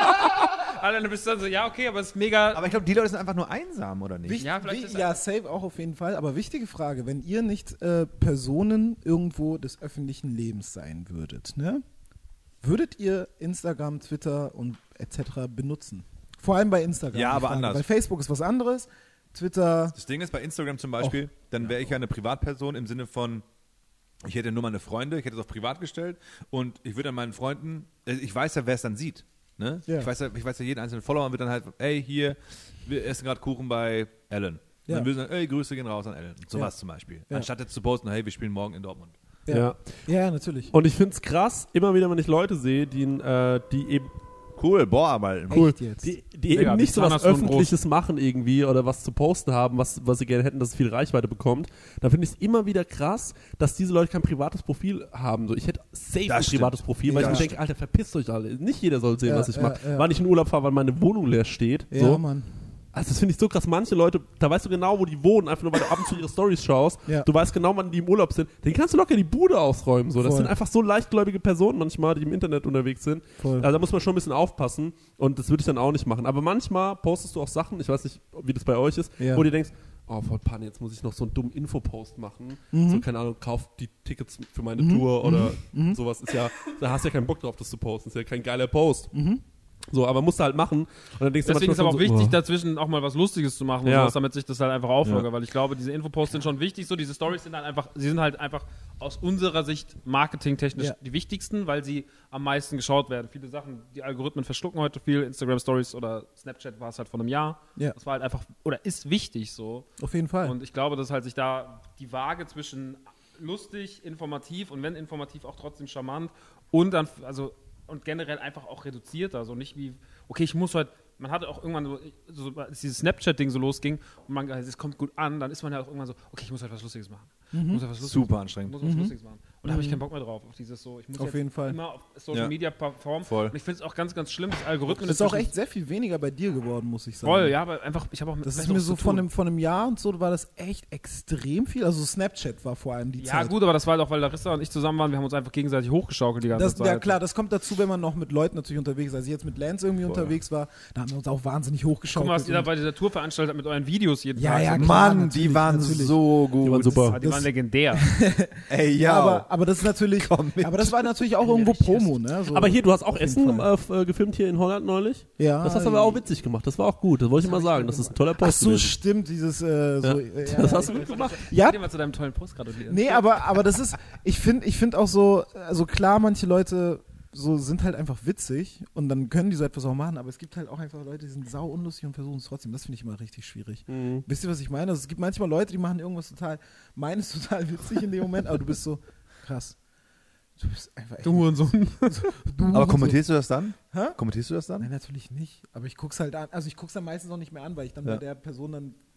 du- Alter, dann bist du dann so, ja, okay, aber es ist mega. Aber ich glaube, die Leute sind einfach nur einsam, oder nicht? Wicht, Ja, vielleicht wi- ist ja, safe auch auf jeden Fall. Aber wichtige Frage, wenn ihr nicht äh, Personen irgendwo des öffentlichen Lebens sein würdet, ne? Würdet ihr Instagram, Twitter und et cetera benutzen? Vor allem bei Instagram. Ja, die aber Frage. anders. Bei Facebook ist was anderes. Twitter, Das Ding ist, bei Instagram zum Beispiel, dann wäre ich ja eine Privatperson im Sinne von, ich hätte nur meine Freunde, ich hätte es auf privat gestellt und ich würde dann meinen Freunden, äh, ich weiß ja, wer es dann sieht. Ne? Ja. Ich, weiß ja, ich weiß ja, jeden einzelnen Follower wird dann halt, ey, hier, wir essen gerade Kuchen bei Ellen. Und Ja. dann würden sie sagen, ey, Grüße gehen raus an Ellen. Sowas Ja. zum Beispiel. Ja. Anstatt jetzt zu posten, hey, wir spielen morgen in Dortmund. ja. Ja. Ja, natürlich. Und ich find's krass, immer wieder, wenn ich Leute sehe, die, äh, die eben Cool, boah, aber cool, Echt jetzt? die, die Mega, eben die nicht so was Zahnarzt und Öffentliches machen irgendwie oder was zu posten haben, was, was sie gerne hätten, dass es viel Reichweite bekommt, dann finde ich es immer wieder krass, dass diese Leute kein privates Profil haben. So, ich hätte safe Das ein stimmt. privates Profil, weil Ja, ich mir denke, stimmt. Alter, verpisst euch alle. Nicht jeder soll sehen, Ja, was ich ja, mache. ja. Wann ich in Urlaub fahre, weil meine Wohnung leer steht. Ja, so. Mann. Also das finde ich so krass. Manche Leute, da weißt du genau, wo die wohnen, einfach nur, weil du ab und zu ihre Stories schaust. Ja. Du weißt genau, wann die im Urlaub sind. Den kannst du locker die Bude ausräumen. So. Das Voll. sind einfach so leichtgläubige Personen manchmal, die im Internet unterwegs sind. Voll. Also da muss man schon ein bisschen aufpassen. Und das würde ich dann auch nicht machen. Aber manchmal postest du auch Sachen, ich weiß nicht, wie das bei euch ist, Ja. wo du denkst, oh, voll Panne, jetzt muss ich noch so einen dummen Infopost machen. Mhm. So, keine Ahnung, kauf die Tickets für meine Tour oder sowas. Ist ja, da hast du ja keinen Bock drauf, das zu posten. Ist ja kein geiler Post. So, aber musst du halt machen. Und dann denkst du Deswegen ist manchmal aber auch schon so, wichtig, oh. dazwischen auch mal was Lustiges zu machen, und Ja. sowas, damit sich das halt einfach auflögert, Ja. weil ich glaube, diese Infoposts sind schon wichtig, so diese Stories sind halt einfach, sie sind halt einfach aus unserer Sicht marketingtechnisch Ja. die wichtigsten, weil sie am meisten geschaut werden. Viele Sachen, die Algorithmen verschlucken heute viel, Instagram Stories oder Snapchat war es halt vor einem Jahr. Ja. Das war halt einfach, oder ist wichtig so. Auf jeden Fall. Und ich glaube, dass halt sich da die Waage zwischen lustig, informativ und wenn informativ auch trotzdem charmant und dann, also und generell einfach auch reduziert, also nicht wie, okay, ich muss halt, man hatte auch irgendwann so, so als dieses Snapchat-Ding so losging und man, es kommt gut an, dann ist man ja auch irgendwann so, okay, ich muss halt was Lustiges machen. Ich muss halt was Lustiges Super machen. anstrengend. Ich muss was Lustiges machen. Und da habe ich keinen Bock mehr drauf, auf dieses so, ich muss Auf jetzt jeden Fall. immer auf Social Ja. Media performen. Voll. Und ich finde es auch ganz, ganz schlimm, das Algorithmen das ist auch inzwischen- echt sehr viel weniger bei dir geworden, muss ich sagen. voll, ja, aber einfach, ich habe auch mit Das ist vielleicht mir auch so zu von tun. einem, von einem Jahr und so war das echt extrem viel. Also Snapchat war vor allem die Ja, Zeit. gut, aber das war halt auch, weil Larissa und ich zusammen waren, wir haben uns einfach gegenseitig hochgeschaukelt die ganze Das, Zeit. ja klar, das kommt dazu, wenn man noch mit Leuten natürlich unterwegs ist. Als ich jetzt mit Lance irgendwie unterwegs war, da haben wir uns auch wahnsinnig Guck hochgeschaukelt. mal, was ihr da und- bei dieser Tour veranstaltet habt mit euren Videos jeden Ja, Tag. ja, So, klar. Mann, natürlich, die waren natürlich. so gut. Die waren super. Ah, die waren legendär. Ey, ja, ja. aber, aber das ist natürlich, Komm mit. aber das war natürlich auch irgendwo Promo, ne? So, Aber hier, du hast auch auf jeden Essen Fall. äh, gefilmt hier in Holland neulich. Ja. Das hast du aber auch witzig gemacht. Das war auch gut. Das wollte ich mal sagen. Das ist ein toller Ach Post so, gewesen. stimmt, dieses, äh, so, Ja. äh, ja, Das hast du gut gemacht. Ja, Ich dir mal zu deinem tollen Post gratulieren. nee, aber, aber das ist, ich finde ich find auch so, also klar, manche Leute so sind halt einfach witzig und dann können die so etwas auch machen, aber es gibt halt auch einfach Leute, die sind sau unlustig und versuchen es trotzdem. Das finde ich immer richtig schwierig. Mhm. Wisst ihr, was ich meine? Also es gibt manchmal Leute, die machen irgendwas total, meines total witzig in dem Moment, aber du bist so, krass. Du bist einfach echt. Du Hurensohn. du Aber so. kommentierst du das dann? Hä? Kommentierst du das dann? Nein, natürlich nicht. Aber ich guck's halt an. Also ich guck's dann meistens auch nicht mehr an, weil ich dann Ja. bei der Person dann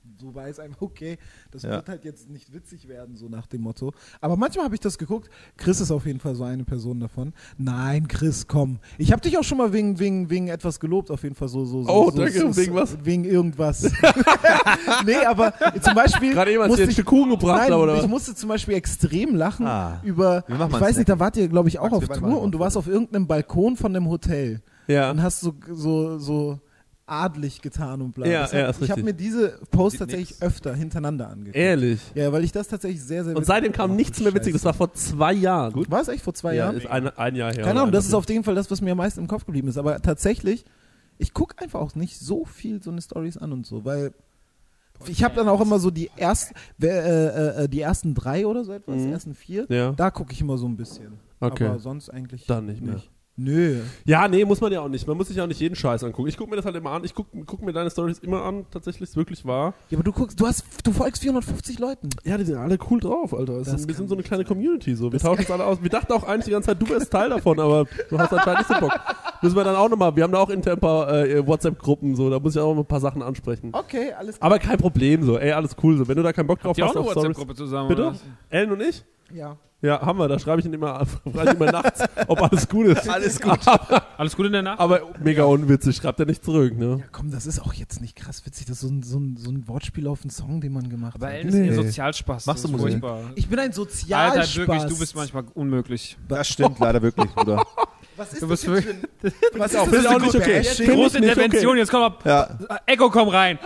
so weiß einfach, okay, das Ja. wird halt jetzt nicht witzig werden, so nach dem Motto. Aber manchmal habe ich das geguckt. Chris ist auf jeden Fall so eine Person davon. Nein, Chris, komm. Ich habe dich auch schon mal wegen, wegen, wegen etwas gelobt, auf jeden Fall so. so, so Oh, so, danke, so, wegen was? Wegen irgendwas. Nee, aber zum Beispiel Gerade eben, als musste ich ein ich, Stück Kuchen gebracht nein, habe, oder ich was? musste zum Beispiel extrem lachen Ah. über, Wir machen ich mal weiß einen nicht, da wart ihr, glaube ich, auch Max, auf wir beide Tour machen und du mal warst auf irgendeinem Balkon von einem Hotel Ja. und hast so, so, so adlig getan und bla. Ja, Deshalb, ja, ist ich habe richtig. mir diese Posts Sieht tatsächlich nix. öfter hintereinander angeguckt. Ehrlich. Ja, weil ich das tatsächlich sehr, sehr Und seitdem kam nichts mehr witzig. Das war vor zwei Jahren. Gut. War es echt vor zwei Ja, Jahren? ist ein, ein Jahr her. Keine oder Ahnung, das ein ist auf jeden Fall das, was mir am meisten im Kopf geblieben ist. Aber tatsächlich, ich gucke einfach auch nicht so viel so eine Stories an und so, weil ich habe dann auch immer so die ersten, äh, äh, die ersten drei oder so etwas, die Mhm. ersten vier, Ja. da gucke ich immer so ein bisschen. Okay. Aber sonst eigentlich Dann nicht mehr. Nö. Ja, nee, muss man ja auch nicht. Man muss sich ja auch nicht jeden Scheiß angucken. Ich gucke mir das halt immer an. Ich gucke guck mir deine Stories immer an. Tatsächlich ist wirklich wahr. Ja, aber du guckst, du hast, du folgst vierhundertfünfzig Leuten. Ja, die sind alle cool drauf, Alter. Es Das sind, wir kann sind so eine nicht kleine sein. Community. So. Wir tauschen uns alle aus. Wir dachten auch eigentlich die ganze Zeit, du wärst Teil davon, aber du hast anscheinend nicht so Bock. Müssen wir dann auch nochmal. Wir haben da auch intern ein paar äh, WhatsApp-Gruppen. So. Da muss ich auch noch ein paar Sachen ansprechen. Okay, alles klar. Aber kein Problem. So. Ey, alles cool. So. Wenn du da keinen Bock drauf Habt ihr auch hast eine auf Stories. WhatsApp-Gruppe zusammen? Bitte? Oder? was? Ellen und ich? Ja. Ja, haben wir. Da schreibe ich ihn immer, frage ich immer nachts, ob alles gut ist. Alles gut. Alles Gute in der Nacht? Aber mega unwitzig. Schreibt er nicht zurück, ne? Ja, komm, das ist auch jetzt nicht krass witzig. Das ist so ein, so ein, so ein Wortspiel auf einen Song, den man gemacht Aber hat. Ellen ist Nee. ein Sozialspaß. Machst das du ist Musik? furchtbar. Ich bin ein Alter, Sozialspaß. wirklich, du bist manchmal unmöglich. Das stimmt leider wirklich, Bruder. Was ist Du das bist jetzt für ein... Was ist auch- das ist für auch nicht okay. Bashing? Finde ich Große nicht Intervention, okay. jetzt komm mal. Ja. Echo, komm rein.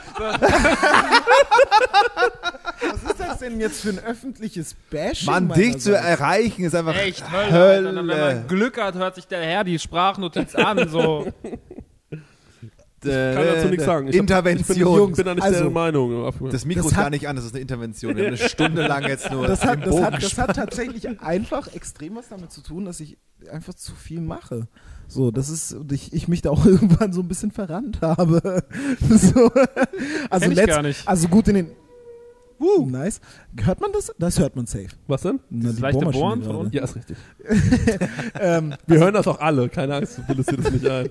Was ist das denn jetzt für ein öffentliches Bashing? Mann, dich zu meinerseits? erreichen ist einfach Echt, Hölle. Alter. Und dann, wenn Hölle. man Glück hat, hört sich der Herr die Sprachnotiz an. So. Ich kann dazu nichts sagen. Ich hab- Intervention. Ich bin da nicht Also, der Meinung. Das Mikro Das ist hat- gar nicht an, das ist eine Intervention. Wir haben eine Stunde lang jetzt nur Das hat, im das, Bogen hat, das gespannt. hat tatsächlich einfach extrem was damit zu tun, dass ich einfach zu viel mache. So, das ist, und ich, ich mich da auch irgendwann so ein bisschen verrannt habe. So, also, Kenn ich letzt- gar nicht. also gut in den. Uh, nice. Hört man das? Das hört man safe. Was denn? Na, Dieses die leichte Bohrmaschine Bohren von gerade. unten? Ja, ist richtig. Ähm, Wir hören das auch alle. Keine Angst, du bildest dir das nicht ein.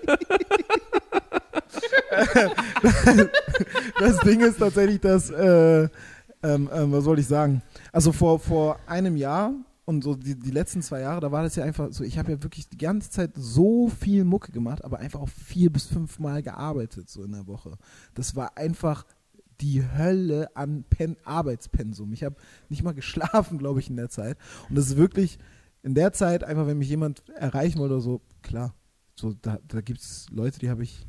das Ding ist tatsächlich, dass, äh, ähm, ähm, was soll ich sagen? Also vor, vor einem Jahr und so die, die letzten zwei Jahre, da war das ja einfach so, ich habe ja wirklich die ganze Zeit so viel Mucke gemacht, aber einfach auch vier bis fünf Mal gearbeitet, so in der Woche. Das war einfach die Hölle an Pen Arbeitspensum. Ich habe nicht mal geschlafen, glaube ich, in der Zeit. Und das ist wirklich in der Zeit, einfach wenn mich jemand erreichen wollte oder so, klar, so, da, da gibt es Leute, die habe ich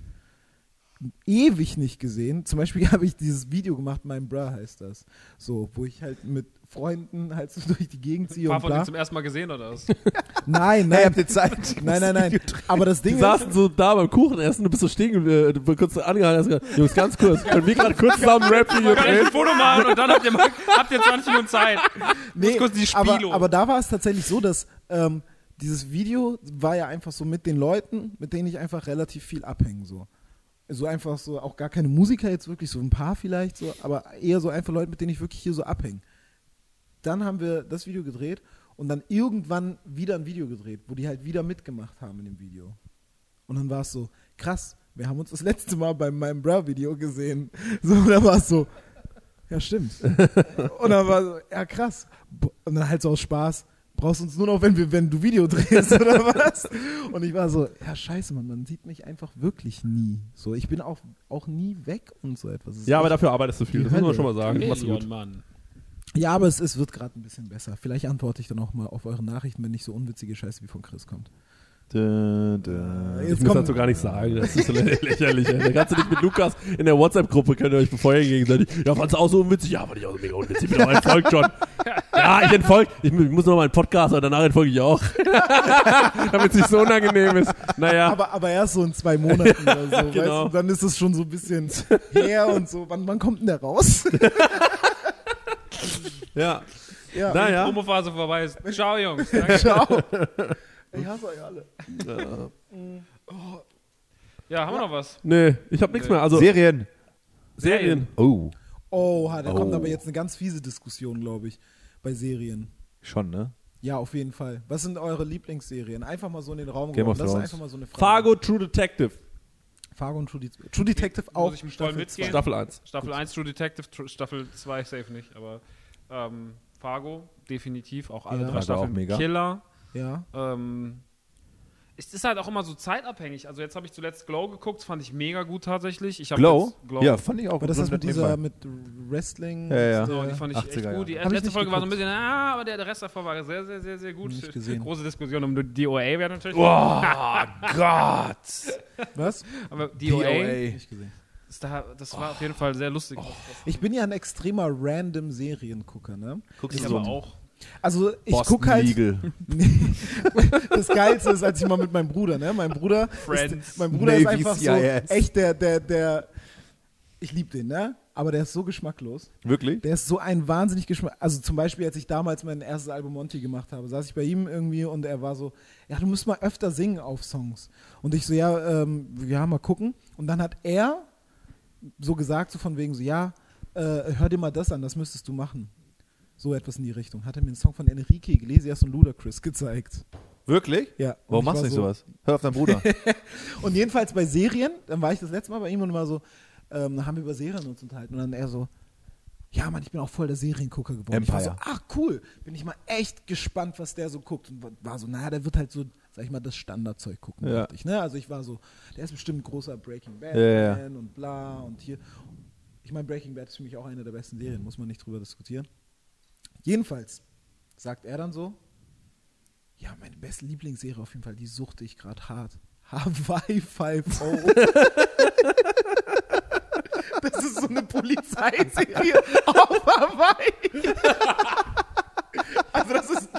ewig nicht gesehen. Zum Beispiel habe ich dieses Video gemacht, mein Bra heißt das. So, wo ich halt mit Freunden halt so durch die Gegend Ein ziehe paar und von bla. denen zum ersten Mal gesehen oder was? Nein, Hey, nein. habt ihr Zeit? Nein, nein, nein. Aber das Die Ding ist, saßen so da beim Kuchen essen, du bist so stehen geblieben, du bist kurz angehalten, hast gesagt, Jungs, ganz kurz, können wir gerade kurz zusammen rappen? Kann ich ein Foto machen und dann habt ihr, mal, habt ihr zwanzig Minuten Zeit. nee, kurz die aber, Spielo. aber da war es tatsächlich so, dass ähm, dieses Video war ja einfach so mit den Leuten, mit denen ich einfach relativ viel abhänge, so. So einfach so, auch gar keine Musiker jetzt wirklich, so ein paar vielleicht so, aber eher so einfach Leute, mit denen ich wirklich hier so abhänge. Dann haben wir das Video gedreht und dann irgendwann wieder ein Video gedreht, wo die halt wieder mitgemacht haben in dem Video. Und dann war es so, krass, wir haben uns das letzte Mal bei meinem Bra-Video gesehen. So, und dann war es so, ja stimmt. Und dann war so, ja krass. Und dann halt so aus Spaß, brauchst uns nur noch, wenn wir, wenn du Video drehst oder was? Und ich war so, ja scheiße, Mann, man sieht mich einfach wirklich nie. So, ich bin auch, auch nie weg und so etwas. Es ist Ja, aber echt- dafür arbeitest du viel, Die das muss man Hölle. schon mal sagen. Machst du Million, gut. Mann. Ja, aber es, es wird gerade ein bisschen besser. Vielleicht antworte ich dann auch mal auf eure Nachrichten, wenn nicht so unwitzige Scheiße wie von Chris kommt. Da, da. Ich muss dazu gar nicht sagen, das ist so lä- lächerlich. Ey. Da kannst du nicht mit Lukas in der WhatsApp-Gruppe, könnt ihr euch befeuern gegenseitig. Ja, fand's auch so unwitzig? Ja, fand ich auch so mega unwitzig. Ich bin auch entfolgt schon. Ja, ich entfolge. Ich, ich muss noch mal einen Podcast, aber danach entfolge ich auch. Damit es nicht so unangenehm ist. Naja. Aber, aber erst so in zwei Monaten oder so. Weißt genau. du? Dann ist es schon so ein bisschen her und so. Wann, wann kommt denn der raus? Ja. ja. Naja. Promophase vorbei ist. Ciao, Jungs. Danke. Ciao. Ich hasse euch alle. Ja, haben wir noch was? Nee, ich hab nichts mehr. Also Serien. Serien. Oh, Oh, da kommt Oh. aber jetzt eine ganz fiese Diskussion, glaube ich, bei Serien. schon, ne? Ja, auf jeden Fall. Was sind eure Lieblingsserien? Einfach mal so in den Raum Game geworfen. of Das ist Thrones. einfach mal so eine Frage. Fargo True Detective. Fargo und True, Det- True Detective Muss auch. ich voll Staffel mitgehen. zwei. Staffel eins. Staffel eins True Detective, Tr- Staffel zwei safe nicht, aber ähm, Fargo definitiv, auch alle Ja. drei Fargo Staffeln. auch mega. Killer. Ja. Ähm, es ist halt auch immer so zeitabhängig. Also jetzt habe ich zuletzt Glow geguckt, fand ich mega gut tatsächlich. Ich hab Glow? jetzt Glow. Ja, fand ich auch Aber das gut. ist mit Nebenbei. dieser, mit Wrestling. Ja, ja. mit Genau, der- die fand ich echt achtziger gut. Die Hab ich letzte nicht Folge war so ein geguckt. bisschen, ah, aber der, der Rest davor war sehr, sehr, sehr, sehr gut. Nicht gesehen. Große Diskussion um D O A wäre natürlich. Oh Gott. Was? Aber D O A, Nicht gesehen. ist da, das war auf jeden Fall sehr lustig. Ich bin ja ein extremer random Seriengucker, ne? Guckst Ich du aber so auch. Also ich Boston guck halt. Legal. Das Geilste ist, als ich mal mit meinem Bruder, ne? Mein Bruder, Friends. ist, mein Bruder ist Navy einfach C I S. so echt der, der, der. Ich liebe den, ne? Aber der ist so geschmacklos. Wirklich? Der ist so ein wahnsinnig Geschmack. Also zum Beispiel, als ich damals mein erstes Album Monty gemacht habe, saß ich bei ihm irgendwie und er war so, ja, du musst mal öfter singen auf Songs. Und ich so, ja, ähm, ja, mal gucken. Und dann hat er so gesagt, so von wegen so, ja, äh, hör dir mal das an, das müsstest du machen. So etwas in die Richtung. Hat er mir einen Song von Enrique Iglesias und Ludacris gezeigt. Wirklich? Ja. Warum Und ich machst du nicht war sowas? Hör auf deinen Bruder. Und jedenfalls bei Serien, dann war ich das letzte Mal bei ihm und war so, ähm, dann haben wir über Serien uns unterhalten und dann er so, ja Mann, ich bin auch voll der Seriengucker geworden. Ich war so, Empire. ach cool, bin ich mal echt gespannt, was der so guckt. Und war so, naja, der wird halt so, sag ich mal, das Standardzeug gucken. Ja. dachte Ich, ne? Also ich war so, der ist bestimmt ein großer Breaking Bad Ja, ja. Fan und bla und hier. Ich meine, Breaking Bad ist für mich auch eine der besten Serien, muss man nicht drüber diskutieren. Jedenfalls sagt er dann so, ja, meine beste Lieblingsserie auf jeden Fall, die suchte ich gerade hart. Hawaii Five-O. Das ist so eine Polizeiserie auf Hawaii. Also das ist...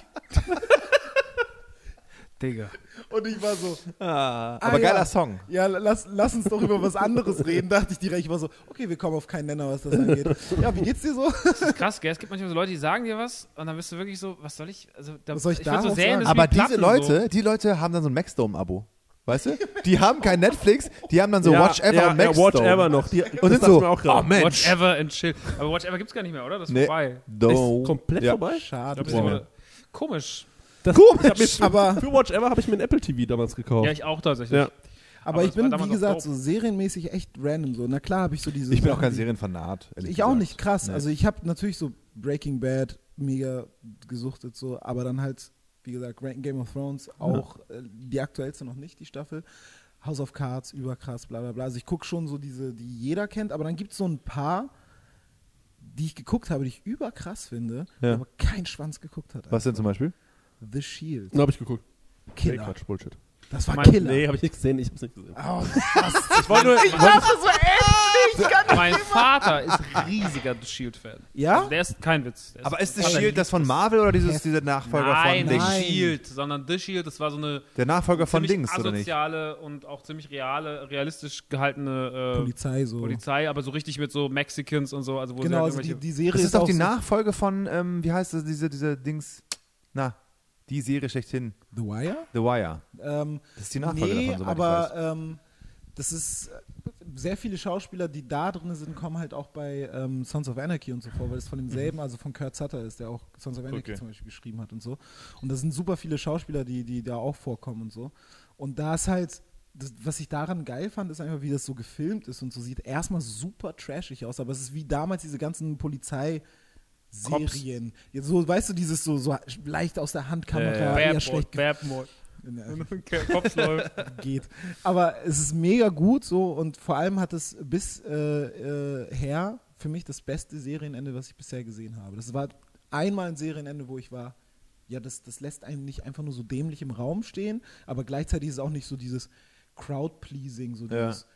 Digga. Und ich war so... Ah, Ah, aber geiler ja. Song. Ja, lass, lass uns doch über was anderes reden, dachte ich direkt. Ich war so, okay, wir kommen auf keinen Nenner, was das angeht. Ja, wie geht's dir so? Das ist krass, gell? Es gibt manchmal so Leute, die sagen dir was und dann bist du wirklich so, was soll ich, also da, Was soll ich find darauf so Serien sagen? ist wie Aber diese Platten, Leute, so. die Leute haben dann so ein Maxdome-Abo. Weißt du? Die haben kein Netflix, die haben dann so Ja, Watch Ever ja, und ja, Maxdome. Watch Ever noch. Die, Und das sind dachte so, ich mir auch oh gerade. Mensch. Watch Ever and Chill. Aber Watch Ever gibt's gar nicht mehr, oder? Das ist Nee. vorbei. Do. Ist komplett Ja. vorbei? Schade. Ich glaub, das ist immer- Komisch. Das, Komisch. Ich hab mir für, Aber- für Watch Ever habe ich mir ein Apple T V damals gekauft. Ja, ich auch tatsächlich. Ja. Aber, Aber ich es war bin, damals wie auch gesagt, dope. so serienmäßig echt random. So. Na klar habe ich so diese Ich bin auch Sachen, kein die- Serienfanat, ehrlich Ich gesagt. auch nicht, krass. Nee. Also ich habe natürlich so Breaking Bad mega gesuchtet, so, aber dann halt, wie gesagt, Game of Thrones auch, äh, die aktuellste noch nicht, die Staffel. House of Cards, überkrass, bla bla bla. Also ich gucke schon so diese, die jeder kennt, aber dann gibt es so ein paar, die ich geguckt habe, die ich überkrass finde, Ja. die aber kein Schwanz geguckt hat. Was denn zum Beispiel? The Shield. Da habe ich geguckt. Nee, Killer. Quatsch, Bullshit. Das war Mein- Killer. Nee, habe ich nicht gesehen. Ich hab's nicht gesehen. Oh, krass. Ich wollte nur, Ich dachte so, endlich! Kann Mein Vater ist riesiger The Shield-Fan. Ja? Also der ist kein Witz. Der ist Aber ist The Vater Shield liebt das von Marvel oder dieses, dieser Nachfolger Nein, von nicht Dings? Nein. Shield, sondern The Shield, das war so eine Der Nachfolger von ziemlich Dings, oder nicht? asoziale und auch ziemlich reale, realistisch gehaltene äh, Polizei so. Polizei, aber so richtig mit so Mexicans und so. Also wo sie Genau, halt also die, irgendwelche- die Serie Das ist doch auch die so Nachfolge von, ähm, wie heißt das, diese, diese Dings, na, die Serie schlechthin, The Wire? The Wire. Ähm, Das ist die Nachfolge nee, davon, soweit ich weiß. aber ähm, das ist äh, sehr viele Schauspieler, die da drin sind, kommen halt auch bei ähm, Sons of Anarchy und so vor, weil es von demselben, also von Kurt Sutter ist, der auch Sons of Anarchy Okay. zum Beispiel geschrieben hat und so. Und da sind super viele Schauspieler, die, die da auch vorkommen und so. Und da ist halt, das, was ich daran geil fand, ist einfach, wie das so gefilmt ist und so sieht erstmal super trashig aus, aber es ist wie damals diese ganzen Polizei- Serien. Ja, so, weißt du, dieses so, so leicht aus der Handkamera, Äh, eher Bad schlecht Boy, Bad Boy. ge- Kopf läuft. geht. Aber es ist mega gut so und vor allem hat es bis äh, äh, her für mich das beste Serienende, was ich bisher gesehen habe. Das war einmal ein Serienende, wo ich war, ja, das, das lässt einen nicht einfach nur so dämlich im Raum stehen, aber gleichzeitig ist es auch nicht so dieses Crowd-Pleasing, so Ja. dieses,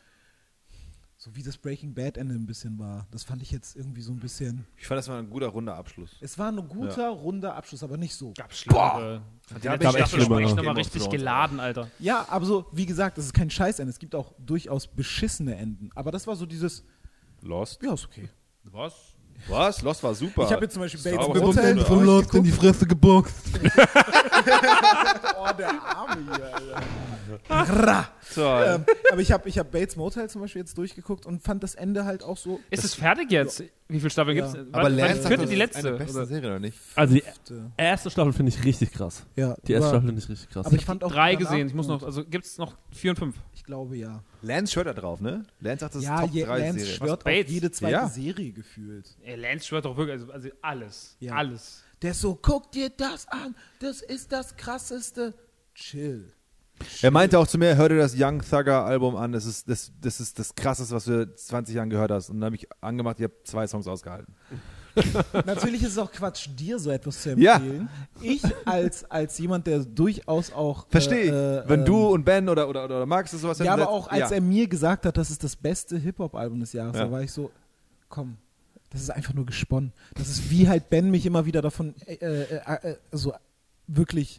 so wie das Breaking Bad Ende ein bisschen war. Das fand ich jetzt irgendwie so ein bisschen, Ich fand, das war ein guter, runder Abschluss. es war ein guter, runder Abschluss, aber nicht so. Gab schlimmere. Die letzte gab echt Staffel war echt schlimmere. nochmal Game of richtig Thrones, geladen, Alter. Ja, aber so, wie gesagt, das ist kein Scheißende. Es gibt auch durchaus beschissene Enden. Aber das war so dieses, Lost? ja, ist okay. Was? Was? Lost war super. Ich habe jetzt zum Beispiel Star Bates Wars Motel ist gut. durchgeguckt. in die Fresse geboxt. Oh, der Arme hier, Alter. Ra. Toll. ähm, aber ich habe ich hab Bates Motel zum Beispiel jetzt durchgeguckt und fand das Ende halt auch so. Ist es fertig jetzt? Wie viele Staffeln Ja. gibt's? Aber War- war Lance die sagt, vierte das die ist letzte? eine beste oder? Serie, oder nicht? Also die Fünfte. erste Staffel finde ich richtig krass. Ja, Die erste aber- Staffel finde ich richtig krass. Aber ich fand auch Drei danach gesehen. Ich muss gut. noch, also gibt's noch vier und fünf. Ich glaube ja. Lance schwört da drauf, ne? Lance sagt, das ist Ja, Top je, drei Lance Serie. schwört auf Bates? jede zweite Ja. Serie gefühlt. Ey, Lance schwört doch wirklich, also, also alles. Ja. Alles. Der ist so, guck dir das an, das ist das krasseste. Chill. Er meinte auch zu mir, hör dir das Young Thugger Album an, das ist das, das ist das Krasseste, was du in zwanzig Jahren gehört hast. Und dann habe ich angemacht, ich habe zwei Songs ausgehalten. Natürlich ist es auch Quatsch, dir so etwas zu Ja. empfehlen. Ich als, als jemand, der durchaus auch... Verstehe ich. äh, äh, Wenn ähm, du und Ben oder, oder, oder Max das sowas Ja, hätten, aber auch als ja. er mir gesagt hat, das ist das beste Hip-Hop-Album des Jahres, Ja. da war ich so, komm, das ist einfach nur gesponnen. Das ist wie halt Ben mich immer wieder davon äh, äh, äh, so wirklich,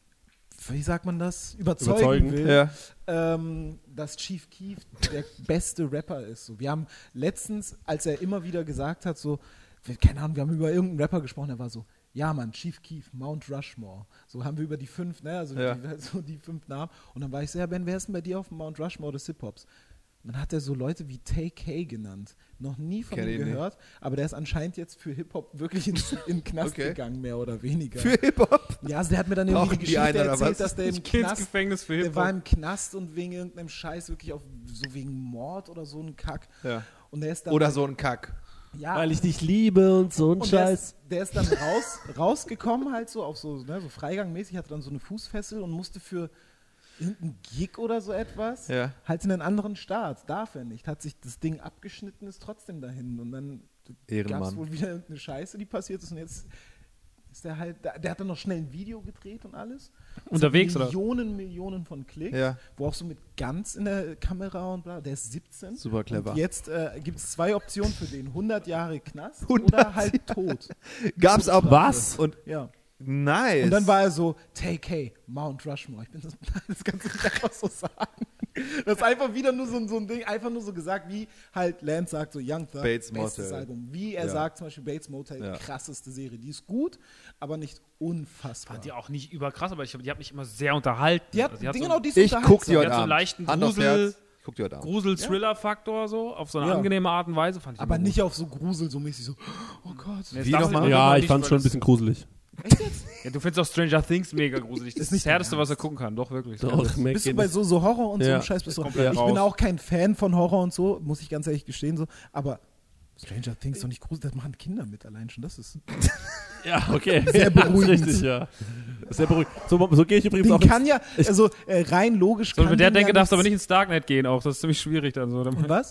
wie sagt man das, überzeugen Überzeugen. will, Ja. ähm, dass Chief Keef der beste Rapper ist. So, wir haben letztens, als er immer wieder gesagt hat, so, wir- keine Ahnung, wir haben über irgendeinen Rapper gesprochen, der war so, ja Mann, Chief Keef, Mount Rushmore. So haben wir über die fünf, ne, also Ja. die, so die fünf Namen. Und dann war ich so, ja Ben, wer ist denn bei dir auf dem Mount Rushmore des Hip-Hops? Und dann hat er so Leute wie Tay K genannt. Noch nie von Kenn ihm ich nicht. gehört, aber der ist anscheinend jetzt für Hip-Hop wirklich ins, in den Knast Okay. gegangen, mehr oder weniger. Für Hip-Hop? Ja, also der hat mir dann irgendwie Brauchen die die Geschichte einen oder erzählt, was? dass der im Ich geh ins Knast Gefängnis für der war Hip-Hop. im Knast und wegen irgendeinem Scheiß wirklich auf, so wegen Mord oder so ein Kack. Ja. Und der ist dann, Oder so ein Kack. ja, Weil ich dich liebe und so ein und der Scheiß. ist, der ist dann raus, rausgekommen halt so auf so, ne, so Freigangmäßig, hatte dann so eine Fußfessel und musste für irgendein Gig oder so etwas Ja. halt in einen anderen Staat. Darf er nicht. Hat sich das Ding abgeschnitten, ist trotzdem dahin. Und dann gab es Ehrenmann. wohl wieder irgendeine Scheiße, die passiert ist. Und jetzt ist der halt, der, der hat dann noch schnell ein Video gedreht und alles. Das Unterwegs, hat oder? Millionen, Millionen von Klicks. Ja. Wo auch so mit ganz in der Kamera und bla. Der ist siebzehn. Super clever. Und jetzt äh, gibt es zwei Optionen für den. hundert Jahre Knast hundert oder halt tot. Gab's auch Was? Und Ja. nice. Und dann war er so, Tay K, Mount Rushmore. Ich bin das, das kannst du nicht einfach so sagen. Das ist einfach wieder nur so, ein- so ein Ding, einfach nur so gesagt, wie halt Lance sagt, so Young Thug, Bates bestes Motel. Album. Wie er Ja. sagt zum Beispiel Bates Motel, Ja. krasseste Serie. Die ist gut, aber nicht unfassbar. Fand die auch nicht überkrass, aber ich, die hat mich immer sehr unterhalten. Die hat, Also die hat die so, genau, die ist ich guck die Die heute hat so einen Abend. leichten Hand aufs Grusel- Herz. Ich guck die heute Abend. Grusel-Thriller-Faktor so, auf so eine Ja. angenehme Art und Weise. Fand ich aber immer nicht auf so Grusel, so mäßig so, oh Gott. Nee, das Wie darf nochmal? man Ja, nicht, ich fand's weil schon ein das- bisschen gruselig. Echt jetzt? Ja, du findest auch Stranger Things mega gruselig. Das Ist ist nicht das Härteste, dein was er Ernst. gucken kann. Doch, wirklich. Doch, Ja. mehr Bist du geht bei nicht. so, so Horror und so Ja. einem Scheiß? Bist du, komplett ich raus. bin auch kein Fan von Horror und so, muss ich ganz ehrlich gestehen, so, aber Stranger Things ist doch nicht gruselig, das machen Kinder mit allein schon, das ist... Ja, okay. Sehr Ja, beruhigend. Das ist richtig, ja. Sehr beruhigend. So, so gehe ich übrigens auch Den kann ins- ja, also äh, rein logisch So, kann mit der den ja Denke darfst du aber nichts- nicht ins Darknet gehen auch. Das ist ziemlich schwierig dann so. Und was?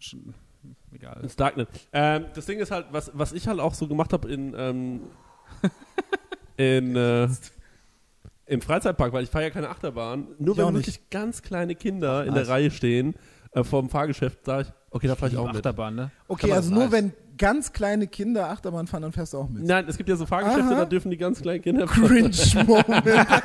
Egal. ins Darknet. Ähm, das Ding ist halt, was, was ich halt auch so gemacht habe in, ähm, in äh, im Freizeitpark, weil ich fahre ja keine Achterbahn. Nur Ich wenn auch wirklich ganz kleine Kinder in Nice. der Reihe stehen äh, vor dem Fahrgeschäft, sage ich, okay, da fahre ich auch mit. Achterbahn, ne? Okay, man also das nur weiß. wenn ganz kleine Kinder Achterbahn fahren, dann fährst du auch mit. Nein, es gibt ja so Fahrgeschäfte, Aha. da dürfen die ganz kleinen Kinder Cringe-Moment.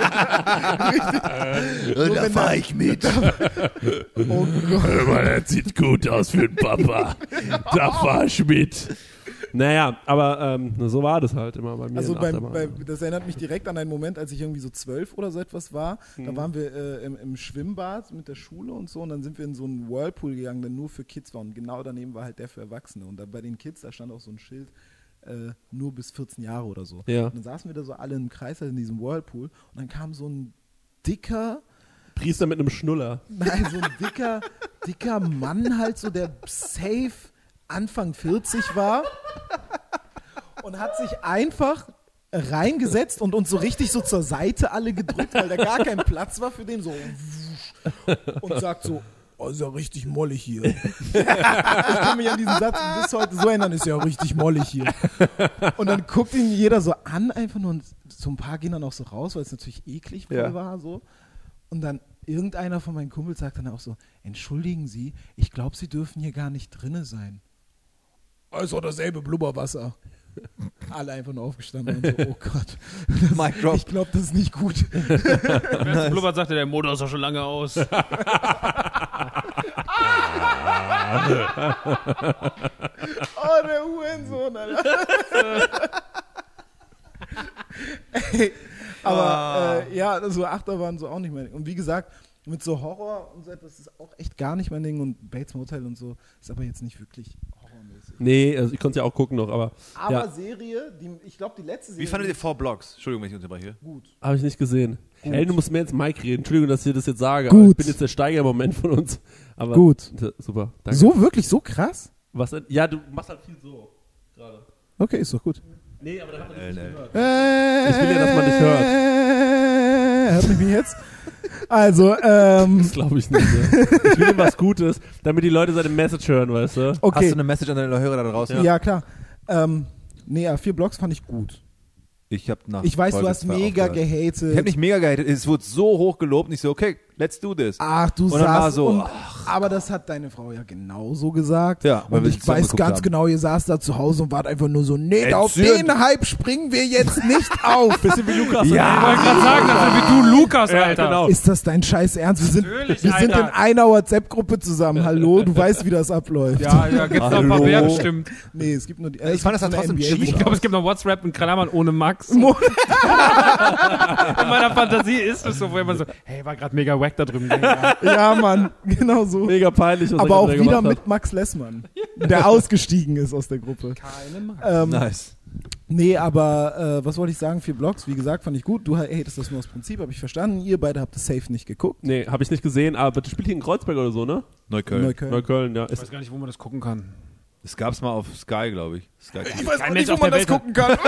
Da wenn fahr da- ich mit. Oh Gott. Hör mal, das sieht gut aus für den Papa. Da fahr ich mit. Naja, aber ähm, so war das halt immer bei mir. Also in beim, Achterbahn. bei, das erinnert mich direkt an einen Moment, als ich irgendwie so zwölf oder so etwas war. Da Mhm. waren wir äh, im, im Schwimmbad mit der Schule und so und dann sind wir in so einen Whirlpool gegangen, der nur für Kids war und genau daneben war halt der für Erwachsene und da bei den Kids, da stand auch so ein Schild, äh, nur bis vierzehn Jahre oder so. Ja. Und dann saßen wir da so alle im Kreis halt in diesem Whirlpool und dann kam so ein dicker, Priester mit einem Schnuller. nein, so ein dicker, dicker Mann halt so, der safe Anfang vierzig war und hat sich einfach reingesetzt und uns so richtig so zur Seite alle gedrückt, weil da gar kein Platz war für den, so und sagt so, oh, ist ja richtig mollig hier. Ich kann mich an diesen Satz bis heute so erinnern, ist ja richtig mollig hier. Und dann guckt ihn jeder so an, einfach nur, und so ein paar gehen dann auch so raus, weil es natürlich eklig voll Ja. war, so. Und dann irgendeiner von meinen Kumpels sagt dann auch so, entschuldigen Sie, ich glaube, Sie dürfen hier gar nicht drinne sein. Oh, ist doch dasselbe Blubberwasser. Alle einfach nur aufgestanden und so, oh Gott. Mic drop. Ich glaube, das ist nicht gut. Nice. Blubbert sagte, der Motor ist doch schon lange aus. Oh, der Hurensohn, Alter. Ey, aber äh, ja, so Achterbahn so auch nicht mehr. Und wie gesagt, mit so Horror und so etwas ist auch echt gar nicht mein Ding und Bates Motel und so ist aber jetzt nicht wirklich horrormäßig. Nee, also ich konnte es ja auch gucken noch, aber Aber ja, Serie, die, ich glaube die letzte Serie... Wie fandet ihr Four Blocks? Entschuldigung, wenn ich unterbreche. Gut. habe ich nicht gesehen. Gut. Ey, du musst mehr ins Mic reden. Entschuldigung, dass ich dir das jetzt sage. Gut. Aber ich bin jetzt der Steiger im Moment von uns. Aber Gut. t- super, danke. So, wirklich so krass? Was denn? Ja, du machst halt viel so gerade. Okay, ist doch gut. Nee, aber da hat man Äh, nicht nee. gehört. Äh, Ich will ja, dass man dich hört. Hört mich jetzt? Also, ähm, Das glaube ich nicht. Ja. Ich will ihm was Gutes, damit die Leute seine Message hören, weißt du? okay. Hast du eine Message an deine Hörer da draußen? Ja, klar. Ähm, nee, ja, vier Blocks fand ich gut. Ich habe nach Ich weiß, Folge du hast zwei mega aufgehört. gehatet. Ich habe nicht mega gehatet, es wurde so hoch gelobt und ich so, okay, let's do this. Ach, du Und dann war saßt so, und, aber das hat deine Frau ja genauso gesagt. Ja, weil und wir ich zusammen weiß geguckt ganz haben. genau, ihr saßt da zu Hause und wart einfach nur so, nee, auf Entzürnt. den Hype springen wir jetzt nicht auf. Bisschen wie Lukas. Ich wollte gerade sagen, das ist wie du, Lukas, Ja, Alter. genau. Ist das dein scheiß Ernst? Wir sind, Natürlich, wir sind in Alter. einer WhatsApp-Gruppe zusammen. Hallo, du weißt, wie das abläuft. Ja, ja, gibt's noch ein paar Hallo. mehr bestimmt. Nee, es gibt nur die. Äh, Ich fand das dann so eine trotzdem N B A cheesy. Ich glaube, es gibt noch WhatsApp in Klammern ohne Max. In meiner Fantasie ist es so, wo immer so, hey, war gerade mega wack da drüben. Ja, Mann, genau so. Mega peinlich, was Aber er auch gerade wieder gemacht hat. mit Max Lessmann, der ausgestiegen ist aus der Gruppe. Keine Max. Ähm, Nice. Nee, aber äh, was wollte ich sagen? Vier Blocks, wie gesagt, fand ich gut. Du hatest das nur aus Prinzip, habe ich verstanden. Ihr beide habt das safe nicht geguckt. Nee, habe ich nicht gesehen, aber das spielt hier in Kreuzberg oder so, ne? Neukölln. Neukölln. Neukölln, ja. Ich Ist, weiß gar nicht, wo man das gucken kann. Das gab's mal auf Sky, glaube ich. Sky Ich weiß Kein auch Mensch nicht, wo auf man der das Welt gucken kann.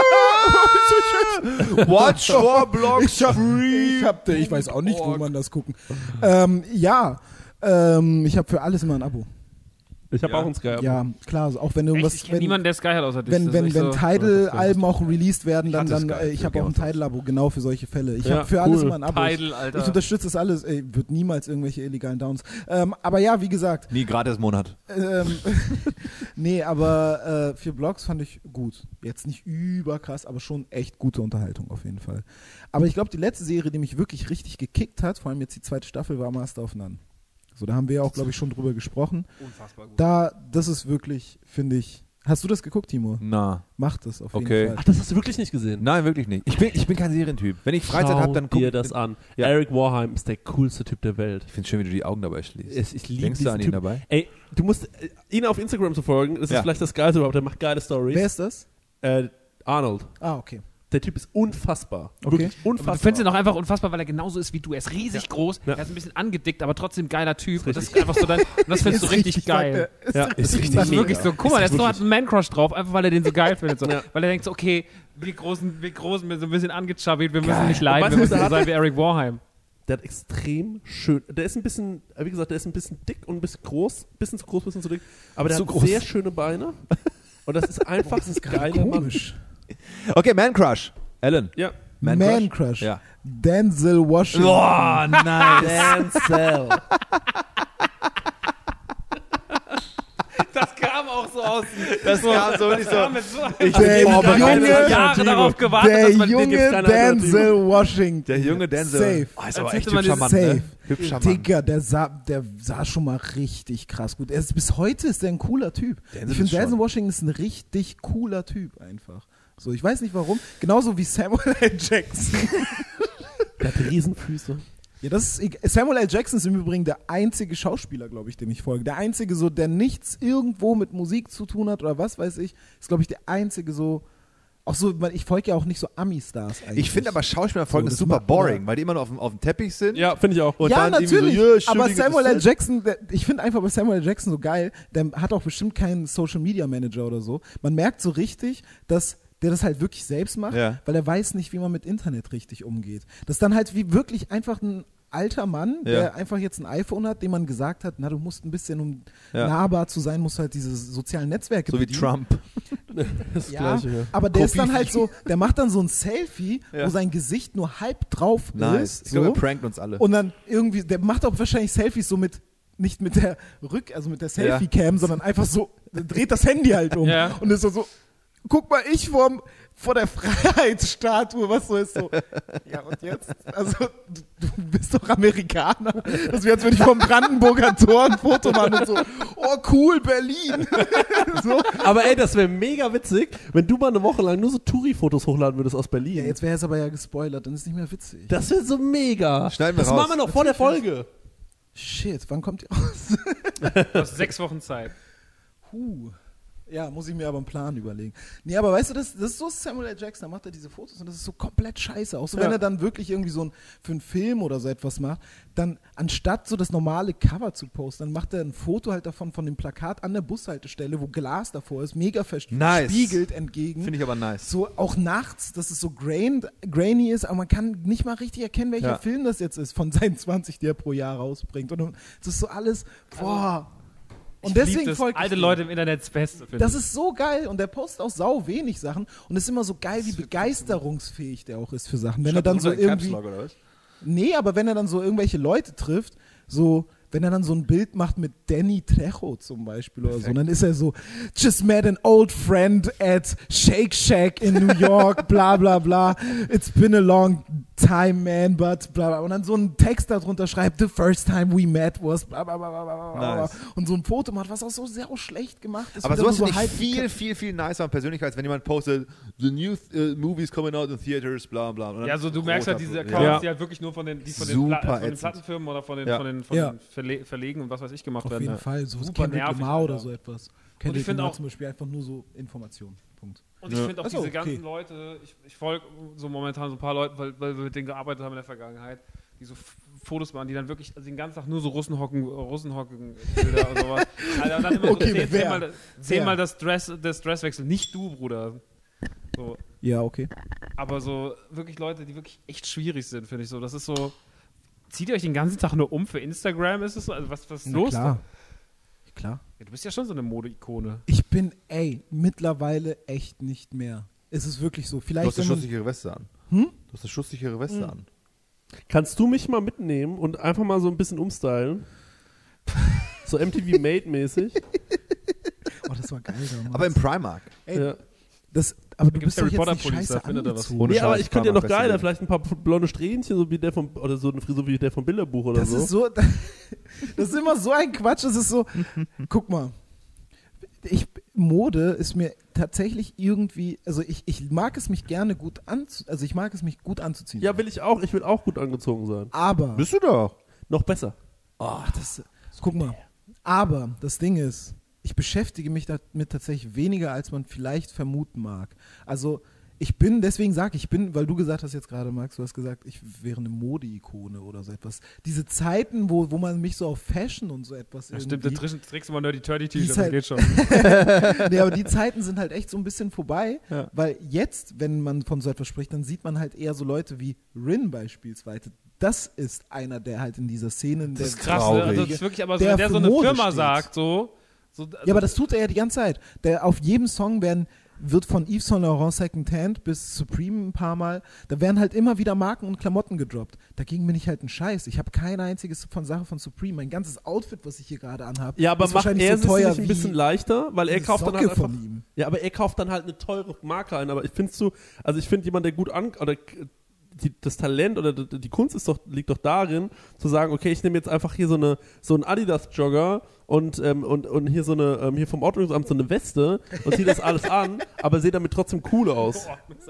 Watch Four Blocks Ich, hab, ich, hab, ich weiß auch nicht, wo man das gucken. Ähm, ja, ähm, ich habe für alles immer ein Abo. ich habe Ja. auch ein Sky. Ja, klar, also auch wenn irgendwas, Echt? Ich kenne wenn, niemanden, der Sky hat außer dich. wenn, Das wenn, ist wenn echt so- Tidal-Alben auch released werden, dann, hatte dann Sky äh, ich für habe auch ein Game of Tidal-Abo genau für solche Fälle. Ich Ja, habe für alles cool. immer ein Abo. Tidal, Ich Alter. unterstütze das alles. Ey, wird niemals irgendwelche illegalen Downs. Ähm, aber ja, wie gesagt, Nie gratis Monat. ähm, nee, aber äh, vier Blogs fand ich gut. Jetzt nicht überkrass, aber schon echt gute Unterhaltung auf jeden Fall. Aber ich glaube, die letzte Serie, die mich wirklich richtig gekickt hat, vor allem jetzt die zweite Staffel, war Master of None. So, da haben wir ja auch, glaube ich, schon drüber gesprochen. Unfassbar gut. Da, das ist wirklich, finde ich. Hast du das geguckt, Timo? Na. Macht es auf Okay. jeden Fall. Ach, das hast du wirklich nicht gesehen? Nein, wirklich nicht. Ich bin, ich bin kein Serientyp. Wenn ich Freizeit Schau habe, dann guck dir das an. Ja. Eric Warheim ist der coolste Typ der Welt. Ich finde schön, wie du die Augen dabei schließt. Ich, ich liebe Denkst du diesen an ihn Typ. dabei? Ey, du musst äh, ihn auf Instagram zu folgen. Das ist Ja. vielleicht das Geilste überhaupt. Der macht geile Stories. Wer ist das? Äh, Arnold. Ah, okay. Der Typ ist unfassbar. Okay. Wirklich Aber unfassbar. du findest ihn auch einfach unfassbar, weil er genauso ist wie du. Er ist riesig groß, Ja. er ist ein bisschen angedickt, aber trotzdem geiler Typ. Und das richtig. ist einfach so dein, und das findest du Ist richtig, geil. sagt er. Ist Ja, richtig ist richtig Das ist mega. wirklich so, guck mal, der ist so, hat einen Man-Crush drauf, einfach weil er den so geil findet. So. Ja. Weil er denkt so, okay, wir Großen, wir Großen, wir sind ein bisschen angechubbt, wir müssen Geil. nicht Und leiden, weißt wir du, was müssen er so hat? sein wie Eric Warheim. Der hat extrem schön. Der ist ein bisschen, wie gesagt, der ist ein bisschen dick und ein bisschen groß. Bisschen zu groß, bisschen zu dick. Aber der Zu hat groß. sehr schöne Beine. Und das ist einfach Das ist gerade geiler Mann. komisch. Okay, Man Crush. Alan. Ja. Man, Man Crush? Crush. Ja. Denzel Washington. Oh, nice. Denzel. Das kam auch so aus. Das kam so nicht so. Der vorbereitet. Junge, Jahre darauf gewartet, der dass man den junge jetzt keine Denzel Washington. Der junge Denzel. Safe. Oh, ist aber Als echt hätte man hübscher den Mann, Safe. ne? Hübscher Mann. Digga, der sah, der sah schon mal richtig krass gut. Er ist, bis heute ist der ein cooler Typ. Denzel ich finde, ist schon. Denzel Washington ist ein richtig cooler Typ einfach. So, ich weiß nicht warum. Genauso wie Samuel L. Jackson. Der hat Riesenfüße. Ja, das ist, egal. Samuel L. Jackson ist im Übrigen der einzige Schauspieler, glaube ich, dem ich folge. Der einzige so, der nichts irgendwo mit Musik zu tun hat oder was weiß ich, ist, glaube ich, der einzige so, auch so, weil ich folge ja auch nicht so Ami-Stars eigentlich. Ich finde aber Schauspieler folgen So, ist das super macht- boring, weil die immer nur auf dem, auf dem Teppich sind. Ja, finde ich auch. Und ja, dann irgendwie natürlich, so, ja, aber stimmt, Samuel L. das- Jackson, der, ich finde einfach bei Samuel L. Jackson so geil, der hat auch bestimmt keinen Social-Media-Manager oder so. Man merkt so richtig, dass der das halt wirklich selbst macht, Ja. weil er weiß nicht, wie man mit Internet richtig umgeht. Das ist dann halt wie wirklich einfach ein alter Mann, Ja. der einfach jetzt ein iPhone hat, dem man gesagt hat, na, du musst ein bisschen, um Ja. nahbar zu sein, musst du halt diese sozialen Netzwerke So wie bedienen. Trump. Das Ja, Gleiche, ja. aber der ist dann Kofi. halt so, der macht dann so ein Selfie, Ja. wo sein Gesicht nur halb drauf Nice. ist. Ich glaube, so. er prankt uns alle. Und dann irgendwie, der macht auch wahrscheinlich Selfies so mit, nicht mit der Rück, also mit der Selfie-Cam, sondern einfach so, der dreht das Handy halt um. Ja. Und ist so, so, guck mal, ich vorm, vor der Freiheitsstatue, was so ist, so, ja und jetzt? Also, du, du bist doch Amerikaner. Das wäre, als würde ich vom Brandenburger Tor ein Foto machen und so, oh cool, Berlin. So. Aber ey, das wäre mega witzig, wenn du mal eine Woche lang nur so Touri-Fotos hochladen würdest aus Berlin. Ja, jetzt wäre es aber ja gespoilert, dann ist es nicht mehr witzig. Das wäre so mega. Schneiden wir das raus. machen wir noch vor der Folge. Shit, wann kommt ihr raus? Du hast sechs Wochen Zeit. Huh. Ja, muss ich mir aber einen Plan überlegen. Nee, aber weißt du, das, das ist so Samuel L. Jackson, da macht er diese Fotos und das ist so komplett scheiße. Auch so, Ja. wenn er dann wirklich irgendwie so ein, für einen Film oder so etwas macht, dann anstatt so das normale Cover zu posten, dann macht er ein Foto halt davon, von dem Plakat an der Bushaltestelle, wo Glas davor ist, mega verspiegelt Nice. entgegen. Finde ich aber nice. So auch nachts, dass es so grain, grainy ist, aber man kann nicht mal richtig erkennen, welcher Ja. Film das jetzt ist, von seinen zwanzig, die er pro Jahr rausbringt. Und das ist so alles, boah. Und Ich lieb deswegen das, folgt alte Leute im Internet das Beste, finde das ich. ist so geil und der postet auch sau wenig Sachen und es ist immer so geil, wie begeisterungsfähig der auch ist für Sachen. Wenn er dann so irgendwie, Oder was? nee, aber wenn er dann so irgendwelche Leute trifft, so, wenn er dann so ein Bild macht mit Danny Trejo zum Beispiel oder so, dann ist er so, just met an old friend at Shake Shack in New York, bla bla bla, it's been a long time, man, but bla bla. Und dann so einen Text darunter schreibt, the first time we met was bla bla bla bla bla bla. Nice. Und so ein Foto macht, was auch so sehr schlecht gemacht ist. Aber wieder sowas nur finde ich halb- viel, viel, viel nicer und persönlicher, als wenn jemand postet, the new uh, movies coming out in theaters, bla bla. Und dann Ja, also du merkst halt diese roter- Accounts, Ja. die halt wirklich nur von den, die von den, Super Pla von den ätzend. Plattenfirmen oder von den, Ja. von den, von Ja. den Verle Verlegen und was weiß ich gemacht Auf werden. jeden Fall, so Super Kendrick nervig, Lamar oder Alter. so etwas. Kendrick find Lamar auch- zum Beispiel einfach nur so Informationen. Punkt. Und ich Ja. finde auch Ach so, diese okay. ganzen Leute, ich, ich folge so momentan so ein paar Leuten, weil, weil wir mit denen gearbeitet haben in der Vergangenheit, die so F Fotos machen, die dann wirklich also den ganzen Tag nur so Russenhocken, Russenhocken Bilder und sowas. Alter, und dann immer Okay, so zehn, wer? zehnmal, zehnmal Wer? das Dress, das Dresswechsel, nicht du, Bruder. So. Ja, okay. Aber so wirklich Leute, die wirklich echt schwierig sind, finde ich so. Das ist so, zieht ihr euch den ganzen Tag nur um für Instagram? Ist es so? Also was, was ist Na los? klar. Klar. Ja, du bist ja schon so eine Modeikone. Ich bin, ey, mittlerweile echt nicht mehr. Es ist wirklich so. Du Vielleicht hast eine wenn man- schusssichere Weste an. Hm? Du hast eine schusssichere Weste an. Kannst du mich mal mitnehmen und einfach mal so ein bisschen umstylen? So M T V Made-mäßig. Oh, das war geil damals. Aber im Primark. ey, Ja. das, aber du gibt's bist doch Harry jetzt Potter nicht Pullis, da scheiße findet er was. angezogen. Ohne Nee, aber Scheiß, ich könnte ja noch Primark, geiler, beste vielleicht ein paar blonde Strähnchen, so wie der vom, oder so eine Frisur wie der vom Bilderbuch oder Das so. ist so, das ist immer so ein Quatsch. Das ist so, guck mal, ich, Mode ist mir tatsächlich irgendwie, also ich, ich mag es mich gerne gut anzu, also ich mag es mich gut anzuziehen. Ja, will ich auch. Ich will auch gut angezogen sein. aber, Bist du doch. Noch besser. oh, das, guck mal, aber das Ding ist, ich beschäftige mich damit tatsächlich weniger, als man vielleicht vermuten mag. Also ich bin, deswegen sage ich, ich bin, weil du gesagt hast jetzt gerade, Max, du hast gesagt, ich wäre eine Modeikone oder so etwas. Diese Zeiten, wo, wo man mich so auf Fashion und so etwas Ja, irgendwie... stimmt, da trägst trägst du mal Nerdy Turdy Die T-Shirt, das Zeit- geht schon. nee, aber die Zeiten sind halt echt so ein bisschen vorbei, Ja. weil jetzt, wenn man von so etwas spricht, dann sieht man halt eher so Leute wie Rin beispielsweise. Das ist einer, der halt in dieser Szene... in Das ist der- krass, ne? traurig. Also das ist wirklich, aber so, Der wenn der so für eine Mode Firma steht. sagt, so, so also, Ja, aber das tut er ja die ganze Zeit. Der, auf jedem Song werden, wird von Yves Saint Laurent Second Hand bis Supreme ein paar Mal, da werden halt immer wieder Marken und Klamotten gedroppt. Dagegen bin ich halt ein Scheiß. Ich habe kein einziges von Sache von Supreme. Mein ganzes Outfit, was ich hier gerade anhabe, Ja, aber ist macht wahrscheinlich er so sich teuer nicht ein wie bisschen leichter, weil er eine kauft dann Socke halt einfach, von ihm. ja, aber er kauft dann halt eine teure Marke ein, aber ich findest du, also ich finde jemand, der gut an, oder die, das Talent oder die, die Kunst ist doch, liegt doch darin, zu sagen, okay, ich nehme jetzt einfach hier so eine, so einen Adidas-Jogger und, ähm, und, und hier so eine, ähm, hier vom Ordnungsamt so eine Weste und ziehe das alles an, aber sehe damit trotzdem cool aus.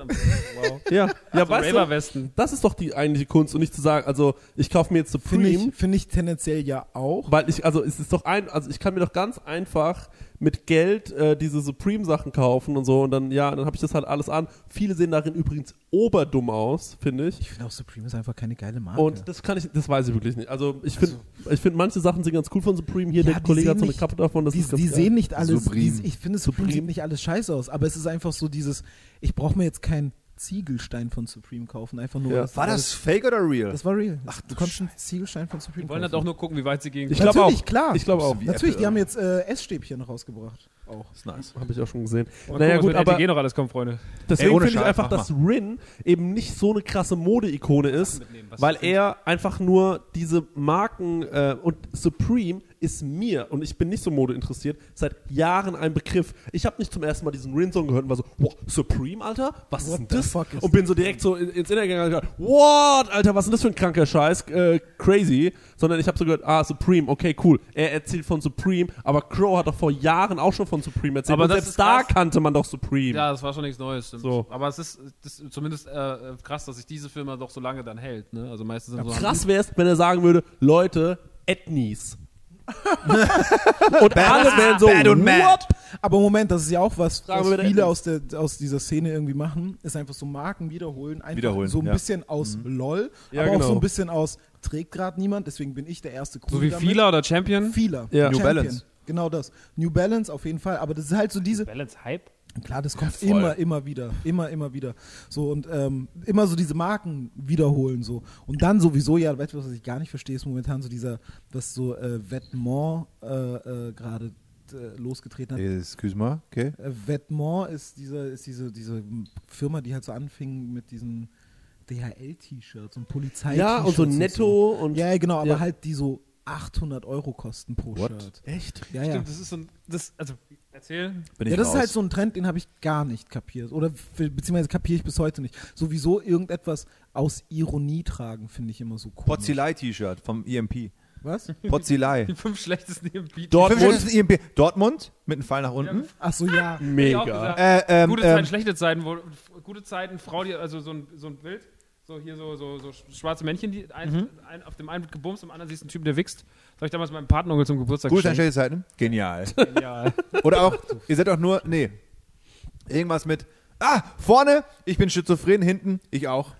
wow. Ja, ja, weißt du, Raver-Westen. das ist doch die eigentliche Kunst und nicht zu sagen, also ich kaufe mir jetzt Finde Supreme, ich, find ich tendenziell ja auch. weil ich, also es ist doch ein, also ich kann mir doch ganz einfach mit Geld äh, diese Supreme-Sachen kaufen und so und dann, ja, dann habe ich das halt alles an. Viele sehen darin übrigens oberdumm aus, finde ich. Ich finde auch Supreme ist einfach keine geile Marke. Und das kann ich, das weiß ich wirklich nicht. Also ich finde, ich finde manche Sachen sind ganz cool von Supreme. Hier Ja, der die Kollege sehen hat so eine nicht- Kappe davon. Das die, ist ganz die geil. sehen nicht alles, Supreme. die, ich finde Supreme, Supreme. sieht nicht alles scheiße aus, aber es ist einfach so dieses, ich brauche mir jetzt keinen Ziegelstein von Supreme kaufen, einfach nur. Ja. dass War das fake oder real? Das war real. Ach, du du konntest einen Ziegelstein von Supreme Die wollen halt kaufen. auch nur gucken, wie weit sie gehen Ich können. glaube Natürlich, auch. klar. Ich glaube auch. Wie Natürlich, Apple, die haben oder? jetzt äh, Essstäbchen rausgebracht. Auch. ist nice. Habe ich auch schon gesehen. Mal naja, gucken, was gut, mit aber L T G noch alles kommt, Freunde. deswegen Ey, ohne finde ich Scheiß, einfach, mach dass Rin eben nicht so eine krasse Mode-Ikone ist, mitnehmen, was weil du er einfach nur diese Marken äh, und Supreme ist mir, und ich bin nicht so Mode interessiert, seit Jahren ein Begriff. Ich habe nicht zum ersten Mal diesen Rin-Song gehört und war so, wow, Supreme, Alter? Was ist What denn the das? fuck ist Und bin so direkt so in- ins Internet gegangen und gesagt, what, Alter, was ist denn das für ein kranker Scheiß? Äh, crazy. Sondern ich habe so gehört, ah, Supreme, okay, cool. Er erzählt von Supreme, aber Crow hat doch vor Jahren auch schon von Supreme erzählt. Aber und das selbst ist da krass. kannte man doch Supreme. Ja, das war schon nichts Neues, stimmt. So. Aber es ist, das ist zumindest äh, krass, dass sich diese Firma doch so lange dann hält. Ne? Also meistens sind so Krass wäre es, wenn er sagen würde, Leute, Ethnies. Und alle wären so, bad und mad. what? Aber Moment, das ist ja auch was, Fragen was wir wieder viele Ende. aus, der, aus dieser Szene irgendwie machen, ist einfach so Marken wiederholen. Einfach Wiederholen, so ein ja. bisschen aus LOL, Ja, aber genau. auch so ein bisschen aus, trägt gerade niemand, deswegen bin ich der erste Cool So wie damit. Fila oder Champion. Fila. Ja. New Champion. Balance. Genau das. New Balance auf jeden Fall, aber das ist halt so diese, Balance Hype. klar, das kommt voll. immer, immer wieder, immer, immer wieder. So und ähm, immer so diese Marken wiederholen so. Und dann sowieso, ja, weißt du, was ich gar nicht verstehe, ist momentan so dieser, was so äh, Vetements äh, äh, gerade äh, losgetreten hat. Excuse moi, okay. Äh, Vetements ist diese, ist diese, diese Firma, die halt so anfing mit diesen D H L-T-Shirts und Polizei. Ja, und so netto und. Ja, genau, aber Ja. halt die so achthundert Euro kosten pro What? Shirt. Echt? Ja, ja. Stimmt, das ist so ein, das, also, erzähl. Bin ich Ja, das raus. ist halt so ein Trend, den habe ich gar nicht kapiert. Oder be- beziehungsweise kapiere ich bis heute nicht. Sowieso irgendetwas aus Ironie tragen, finde ich immer so cool. Pozzilei-T-Shirt vom E M P. Was? Pozzilei. Die fünf schlechtesten im Beat. Dortmund. E M P. Dortmund mit einem Pfeil nach unten. Ach so, ja. Hab ich auch Mega. gesagt. Äh, ähm, Gute ähm, Zeiten, schlechte Zeiten, wo, gute Zeiten, Frau, die, also so ein, so ein Bild, so hier so, so, so schwarze Männchen, die ein, ein, auf dem einen wird gebumst, am anderen siehst du einen Typen, der wächst. Das habe ich damals meinem Patenonkel zum Geburtstag Gute Zeiten, geschenkt. schlechte Zeiten. Genial. Genial. Oder auch, ihr seid doch nur, nee, irgendwas mit, ah, vorne, ich bin schizophren, hinten, ich auch.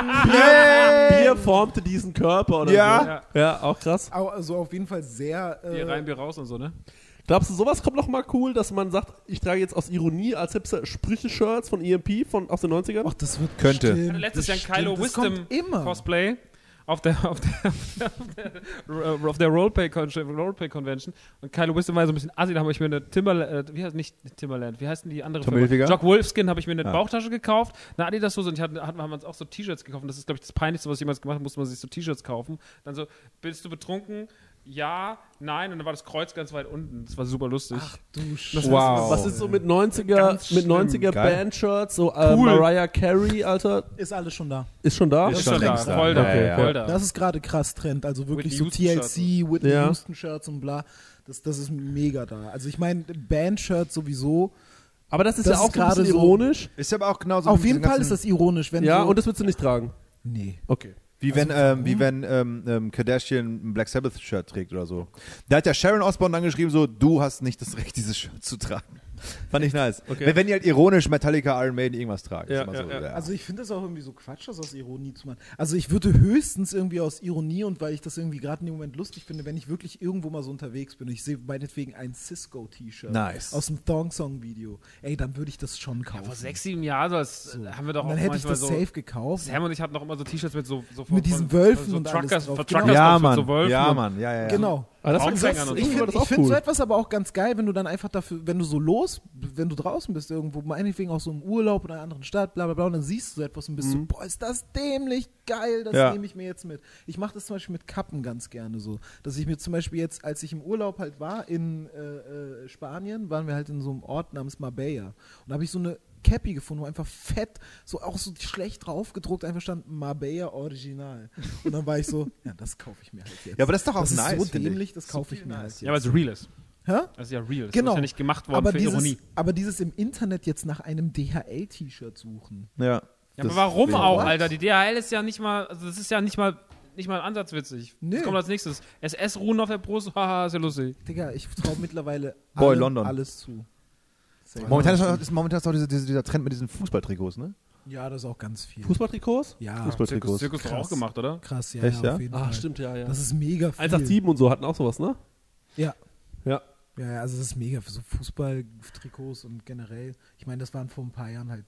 Bier formte diesen Körper oder Ja. so. Ja, auch krass. Au- Also auf jeden Fall sehr. Bier Äh, rein, Bier raus und so, ne? Glaubst du, sowas kommt noch mal cool, dass man sagt, ich trage jetzt aus Ironie als Hipster Sprüche-Shirts von E M P von, aus den neunzigern? Ach, das wird Könnte. Ich bestimmt, hatte letztes Jahr ein bestimmt. Kylo Das kommt Wisdom immer. Cosplay auf der auf der auf der, auf der Roleplay Con- Roleplay Convention und Kylo Wisdom war so ein bisschen assi, da habe ich mir eine Timberland, äh, wie heißt nicht Timberland, wie heißt denn die andere Tommy Firma? Hilfiger? Jock Wolfskin habe ich mir eine Ja. Bauchtasche gekauft, eine Adidas Hose und ich hatte, hatten, haben wir uns auch so T-Shirts gekauft und das ist glaube ich das peinlichste, was ich jemals gemacht habe, musste man sich so T-Shirts kaufen. Dann so, bist du betrunken? Ja, nein und dann war das Kreuz ganz weit unten. Das war super lustig. Ach du Das Wow. Was ist so mit neunziger, Ganz mit schlimm. neunziger Geil. Bandshirts, so äh, Cool. Mariah Carey, Alter, Ist alles schon da. ist schon da? ist ist schon schon da, längst da. voll da, Ja, ja, voll ja. da. Das ist gerade krass Trend. Also wirklich so Whitney T L Houston C, Whitney Ja. Houston Shirts und bla. Das, das ist mega da. Also ich meine, Bandshirts sowieso. Aber das ist Das ja auch ist so ein gerade bisschen so- ironisch. Ist aber auch genauso. Auf wie jeden diese Fall ganzen- ist das ironisch, wenn Ja, so, und das willst du nicht tragen. nee. Okay. Wie wenn, ähm, wie wenn ähm, ähm, Kardashian ein Black Sabbath-Shirt trägt oder so. Da hat ja Sharon Osbourne dann geschrieben, so, du hast nicht das Recht, dieses Shirt zu tragen. Fand ich nice. Okay. Wenn, wenn die halt ironisch Metallica, Iron Maiden irgendwas tragen. Ja, ist immer ja, so, ja. ja. Also ich finde das auch irgendwie so Quatsch, das aus Ironie zu machen. Also ich würde höchstens irgendwie aus Ironie und weil ich das irgendwie gerade in dem Moment lustig finde, wenn ich wirklich irgendwo mal so unterwegs bin und ich sehe meinetwegen ein Cisco-T-Shirt Nice. aus dem Thong-Song-Video, ey, dann würde ich das schon kaufen. Vor sechs, sieben Jahren das haben wir doch und auch dann hätte ich manchmal das so. safe gekauft. Sam und ich hatten noch immer so T-Shirts mit so, so Mit diesen Wölfen so und alles Truckers, drauf. von Genau. Truckers Ja, mit Mann. so Wölfen ja, und- Mann. Ja, ja, ja. Genau. Aber das, Traumfängern das, und ich so. Ich finde finde das auch find cool. so etwas aber auch ganz geil, wenn du dann einfach dafür, wenn du so los, wenn du draußen bist irgendwo, meinetwegen auch so im Urlaub oder in einer anderen Stadt, bla bla bla, und dann siehst du so etwas und bist so, boah, ist das dämlich geil, das Ja. nehme ich mir jetzt mit. Ich mache das zum Beispiel mit Kappen ganz gerne so, dass ich mir zum Beispiel jetzt, als ich im Urlaub halt war in äh, äh, Spanien, waren wir halt in so einem Ort namens Marbella und da habe ich so eine Cappy gefunden, wo einfach fett, so auch so schlecht draufgedruckt, einfach stand Marbella Original. Und dann war ich so, ja, das kaufe ich mir halt jetzt. Ja, aber das ist doch auch das nice, ist so finde ich. dämlich, das kaufe ich mir halt jetzt. Ja, weil es real ist. Hä? Das ist ja real. Das Genau. ist ja nicht gemacht worden aber für dieses, Ironie. aber dieses im Internet jetzt nach einem D H L-T-Shirt suchen. Ja. Ja, Das- aber warum ja. auch, What? Alter? Die D H L ist ja nicht mal, also das ist ja nicht mal, nicht mal ansatzwitzig. Nee. Das kommt als nächstes. S S-Ruhen auf der Brust, haha, ist ja lustig. Digga, ich traue mittlerweile Boy, allem London. alles zu. Safe. Momentan ist, auch, ist momentan ist auch diese, diese, dieser Trend mit diesen Fußballtrikots, ne? Ja, das ist auch ganz viel. Fußballtrikots? Ja, Fußballtrikots. Zirkus doch Krass. auch gemacht, oder? krass, ja, Echt, ja, ja? auf jeden Ah, Fall. stimmt, ja, ja. Das ist mega viel. eins acht sieben und so hatten auch sowas, ne? Ja. Ja. Ja, ja, also das ist mega für so Fußball-Trikots und generell. Ich meine, das waren vor ein paar Jahren halt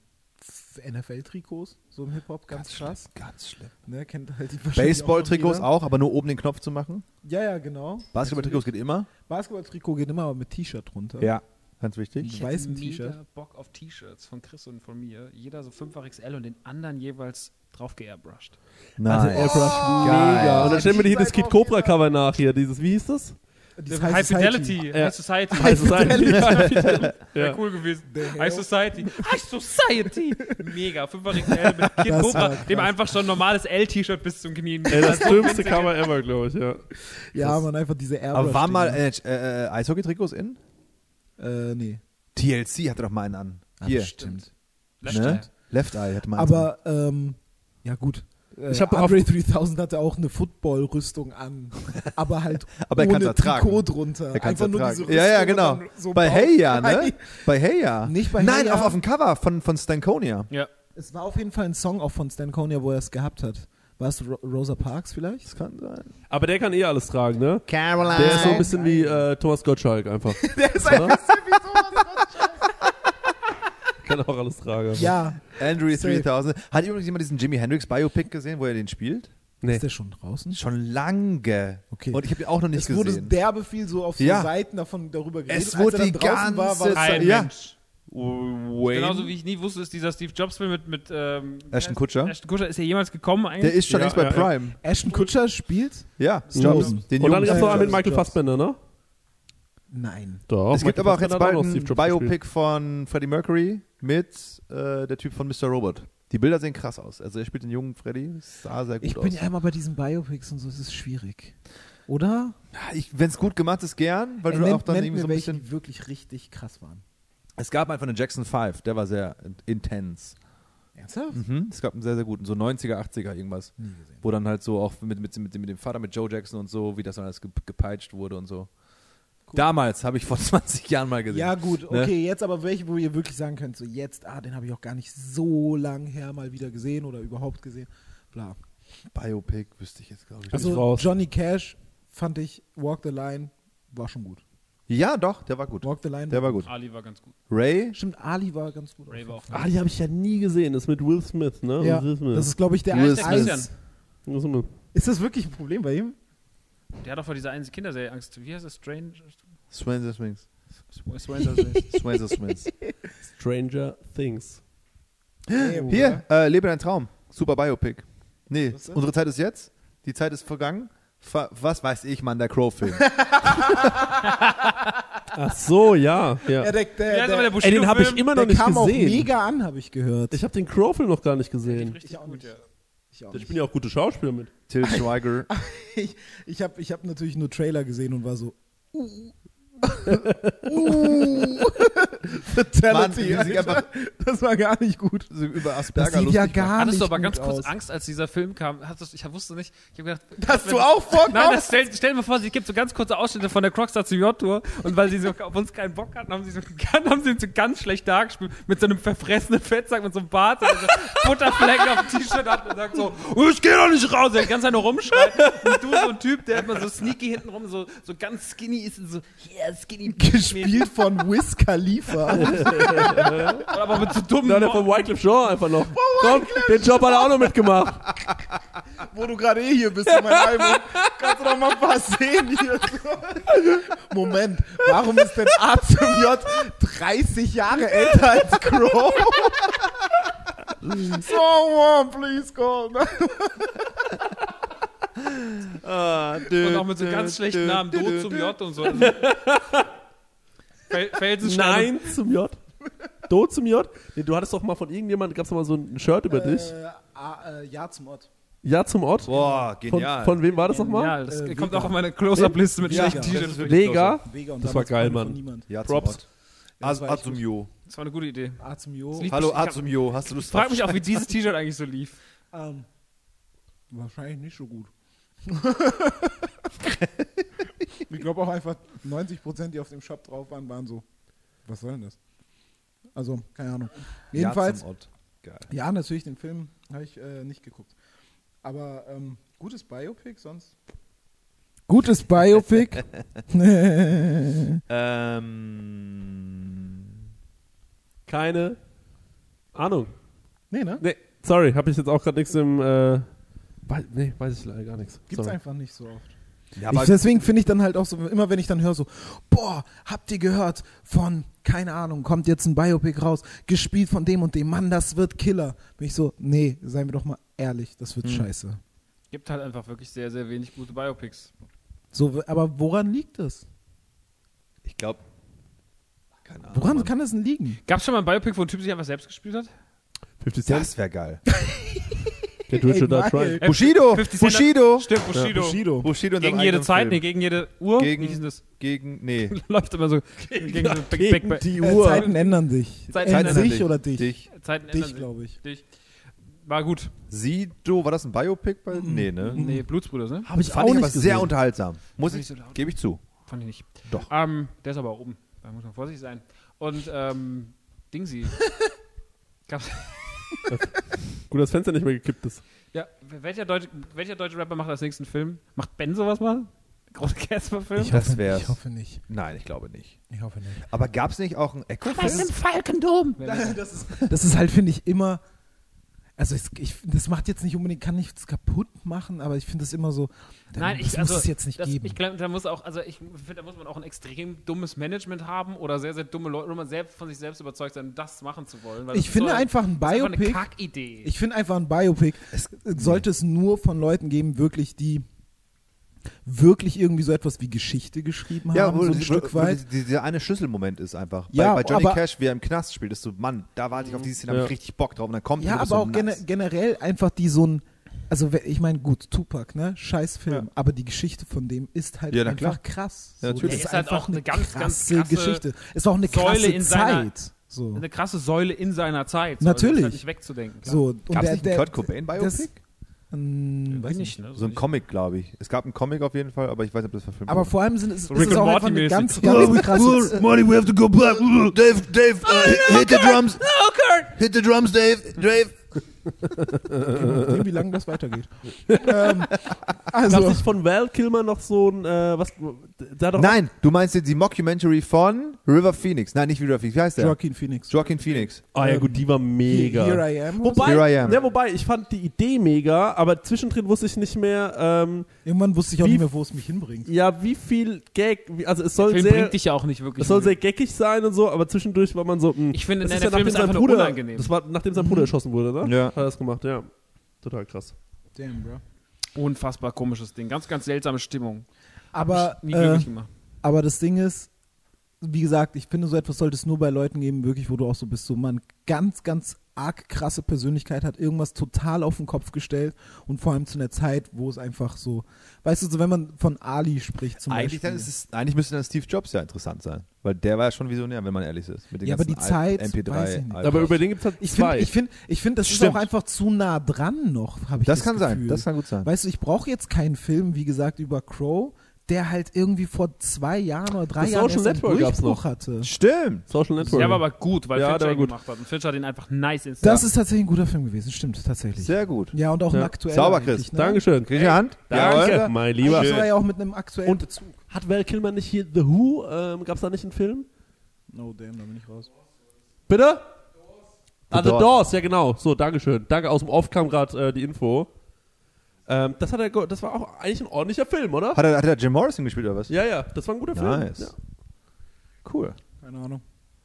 N F L-Trikots, so im Hip-Hop, ganz, krass. Ganz schlimm. Ne, kennt halt die wahrscheinlich Baseball-Trikots auch. noch auch, aber nur oben den Knopf zu machen. jeder. Ja, ja, genau. Basketball-Trikots geht immer. Basketball-Trikot geht immer aber mit T-Shirt drunter. Ja, ganz wichtig. Ich weiß ein mega T-Shirt. Bock auf T-Shirts von Chris und von mir. Jeder so fünffach X L und den anderen jeweils drauf geairbrushed. Also Nice. Airbrush, Geil. mega. Und dann stellen wir dir hier das Seid Kid auf Cobra Cover nach hier, dieses, wie hieß das? Das High Fidelity, Ja. High Society. High Society. Wäre Ja. cool gewesen. The hell? High Society. High Society. Mega. Fünfjährigen L mit Kid Das Cobra, war krass. dem einfach schon ein normales L-T-Shirt bis zum Knien. Ey, das so dümmste winzig. Cover ever, glaube ich, ja. Ja, man, einfach diese Airbrush. Aber waren mal äh, äh, Eishockey-Trikots in? Äh, nee. T L C hatte doch mal einen an. Ah, Hier. bestimmt. Left Ne? Eye. Left Eye hatte mal einen Aber, ähm, ja gut. Äh, Ich hab Andre dreitausend hatte auch eine Football-Rüstung an, aber halt Aber er kann's ohne ertragen. Trikot drunter. Er kann's Einfach nur ertragen. diese Rüstung Ja, ja, und genau. dann so Bei Bauch- Heya, ne? Nein, Bei Heya. Nicht bei Nein, Heya. auf, auf dem Cover von, von Stankonia. Ja. Es war auf jeden Fall ein Song auch von Stan Konya, wo er es gehabt hat. War es Ro- Rosa Parks vielleicht? Das kann sein. Aber der kann eh alles tragen, ne? Caroline. Der ist so ein bisschen wie äh, Thomas Gottschalk einfach. Der ist Oder? einfach so wie sowas. Kann auch alles tragen. einfach. Ja. Andrew Safe. dreitausend. Hat übrigens jemand diesen Jimi Hendrix Biopic gesehen, wo er den spielt? Nee. Ist der schon draußen? Schon lange. Okay. Und ich habe ihn auch noch nicht Es wurde gesehen. derbe viel so auf so Ja. Seiten davon darüber geredet. Es Als wurde er dann die draußen war, war ganze es Zeit- Ein ja. Mensch. Wayne. Genauso wie ich nie wusste, ist dieser Steve Jobs-Film mit, mit ähm, Ashton Kutcher? Ashton Kutcher, ist er jemals gekommen eigentlich? Der ist schon Ja, längst bei ja, ja. Prime. Ashton Kutcher spielt? Ja, Mhm. Jobs. Den Und dann jungen gab es noch Steve einen mit Jobs. Michael Fassbender, ne? Nein. Doch. Es gibt Michael aber auch jetzt Fassbender bald hat noch ein Steve Jobs gespielt. Biopic von Freddie Mercury mit äh, der Typ von Mister Robot. Die Bilder sehen krass aus. Also er spielt den jungen Freddy, das sah sehr gut Ich aus. bin ja immer bei diesen Biopics und so, es ist schwierig. Oder? Wenn es gut gemacht ist, gern, weil Ey, du nennt- auch dann nennt irgendwie so mir ein welche, bisschen... die wirklich richtig krass waren. Es gab einfach einen Jackson fünf, der war sehr intens. Ernsthaft? Mhm. Es gab einen sehr, sehr guten, so neunziger, achtziger irgendwas. Nie gesehen. Wo dann halt so auch mit, mit, mit, mit dem Vater, mit Joe Jackson und so, wie das dann alles ge gepeitscht wurde und so. Damals habe ich vor zwanzig Jahren mal gesehen. Ja gut, Ne? okay, jetzt aber welche, wo ihr wirklich sagen könnt, so jetzt, ah, den habe ich auch gar nicht so lang her mal wieder gesehen oder überhaupt gesehen. Bla. Biopic wüsste ich jetzt, glaube ich. ich Also raus. Johnny Cash fand ich, Walk the Line, war schon gut. Ja, doch, der war gut. Walk the Line Der war gut. Ali war ganz gut. Ray? Stimmt, Ali war ganz gut. Ray war auch Ah, die habe ich ja nie gesehen. Das ist mit Will Smith, ne? Ja, Will Smith. das ist glaube ich der Will Eis. Smith. Will Smith. Ist das wirklich ein Problem bei ihm? Der hat auch vor dieser einen Kinderserie Angst. Wie heißt das? Strange? Swansea Swings. Swansea. Swansea Swings. Stranger Things. Hier, äh, lebe dein Traum. Super Biopic. Nee, Was denn? unsere Zeit ist jetzt. Die Zeit ist vergangen. Fa was weiß ich, Mann, der Crow-Film. Ach so, ja. ja. Ja, der, Wie der, heißt aber der der, Ey, den habe ich Bushido-Film? immer noch der nicht kam auch gesehen. mega an, habe ich gehört. Ich habe den Crow-Film noch gar nicht gesehen. Richtig Ich auch gut, nicht. ja. Ich, auch Ich nicht. bin ja auch gute Schauspieler mit. Till Schweiger. ich ich habe ich hab natürlich nur Trailer gesehen und war so. Uh. uh. Fatality, Mann, die sieht Alter. Das war gar nicht gut. So über Das Asperger sieht ja lustig gar Hattest nicht du aber gut ganz kurz aus. Angst, als dieser Film kam? Hattest, ich wusste nicht. Ich habe gedacht, Hast du auch Bock Nein, auf? das stell, stell dir mal vor, es gibt so ganz kurze Ausschnitte von der Crockstar zu J-Tour und weil sie so auf uns keinen Bock hatten, haben sie so, haben sie so ganz schlecht dargespielt mit so einem verfressenen Fettsack mit so einem Bart und so Butterflecken auf dem T-Shirt hat und sagt so, oh, ich geh doch nicht raus, der ganz nur rumschreit. Und du so ein Typ, der immer so sneaky hinten rum, so, so ganz skinny ist und so, yeah, skinny. Gespielt von Wiz Khalifa. Aber mit so dummen Na, der von Wycliffe Jean einfach noch. Komm, den Job hat er auch noch mitgemacht. Wo du gerade eh hier bist in meinem Album, kannst du doch mal ein paar sehen hier. Moment, warum ist denn A zum J dreißig Jahre älter als Crow? Someone please call. Ah, und auch mit so ganz schlechten Namen, Do zum J und so. Also, Fel Felsenstein. Nein zum J. Do zum J. Nee, du hattest doch mal von irgendjemandem, gab es mal so ein Shirt über dich. Äh, ah, äh, ja zum Ort. Ja zum Ort. Boah, Von, genial. von wem war das nochmal? Ja, das Äh, kommt Vega. auch auf meine Close-Up-Liste mit Vega. schlechten Das T-Shirts. Vega. Vega und Das damals war geil, Freunde von Mann. niemand. ja, Props. Props. Ja, das war echt Azumio. Das war eine gute Idee. A zum Jo. Das lief- Hallo Ich hab- Azumio, hast du Lust Ich frage auf mich auch, wie dieses T-Shirt eigentlich so lief. Ähm, wahrscheinlich nicht so gut. Ich glaube auch einfach neunzig Prozent, die auf dem Shop drauf waren, waren so, was soll denn das? Also, keine Ahnung. Ja Jedenfalls, zum Ort. Geil. ja, natürlich, den Film habe ich äh, nicht geguckt. Aber ähm, gutes Biopic sonst? Gutes Biopic? Ähm, Keine Ahnung. Nee, ne? Nee, sorry, habe ich jetzt auch gerade nichts im. Äh, wei- nee, weiß ich leider gar nichts. Gibt's Sorry. einfach nicht so oft. ja, Ich, aber deswegen finde ich dann halt auch so, immer wenn ich dann höre so, boah, habt ihr gehört von, keine Ahnung, kommt jetzt ein Biopic raus, gespielt von dem und dem, Mann, das wird Killer. Bin ich so, nee, seien wir doch mal ehrlich, das wird Hm. scheiße. Gibt halt einfach wirklich sehr, sehr wenig gute Biopics. So, aber woran liegt das? Ich glaube, keine Ahnung. Woran Mann. kann das denn liegen? Gab es schon mal ein Biopic, wo ein Typ sich einfach selbst gespielt hat? fifty Cent. Das wäre geil. Get rich or die Ey, trying. Bushido! fifty Cent hat- Bushido! Stimmt, Bushido. Bushido. Bushido in Gegen seinem jede eigenen Zeit, Film. nee, gegen jede Uhr. Wie hieß Gegen, denn das? gegen, nee. Läuft immer so. Gegen, gegen so Big, Gegen Big, die Äh, Uhr. Zeiten ändern sich. Zeiten Äh, ändern sich dich. oder dich? Dich. Zeiten ändern Dich, sich. glaube ich. Dich. War gut. Sido, war das ein Biopic? Bei? Nee, ne? Nee, Blutsbrüder, ne? Habe ich Fand auch ich nicht aber gesehen. sehr unterhaltsam. Muss Nicht ich, so laut. gebe ich zu. Fand ich nicht. Doch. Ähm, der ist aber oben. Da muss man vorsichtig sein. Und, ähm, Dingsy. Gab's, Gut, dass das Fenster nicht mehr gekippt ist. ja, welcher deutsche, welcher deutsche Rapper macht als nächsten Film? Macht Ben sowas mal? Große Casper-Film? Ich Das hoffe, wär's. ich hoffe nicht. Nein, ich glaube nicht. Ich hoffe nicht. Aber gab es nicht auch einen Echo-Film? Falkendom? Das ist, das ist halt, finde ich, immer. Also, es, ich, das macht jetzt nicht unbedingt, kann nichts kaputt machen, aber ich finde es immer so. dann- Nein, das ich, muss also, es jetzt nicht das, geben. Ich glaube, da muss auch, also ich finde, da muss man auch ein extrem dummes Management haben oder sehr, sehr dumme Leute, oder man selbst von sich selbst überzeugt sein, das machen zu wollen. Weil Ich das finde ist so, einfach ein das ist einfach eine Biopic. Kackidee. Ich finde einfach ein Biopic, es, sollte es nur von Leuten geben, wirklich, die wirklich irgendwie so etwas wie Geschichte geschrieben Ja, haben, wo, so ein wo, Stück wo weit. die- dieser eine Schlüsselmoment ist einfach. Ja, bei, bei Johnny aber- Cash, wie er im Knast spielt, ist so, Mann, da warte ich auf diese Szene, Ja. habe ich richtig Bock drauf. Und dann kommt die Ja, und ist aber so auch gene nice. generell einfach die so ein, also we- ich meine, gut, Tupac, ne, scheiß Film, Ja. aber die Geschichte von dem ist halt Ja, na einfach klar. krass. Ja, So, natürlich. das Er ist halt auch eine ganz, ganz krasse krasse Geschichte. Es war auch eine Säule krasse in seiner- Zeit. So. Eine krasse Säule in seiner Zeit. So. Natürlich. Also das ist halt nicht wegzudenken. Klar. So, und Gab es der- nicht ein der- Kurt Cobain-Biopic? das- Ähm, Weiß nicht, ne? So ein Comic, glaube ich. Es gab einen Comic auf jeden Fall, aber ich weiß nicht, ob das verfilmt aber wurde. vor allem sind es, So ist Rick es and auch einfach eine Morty-mäßig. ganz, ganz krasse. Marty, we have to go back. Dave, Dave, uh, hit the drums. Hit the drums, Dave. Dave. Sehen, wie lange das weitergeht. ähm, Gab also, es nicht von Val Kilmer noch so ein, äh, was, der hat doch Nein, du meinst jetzt die Mockumentary von River Phoenix. Nein, nicht River Phoenix. Wie heißt der? Joaquin Phoenix. Joaquin Phoenix. Ah ja gut, die war mega. Here I am. Wobei, Here I am. Ja, wobei, ich fand die Idee mega, aber zwischendrin wusste ich nicht mehr, ähm, Irgendwann wusste ich auch Wie- nicht mehr, wo es mich hinbringt. ja, wie viel Gag, wie, also es Der soll Film sehr, bringt dich ja auch nicht wirklich. es soll hin. sehr geckig sein und so, aber zwischendurch war man so, mh. Ich finde, Das nein, ist der ja Film nachdem ist sein einfach nur Bruder, unangenehm. das war nachdem sein Bruder erschossen wurde, ne? Ja. Hat er das gemacht, ja. Total krass. Damn, bro. Unfassbar komisches Ding. Ganz, ganz seltsame Stimmung. Aber, Nie äh, glücklich gemacht. aber das Ding ist, wie gesagt, ich finde, so etwas sollte es nur bei Leuten geben, wirklich, wo du auch so bist, so man ganz, ganz arg krasse Persönlichkeit hat irgendwas total auf den Kopf gestellt und vor allem zu einer Zeit, wo es einfach so, weißt du, so wenn man von Ali spricht zum Eigentlich, Beispiel. dann ist es, eigentlich müsste dann Steve Jobs ja interessant sein. Weil der war ja schon visionär, wenn man ehrlich ist. Mit den Ja, aber ganzen die Zeit, M P drei. weiß ich nicht. Alter. Aber über den gibt es halt ich zwei. finde, ich finde, ich finde, das ist Stimmt. auch einfach zu nah dran noch, habe ich das, das kann Gefühl. sein, das kann gut sein. Weißt du, ich brauche jetzt keinen Film, wie gesagt, über Crow, der halt irgendwie vor zwei Jahren oder drei Das Jahren Social erst einen Network gab's Durchbruch noch. hatte. Stimmt. Social Network. Der war aber gut, weil Ja, Fincher der war ihn gut. gemacht hat. Und Fincher hat ihn einfach nice inszeniert. Das ist tatsächlich ein guter Film gewesen, stimmt, tatsächlich. Sehr gut. Ja, und auch ein Ja. aktueller. Sauber, eigentlich, Chris. Ne? Dankeschön. Krieg ich die Hand? Danke, Jawohl. mein Lieber. Das war ja auch mit einem aktuellen Und Bezug. hat Val Kilmer nicht hier The Who, ähm, gab es da nicht einen Film? No, damn, da bin ich raus. Bitte? Ah, The Doors. Doors, ja genau. So, Dankeschön. Danke, aus dem Off kam gerade äh, die Info. Ähm, das, hat er, ge- das war auch eigentlich ein ordentlicher Film, oder? Hat er, hat er Jim Morrison gespielt oder was? Ja, ja, das war ein guter Nice. Film. Ja. Cool. Keine Ahnung.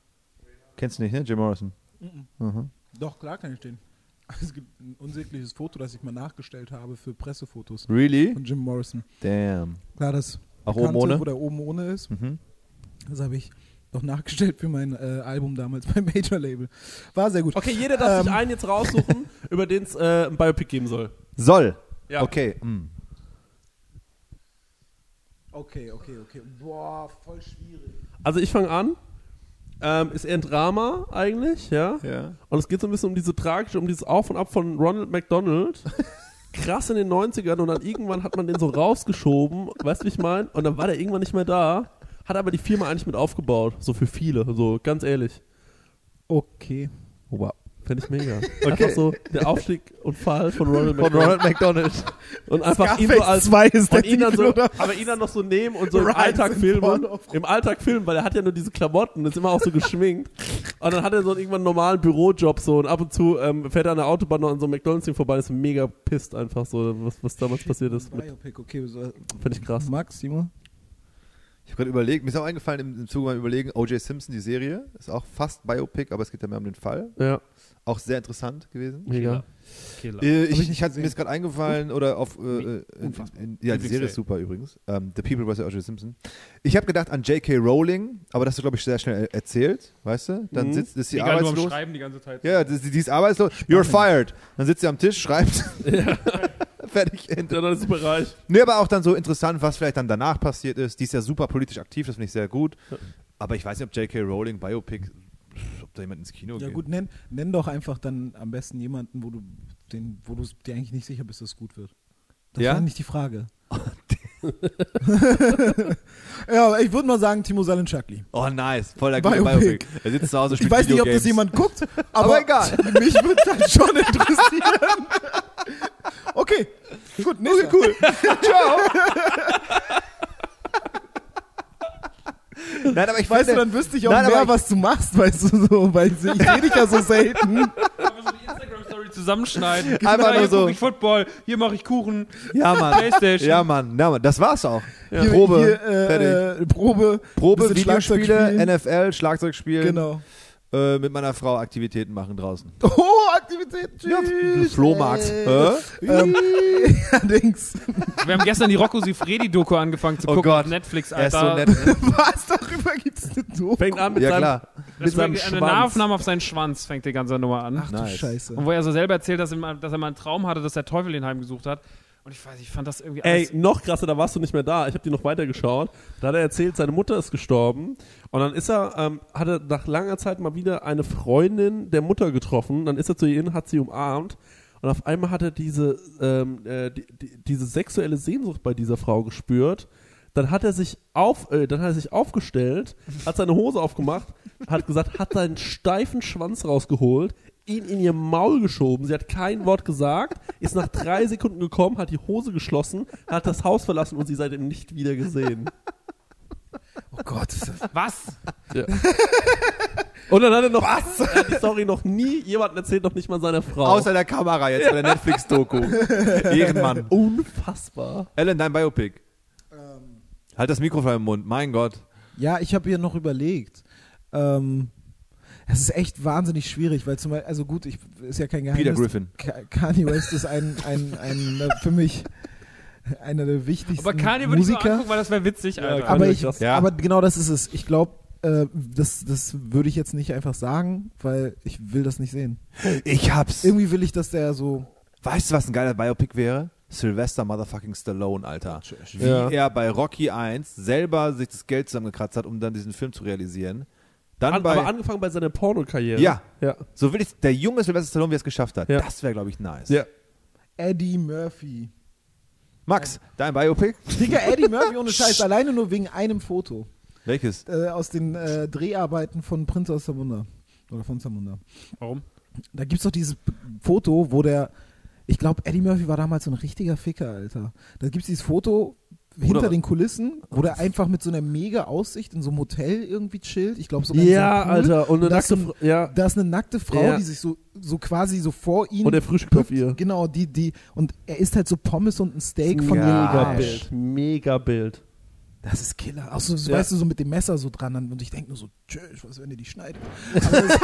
Kennst du nicht, ne? Jim Morrison. Mhm. Doch, klar kann ich den. Es gibt ein unsägliches Foto, das ich mal nachgestellt habe für Pressefotos Really? von Jim Morrison. Damn. Klar, das Auch Bekannte, oben ohne? wo der oben ohne ist. Mhm. Das habe ich doch nachgestellt für mein äh, Album damals beim Major Label. War sehr gut. Okay, jeder darf Ähm. sich einen jetzt raussuchen, über den es äh, ein Biopic geben soll. Soll. Ja. Okay. Mm. Okay, okay, okay. Boah, voll schwierig. Also ich fange an. Ähm, ist eher ein Drama eigentlich, ja? Ja. Und es geht so ein bisschen um diese tragische, um dieses Auf und Ab von Ronald McDonald. Krass in den neunzigern und dann irgendwann hat man den so rausgeschoben, weißt du, wie ich meine? Und dann war der irgendwann nicht mehr da, hat aber die Firma eigentlich mit aufgebaut, so für viele, so ganz ehrlich. Okay. Oh, wow. Fände ich mega. Einfach so der Aufstieg und Fall von Ronald Von McDonald. Ronald McDonald. Und einfach ihn so als zwei ist und ihn dann so, oder? aber ihn dann noch so nehmen und so im Rise Alltag and filmen. Fall of- Im Alltag filmen, weil er hat ja nur diese Klamotten, ist immer auch so geschminkt. Und dann hat er so einen irgendwann einen normalen Bürojob so und ab und zu ähm, fährt er an der Autobahn noch an so einem McDonalds-Ding vorbei, ist mega pisst einfach so, was, was damals passiert ist. Biopic, okay. So. Finde ich krass. Max, Timo? Ich habe gerade überlegt, mir ist auch eingefallen im, im Zuge beim Überlegen, O J Simpson, die Serie, ist auch fast Biopic, aber es geht ja mehr um den Fall. Ja, Auch sehr interessant gewesen. mega. Killer. Äh, ich ich, nicht ich hatte, gesehen. mir ist gerade eingefallen, oder auf, äh, in, Unfassbar. in, ja, die Serie Lieblingsserie. ist super übrigens. Ähm, The People vs. O J Simpson. Ich habe gedacht an J K. Rowling, aber das hast du, glaube ich, sehr schnell er- erzählt, weißt du? Dann Mhm. sitzt, ist sie Egal, nur am arbeitslos. Schreiben die ganze Zeit. Ja, die, die ist arbeitslos. You're fired. Dann sitzt sie am Tisch, schreibt. Fertig, Ende. Ja, dann ist es Bereich. Nee, aber auch dann so interessant, was vielleicht dann danach passiert ist. Die ist ja super politisch aktiv, das finde ich sehr gut. Aber ich weiß nicht, ob J K. Rowling Biopic, ob da jemand ins Kino Ja geht. gut, nenn, nenn doch einfach dann am besten jemanden, wo du den, wo du dir eigentlich nicht sicher bist, dass es gut wird. Das Ja? war nicht die Frage. Ja, ich würde mal sagen, Timo Salinschakli. Oh, nice. Voll der gute Biopic. Biopic. Er sitzt zu Hause, Ich spielt weiß nicht, ob Videogames. das jemand guckt, aber, Aber egal. mich würde es dann schon interessieren. Okay, gut, nächster. Okay, cool. Nein, aber ich Weißt finde, du, dann wüsste ich auch Nein, aber mehr, ich- was du machst, weißt du, so, weil ich sehe dich ja so selten. Aber so die Instagram-Story zusammenschneiden. Einfach hier nur so. gucke ich Football, hier mache ich Kuchen. ja, Mann. Playstation. Ja, Mann. Ja, Mann. Das war's auch. Hier, Probe. hier, äh, fertig. äh, Probe, Probe, bisschen Schlagzeug Videospiele, spielen. N F L, Schlagzeug spielen. Genau. Äh, mit meiner Frau Aktivitäten machen draußen. Oh, Aktivität, tschüss. Flohmarkt. Äh. Äh? Ähm, allerdings, Wir haben gestern die Rocco Siffredi-Doku angefangen zu Oh gucken Gott. auf Netflix, Er ist Alter. so nett. was darüber gibt's eine Doku? Fängt an mit Ja, seinem, klar. mit Das seinem eine Schwanz. Nahaufnahme auf seinen Schwanz fängt die ganze Nummer an. Ach du Nice. Scheiße. Und wo er so selber erzählt, dass er, mal, dass er mal einen Traum hatte, dass der Teufel ihn heimgesucht hat. Und ich weiß, ich fand das irgendwie Ey, alles... noch krasser, da warst du nicht mehr da. Ich habe dir noch weitergeschaut. Da hat er erzählt, seine Mutter ist gestorben. Und dann ist er, ähm, hat er nach langer Zeit mal wieder eine Freundin der Mutter getroffen. Dann ist er zu ihr hin, hat sie umarmt. Und auf einmal hat er diese, ähm, äh, die, die, diese sexuelle Sehnsucht bei dieser Frau gespürt. Dann hat er sich auf, äh, dann hat er sich aufgestellt, hat seine Hose aufgemacht, hat gesagt, hat seinen steifen Schwanz rausgeholt, ihn in ihr Maul geschoben. Sie hat kein Wort gesagt, ist nach drei Sekunden gekommen, hat die Hose geschlossen, hat das Haus verlassen und sie seitdem nicht wieder gesehen. Oh Gott, ist das Was? Ja. Und dann hat er noch, was? Er hat die Story noch nie jemandem erzählt, noch nicht mal seiner Frau. Außer der Kamera jetzt bei der Netflix-Doku. Ehrenmann. Unfassbar. Ellen, dein Biopic. ähm, Halt das Mikrofon im Mund. Mein Gott. Ja, ich habe hier noch überlegt. Ähm, es ist echt wahnsinnig schwierig, weil zum Beispiel, also gut, ich, ist ja kein Geheimnis. Peter Griffin. Ka- Kanye West ist ein, ein, ein, äh, für mich einer der wichtigsten Aber Kanye würde ich mal Musiker. angucken, weil das wäre witzig, Alter. Kanye aber wäre ich, krass. Ja. aber genau das ist es. Ich glaube, äh, das, das würde ich jetzt nicht einfach sagen, weil ich will das nicht sehen. Ich hab's. Irgendwie will ich, dass der so. Weißt du, was ein geiler Biopic wäre? Sylvester Motherfucking Stallone, Alter. Wie Ja. er bei Rocky eins selber sich das Geld zusammengekratzt hat, um dann diesen Film zu realisieren. Dann An, bei, aber angefangen bei seiner Pornokarriere. Ja. Ja. so will ich, der junge Sylvester Stallone, wie er es geschafft hat. Ja. Das wäre, glaube ich, nice. Ja. Eddie Murphy. Max, dein Biopic? Digga, Eddie Murphy ohne Scheiß, alleine nur wegen einem Foto. Welches? Äh, aus den äh, Dreharbeiten von Prinz aus Zamunda. Oder von Zamunda. Warum? Da gibt's doch dieses B- Foto, wo der, ich glaube, Eddie Murphy war damals so ein richtiger Ficker, Alter. Da gibt's dieses Foto hinter Oder- den Kulissen, wo der einfach mit so einer mega Aussicht in so einem Hotel irgendwie chillt. Ich glaube sogar in Ja, so einem Pool. Alter. Und eine da ist nackte so, Fra- ja. da ist eine nackte Frau, Ja. die sich so, so quasi so vor ihn Und der frühstückt auf ihr. Genau, die, die, und er isst halt so Pommes und ein Steak von Mega ihrem Arsch. Bild. Mega Bild. Das ist Killer. Auch so, so Ja. weißt du, so mit dem Messer so dran. Und ich denke nur so, tschüss, was, wenn ihr die schneidet. Aber, das,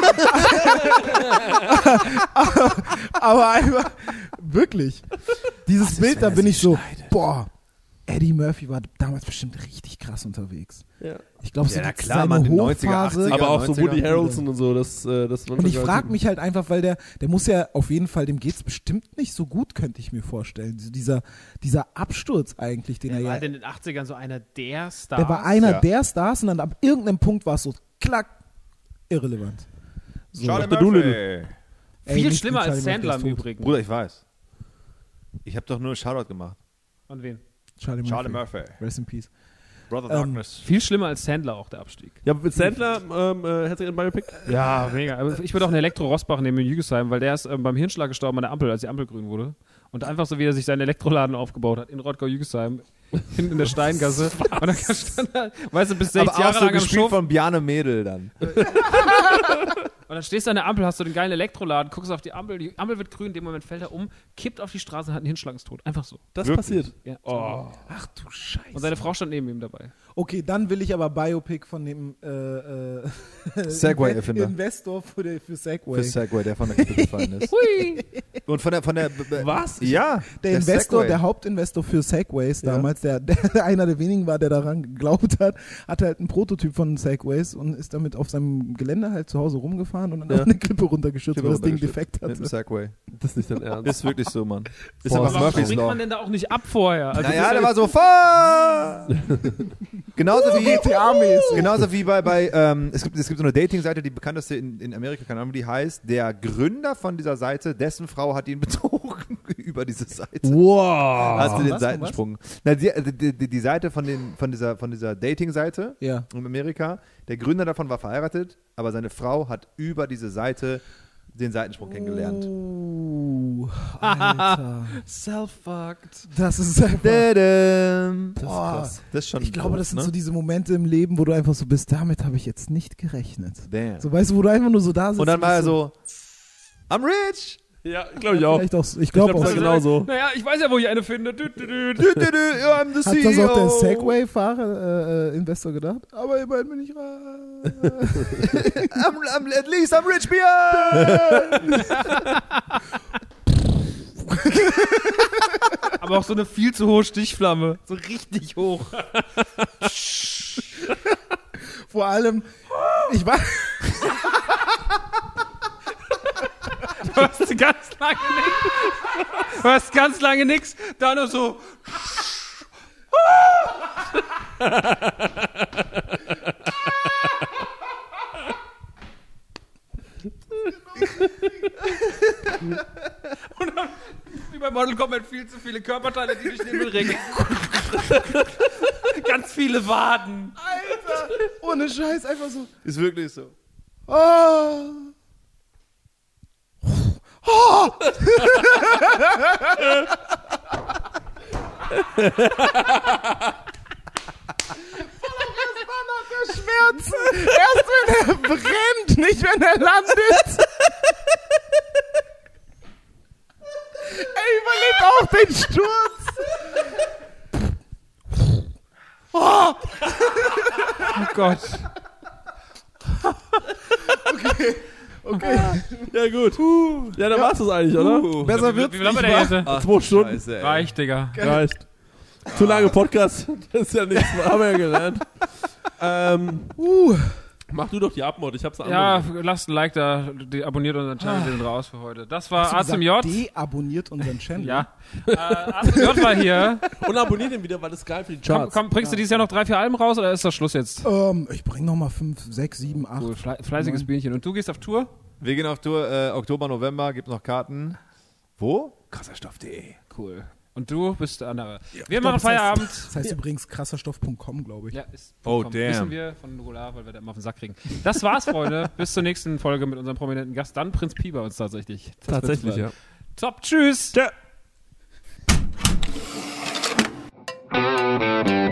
aber, aber einfach, wirklich. Dieses Bild, da bin ich so, boah, Eddie Murphy war damals bestimmt richtig krass unterwegs. Ja. Ich glaube, so Ja, na die- klar, seine Mann, in den neunziger, Hochphase. achtziger. Aber auch so neunziger. Woody Harrelson und so, das, äh, das Und ich frage mich halt einfach, weil der, der muss ja auf jeden Fall, dem geht's bestimmt nicht so gut, könnte ich mir vorstellen. So dieser, dieser Absturz eigentlich, den Der er war ja, halt in den achtzigern so einer der Stars. der war einer Ja. der Stars und dann ab irgendeinem Punkt war es so, klack, irrelevant. So. Charlie Dr. Doolittle. Murphy. Ey, Viel nicht schlimmer mit als Charlie Sandler im Murphy ist tot. Übrigen. Bruder, ich weiß. Ich habe doch nur Shoutout gemacht. An wen? Charlie Murphy. Charlie Murphy. Rest in Peace. Brother Ähm, Darkness. Viel schlimmer als Sandler auch der Abstieg. Ja, mit Sandler, ähm, äh, hätte er einen Biopic? Ja, mega. Aber ich würde auch einen Elektro-Rossbach nehmen in Jügesheim, weil der ist ähm, beim Hirnschlag gestorben an der Ampel, als die Ampel grün wurde. Und einfach so, wie er sich seinen Elektroladen aufgebaut hat in Rottgau-Jügesheim, hinten in der Steingasse. Und dann stand er, weißt du, bis sechzig Aber auch Jahre so lang am gespielt Show. von Bjarne Mädel dann. Und dann stehst du an der Ampel, hast du den geilen Elektroladen, guckst auf die Ampel, die Ampel wird grün, in dem Moment fällt er um, kippt auf die Straße und hat einen Hirnschlagstod. Einfach so. Das Wirklich? passiert. Ja. Oh. Ach du Scheiße. Und seine Frau stand neben ihm dabei. Okay, dann will ich aber Biopic von dem äh, äh, Segway-Erfinder. Investor für, die, für Segway. Für Segway, der von der Kippe gefallen ist. Hui! Und von der, von der, Was? Ja. Der, Investor, Segway. der Hauptinvestor für Segways Ja. damals, der, der einer der wenigen war, der daran geglaubt hat, hatte halt einen Prototyp von Segways und ist damit auf seinem Gelände halt zu Hause rumgefahren und dann Ja. auf eine Klippe runtergeschützt, Klippe weil das Ding runtergeschützt. defekt Mit dem hatte. Segway. Das ist nicht dein Ernst. Ist wirklich so, Mann. Ist Boah, einfach Warum Murphy's springt Law. man denn da auch nicht ab vorher? Also Naja, das der ist war so, fahr! Genauso wie, G T A-mäßig. genauso wie bei, bei ähm, es, gibt, es gibt so eine Dating-Seite, die bekannteste in, in Amerika, keine Ahnung, wie die heißt. Der Gründer von dieser Seite, dessen Frau hat ihn betrogen über diese Seite. Wow. Hast du den was? Seitensprung? Na, die, die, die, die Seite von, den, von dieser, von dieser Dating-Seite Ja. in Amerika, der Gründer davon war verheiratet, aber seine Frau hat über diese Seite den Seitensprung kennengelernt. Uh, Alter. self-fucked. Das ist einfach... Dadam. Das ist Boah. krass. Das ist schon Ich glaube, doof, das sind ne? so diese Momente im Leben, wo du einfach so bist, damit habe ich jetzt nicht gerechnet. Damn. So, weißt du, wo du einfach nur so da sitzt. Und dann war er bist so, I'm rich! Ja, glaube ich auch. Vielleicht auch so. Ich Ich glaube, glaube das auch. war genau so. Naja, ich weiß ja, wo ich eine finde. Dü, dü, dü. Du, du, du, I'm the Hat C E O. das auch der Segway-Fahrer, äh, äh, Investor gedacht? Aber immerhin bin ich reich. I'm, I'm, at least I'm rich beyond! Aber auch so eine viel zu hohe Stichflamme. So richtig hoch. Vor allem, ich war... Du hast ganz lange nix. Du hast ganz lange nix. Da nur so. Und dann, wie bei Model Combat, viel zu viele Körperteile, die durch den Himmel regeln. Ganz viele Waden. Alter, ohne Scheiß, einfach so... Ist wirklich so. Oh. Oh. Schmerzen. Erst wenn er brennt, nicht wenn er landet. Er überlebt auch den Sturz. Oh. Oh Gott. Okay. Ja, gut. Ja, dann war's das eigentlich, oder? Besser Wie, wird's wie lange nicht, der wa? jetzt? Ach, zwei Stunden. Scheiße, ey. Reicht, Digga. Reicht. Zu lange Podcast. Das ist ja nichts, haben wir ja gelernt. ähm, Uh. mach du doch die Abmord. Ich hab's Ja, angenommen. lasst ein Like da, die, abonniert unseren Channel, wir sind raus für heute. Das war Hast du A zum gesagt, J. deabonniert unseren Channel. Ja. Äh, A zum J war hier. Und abonniert den wieder, weil das ist geil für die Komm, Charts. komm, bringst du dieses Jahr noch drei, vier Alben raus oder ist das Schluss jetzt? Ähm, ich bring noch mal fünf, sechs, sieben, acht. Cool, fle fleißiges Bienchen. Und du gehst auf Tour? Wir gehen auf Tour äh, Oktober, November, gibt noch Karten. Wo? krasserstoff punkt de. Cool. Und du bist der andere. Wir Ich machen glaub, das heißt- Feierabend. Das heißt übrigens krasserstoff punkt com, glaube ich. Ja, ist Oh, komm, damn. Wissen wir von Nugular, weil wir da immer auf den Sack kriegen. Das war's, Freunde. Bis zur nächsten Folge mit unserem prominenten Gast. Dann Prinz Pi bei uns tatsächlich. Das Tatsächlich, wird's ja. Top, tschüss. Tschö.